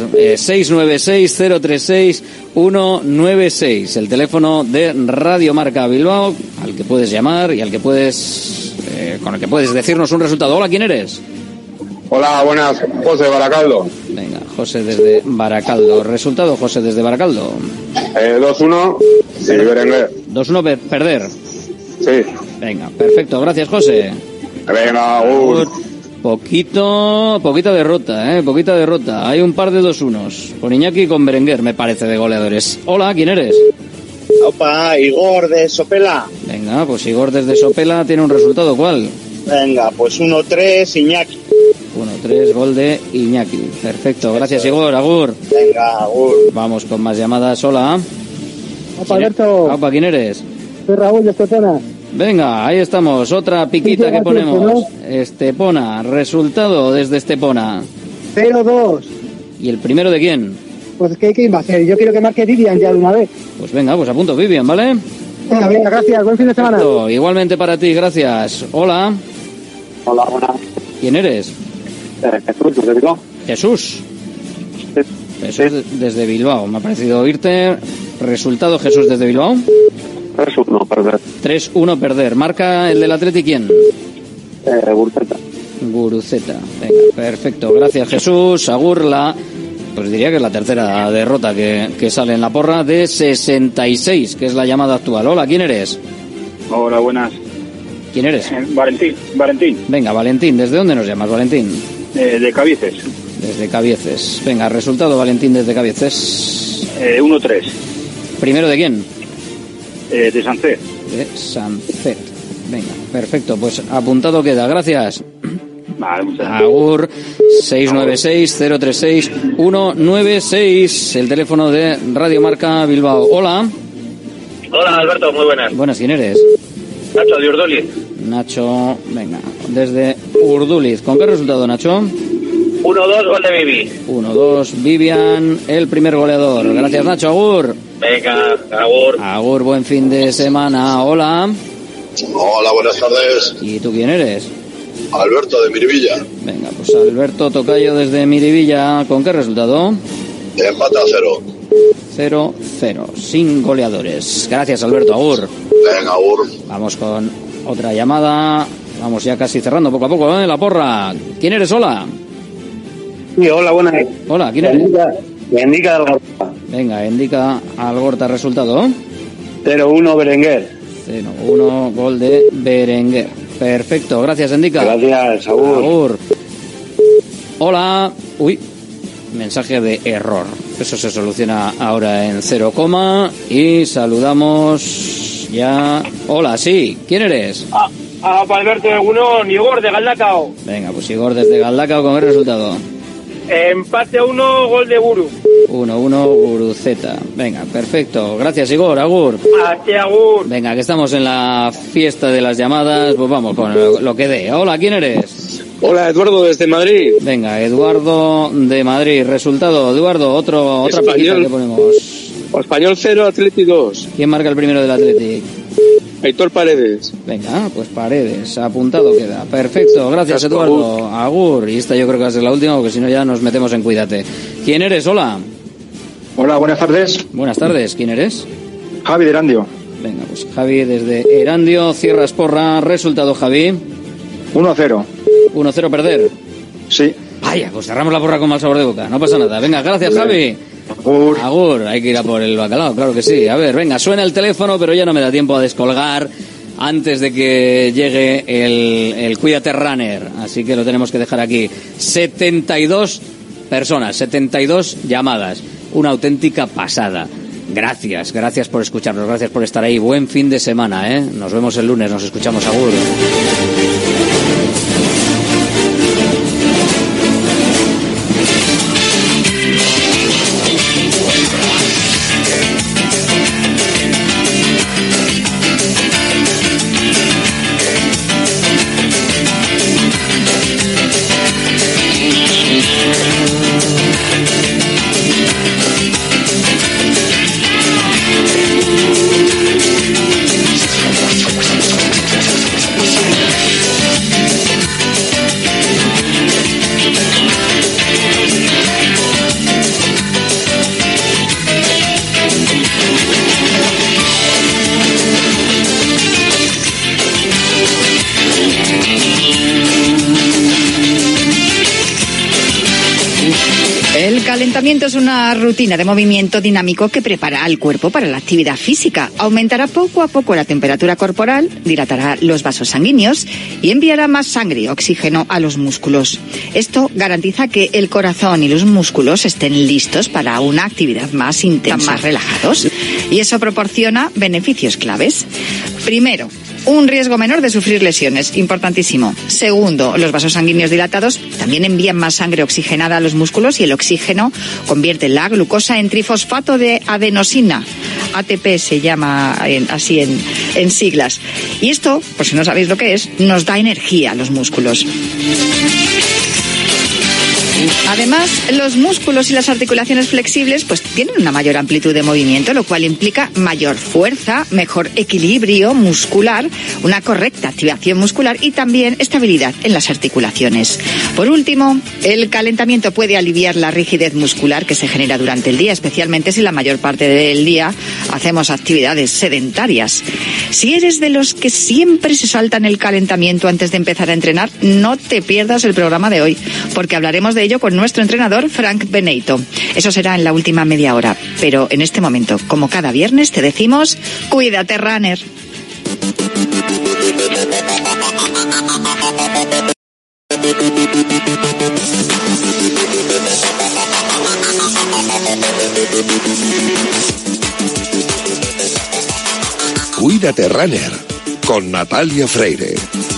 696-036-196, el teléfono de Radio Marca Bilbao, al que puedes llamar y al que puedes con el que puedes decirnos un resultado. Hola, ¿quién eres? Hola, buenas. José Baracaldo. Venga, José desde Baracaldo. Resultado, José desde Baracaldo. 2-1 y Berenguer. 2-1 perder. Sí. Venga, perfecto. Gracias, José. Venga, Agur. Poquita derrota, poquita derrota. Hay un par de 2-1 con Iñaki y con Berenguer, me parece, de goleadores. Hola, ¿quién eres? Opa, Igor de Sopela. Venga, pues Igor desde Sopela tiene un resultado, ¿cuál? Venga, pues 1-3 Iñaki. 1-3, gol de Iñaki. Perfecto, gracias Igor. Agur. Venga, agur. Vamos con más llamadas. Hola. Opa, Alberto. Opa, ¿quién eres? Soy Raúl de Estepona. Venga, ahí estamos. Otra piquita que ponemos. Estepona. Resultado desde Estepona. 0-2. ¿Y el primero de quién? Pues ¿qué va a hacer? Yo quiero que marque Vivian ya de una vez. Pues venga, pues apunto Vivian, ¿vale? Venga, gracias. Buen fin de semana. Perfecto. Igualmente para ti, gracias. Hola. Hola, buenas. ¿Quién eres? Jesús, ¿desde Bilbao? Jesús. Jesús desde Bilbao. Me ha parecido oírte. Resultado, Jesús desde Bilbao. 3-1, perder. 3-1, perder. Marca el del Atleti, ¿quién? Guruceta. Guruceta. Venga, perfecto. Gracias, Jesús. Agurla. Pues diría que es la tercera derrota que sale en la porra de 66, que es la llamada actual. Hola, ¿quién eres? Hola, buenas. ¿Quién eres? Valentín. Venga, Valentín. ¿Desde dónde nos llamas, Valentín? De Cabieces. Desde Cabieces. Venga, resultado, Valentín, desde Cabieces. 1-3. ¿Primero de quién? De Sancet. De Sancet. Venga, perfecto. Pues apuntado queda. Gracias. Vale, muchas gracias. Agur. 696-036-196. El teléfono de Radio Marca Bilbao. Hola. Hola, Alberto, muy buenas. Buenas, ¿quién eres? Nacho, de Urduliz. Nacho, venga, desde Urduliz. ¿Con qué resultado, Nacho? 1-2, gol de Vivi. 1-2, Vivian, el primer goleador. Gracias, Nacho. Agur. Venga, agur. Agur, buen fin de semana. Hola. Hola, buenas tardes. ¿Y tú quién eres? Alberto, de Miribilla. Venga, pues Alberto Tocayo desde Miribilla. ¿Con qué resultado? Empate a 0. 0-0, sin goleadores. Gracias, Alberto. Agur. Venga, agur. Vamos con otra llamada. Vamos ya casi cerrando poco a poco, ¿eh? La porra. ¿Quién eres? Hola. Sí, hola, buenas. Hola, ¿quién eres? Indica Algorta. Venga, indica Algorta resultado. 0-1, Berenguer. 0-1, gol de Berenguer. Perfecto, gracias, Indica. Gracias, agur. Agur. Hola. Uy, mensaje de error. Eso se soluciona ahora en 0, y saludamos ya. Hola, sí, ¿quién eres? Alberto de Gunón, Igor de Galdacao. Venga, pues Igor desde Galdacao, ¿con qué resultado? Empate 1, gol de Guru. 1-1, Guruceta. Venga, perfecto. Gracias, Igor. Agur. Aquí, agur. Venga, que estamos en la fiesta de las llamadas. Pues vamos con lo que dé. Hola, ¿quién eres? Hola, Eduardo, desde Madrid. Venga, Eduardo de Madrid. Resultado, Eduardo, otra piquita que ponemos. Español 0, Atleti 2. ¿Quién marca el primero del Atleti? Aitor Paredes. Venga, pues Paredes, apuntado queda. Perfecto, gracias, Eduardo. Agur. Y esta yo creo que va a ser la última, porque si no ya nos metemos en Cuídate. ¿Quién eres? Hola. Hola, buenas tardes. Buenas tardes, ¿quién eres? Javi de Erandio. Venga, pues Javi desde Erandio, cierras porra. Resultado, Javi. 1-0. 1-0, perder. Sí. Vaya, pues cerramos la porra con mal sabor de boca. No pasa nada. Venga, gracias, Javi. Agur. Agur, hay que ir a por el bacalao, claro que sí. A ver, venga, suena el teléfono, pero ya no me da tiempo a descolgar antes de que llegue el Cuídate Runner. Así que lo tenemos que dejar aquí. 72 personas, 72 llamadas. Una auténtica pasada. Gracias por escucharnos, gracias por estar ahí. Buen fin de semana, ¿eh? Nos vemos el lunes, nos escuchamos, agur. El calentamiento es una rutina de movimiento dinámico que prepara al cuerpo para la actividad física. Aumentará poco a poco la temperatura corporal, dilatará los vasos sanguíneos y enviará más sangre y oxígeno a los músculos. Esto garantiza que el corazón y los músculos estén listos para una actividad más intensa, más relajados. Y eso proporciona beneficios claves. Primero, un riesgo menor de sufrir lesiones, importantísimo. Segundo, los vasos sanguíneos dilatados también envían más sangre oxigenada a los músculos y el oxígeno convierte la glucosa en trifosfato de adenosina. ATP se llama así en siglas. Y esto, por si no sabéis lo que es, nos da energía a los músculos. Además, los músculos y las articulaciones flexibles pues tienen una mayor amplitud de movimiento, lo cual implica mayor fuerza, mejor equilibrio muscular, una correcta activación muscular y también estabilidad en las articulaciones. Por último, el calentamiento puede aliviar la rigidez muscular que se genera durante el día, especialmente si la mayor parte del día hacemos actividades sedentarias. Si eres de los que siempre se saltan el calentamiento antes de empezar a entrenar, no te pierdas el programa de hoy, porque hablaremos de ello con nuestro entrenador Frank Beneito. Eso será en la última media hora, pero en este momento, como cada viernes, te decimos, cuídate, runner. Cuídate, runner, con Natalia Freire.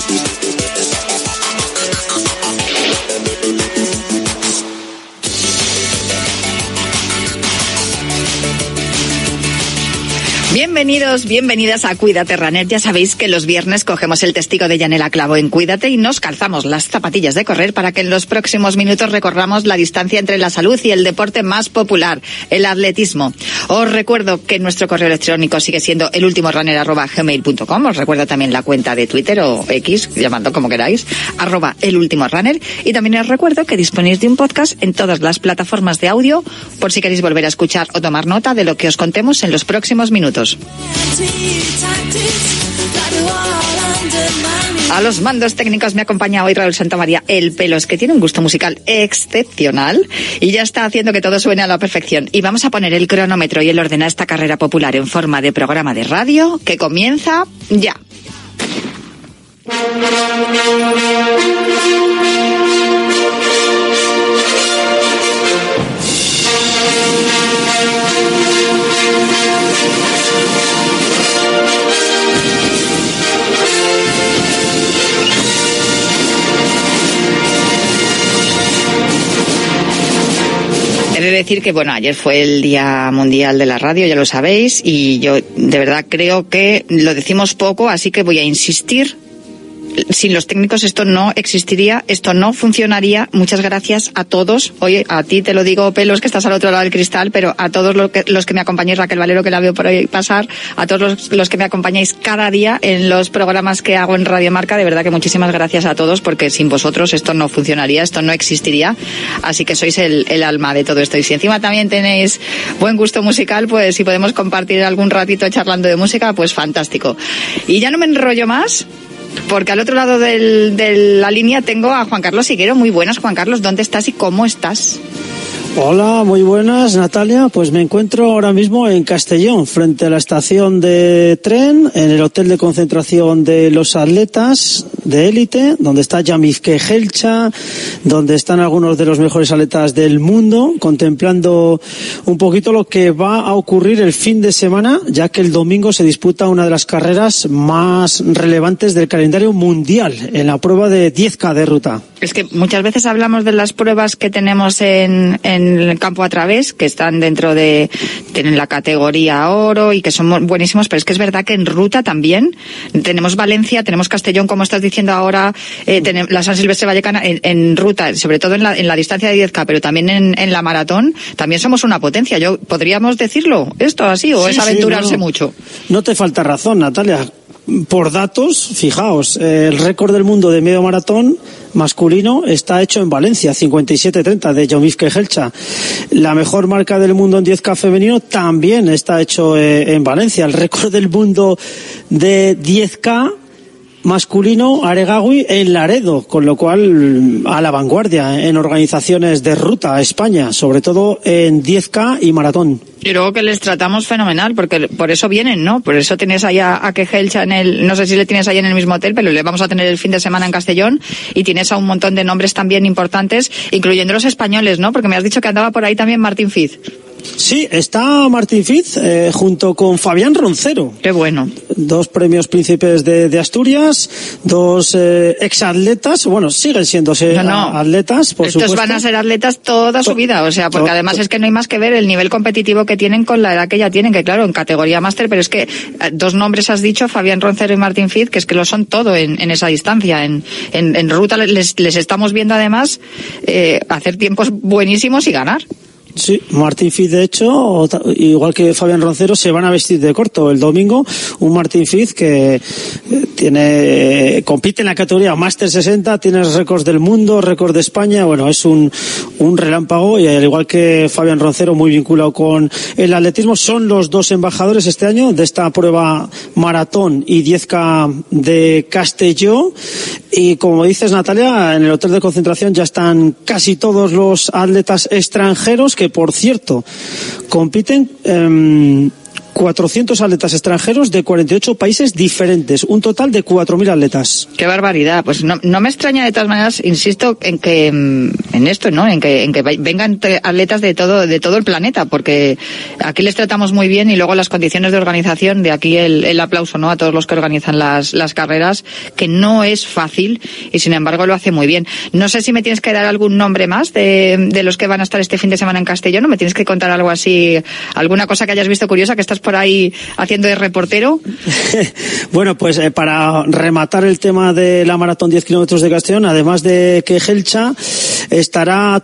Bienvenidos, bienvenidas a Cuídate, runner. Ya sabéis que los viernes cogemos el testigo de Yanela Clavo en Cuídate y nos calzamos las zapatillas de correr para que en los próximos minutos recorramos la distancia entre la salud y el deporte más popular, el atletismo. Os recuerdo que nuestro correo electrónico sigue siendo elultimorunner@gmail.com. Os recuerdo también la cuenta de Twitter o X, llamando como queráis, @elultimorunner. Y también os recuerdo que disponéis de un podcast en todas las plataformas de audio por si queréis volver a escuchar o tomar nota de lo que os contemos en los próximos minutos. A los mandos técnicos me acompaña hoy Raúl Santamaría, el Pelos, que tiene un gusto musical excepcional y ya está haciendo que todo suene a la perfección. Y vamos a poner el cronómetro y el orden a esta carrera popular en forma de programa de radio que comienza ya. He de decir que, bueno, ayer fue el Día Mundial de la Radio, ya lo sabéis, y yo de verdad creo que lo decimos poco, así que voy a insistir. Sin los técnicos esto no existiría, esto no funcionaría. Muchas gracias a todos. Oye, a ti te lo digo, Pelos, que estás al otro lado del cristal, pero a todos los que me acompañáis, Raquel Valero, que la veo por ahí pasar, a todos los que me acompañáis cada día en los programas que hago en Radio Marca, de verdad que muchísimas gracias a todos, porque sin vosotros esto no funcionaría, esto no existiría. Así que sois el alma de todo esto. Y si encima también tenéis buen gusto musical, pues si podemos compartir algún ratito charlando de música, pues fantástico. Y ya no me enrollo más, porque al otro lado de la línea tengo a Juan Carlos Higuero. Muy buenas, Juan Carlos, ¿dónde estás y cómo estás? Hola, muy buenas, Natalia. Pues me encuentro ahora mismo en Castellón, frente a la estación de tren, en el hotel de concentración de los atletas de élite, donde está Yamif Kejelcha, donde están algunos de los mejores atletas del mundo, contemplando un poquito lo que va a ocurrir el fin de semana, ya que el domingo se disputa una de las carreras más relevantes del calendario mundial, en la prueba de 10K de ruta. Es que muchas veces hablamos de las pruebas que tenemos en el campo a través, que están tienen la categoría oro y que son buenísimos, pero es que es verdad que en ruta también tenemos Valencia, tenemos Castellón, como estás diciendo ahora, tenemos la San Silvestre Vallecana en ruta, sobre todo en la distancia de 10K, pero también en la maratón, también somos una potencia. ¿Podríamos decirlo esto así o es aventurarse mucho? No te falta razón, Natalia. Por datos, fijaos, el récord del mundo de medio maratón masculino está hecho en Valencia, 57:30 de Yamif Kejelcha. La mejor marca del mundo en 10K femenino también está hecho en Valencia. El récord del mundo de 10K masculino, Aregawi, en Laredo, con lo cual a la vanguardia en organizaciones de ruta a España, sobre todo en 10K y maratón. Y luego que les tratamos fenomenal, porque por eso vienen, ¿no? Por eso tienes ahí a Kejelcha no sé si le tienes ahí en el mismo hotel, pero le vamos a tener el fin de semana en Castellón, y tienes a un montón de nombres también importantes, incluyendo los españoles, ¿no? Porque me has dicho que andaba por ahí también Martín Fiz. Sí, está Martín Fiz junto con Fabián Roncero. Qué bueno. 2 premios Príncipes de Asturias, 2 exatletas, bueno, siguen siendo atletas, por Estos supuesto. van a ser atletas toda su vida, o sea, porque además es que no hay más que ver el nivel competitivo que tienen con la edad que ya tienen, que claro, en categoría máster, pero es que 2 nombres has dicho, Fabián Roncero y Martín Fiz, que es que lo son todo en esa distancia. En ruta les estamos viendo además hacer tiempos buenísimos y ganar. Sí, Martín Fiz, de hecho, igual que Fabián Roncero, se van a vestir de corto el domingo. Un Martín Fiz que compite en la categoría Máster 60, tiene récords del mundo, récord de España. Bueno, es un relámpago, y al igual que Fabián Roncero, muy vinculado con el atletismo. Son los 2 embajadores este año de esta prueba maratón y 10K de Castelló. Y como dices, Natalia, en el hotel de concentración ya están casi todos los atletas extranjeros, que por cierto compiten 400 atletas extranjeros de 48 países diferentes, un total de 4.000 atletas. Qué barbaridad. Pues no me extraña, de todas maneras, insisto en que en esto, ¿no? En que vengan atletas de todo el planeta, porque aquí les tratamos muy bien, y luego las condiciones de organización, de aquí el aplauso, ¿no?, a todos los que organizan las carreras, que no es fácil, y sin embargo lo hace muy bien. No sé si me tienes que dar algún nombre más de los que van a estar este fin de semana en Castellón, ¿no? Me tienes que contar algo así, alguna cosa que hayas visto curiosa, que estás por ahí haciendo de reportero. Bueno, pues para rematar el tema de la maratón 10 kilómetros de Castellón, además de que Gelcha, estará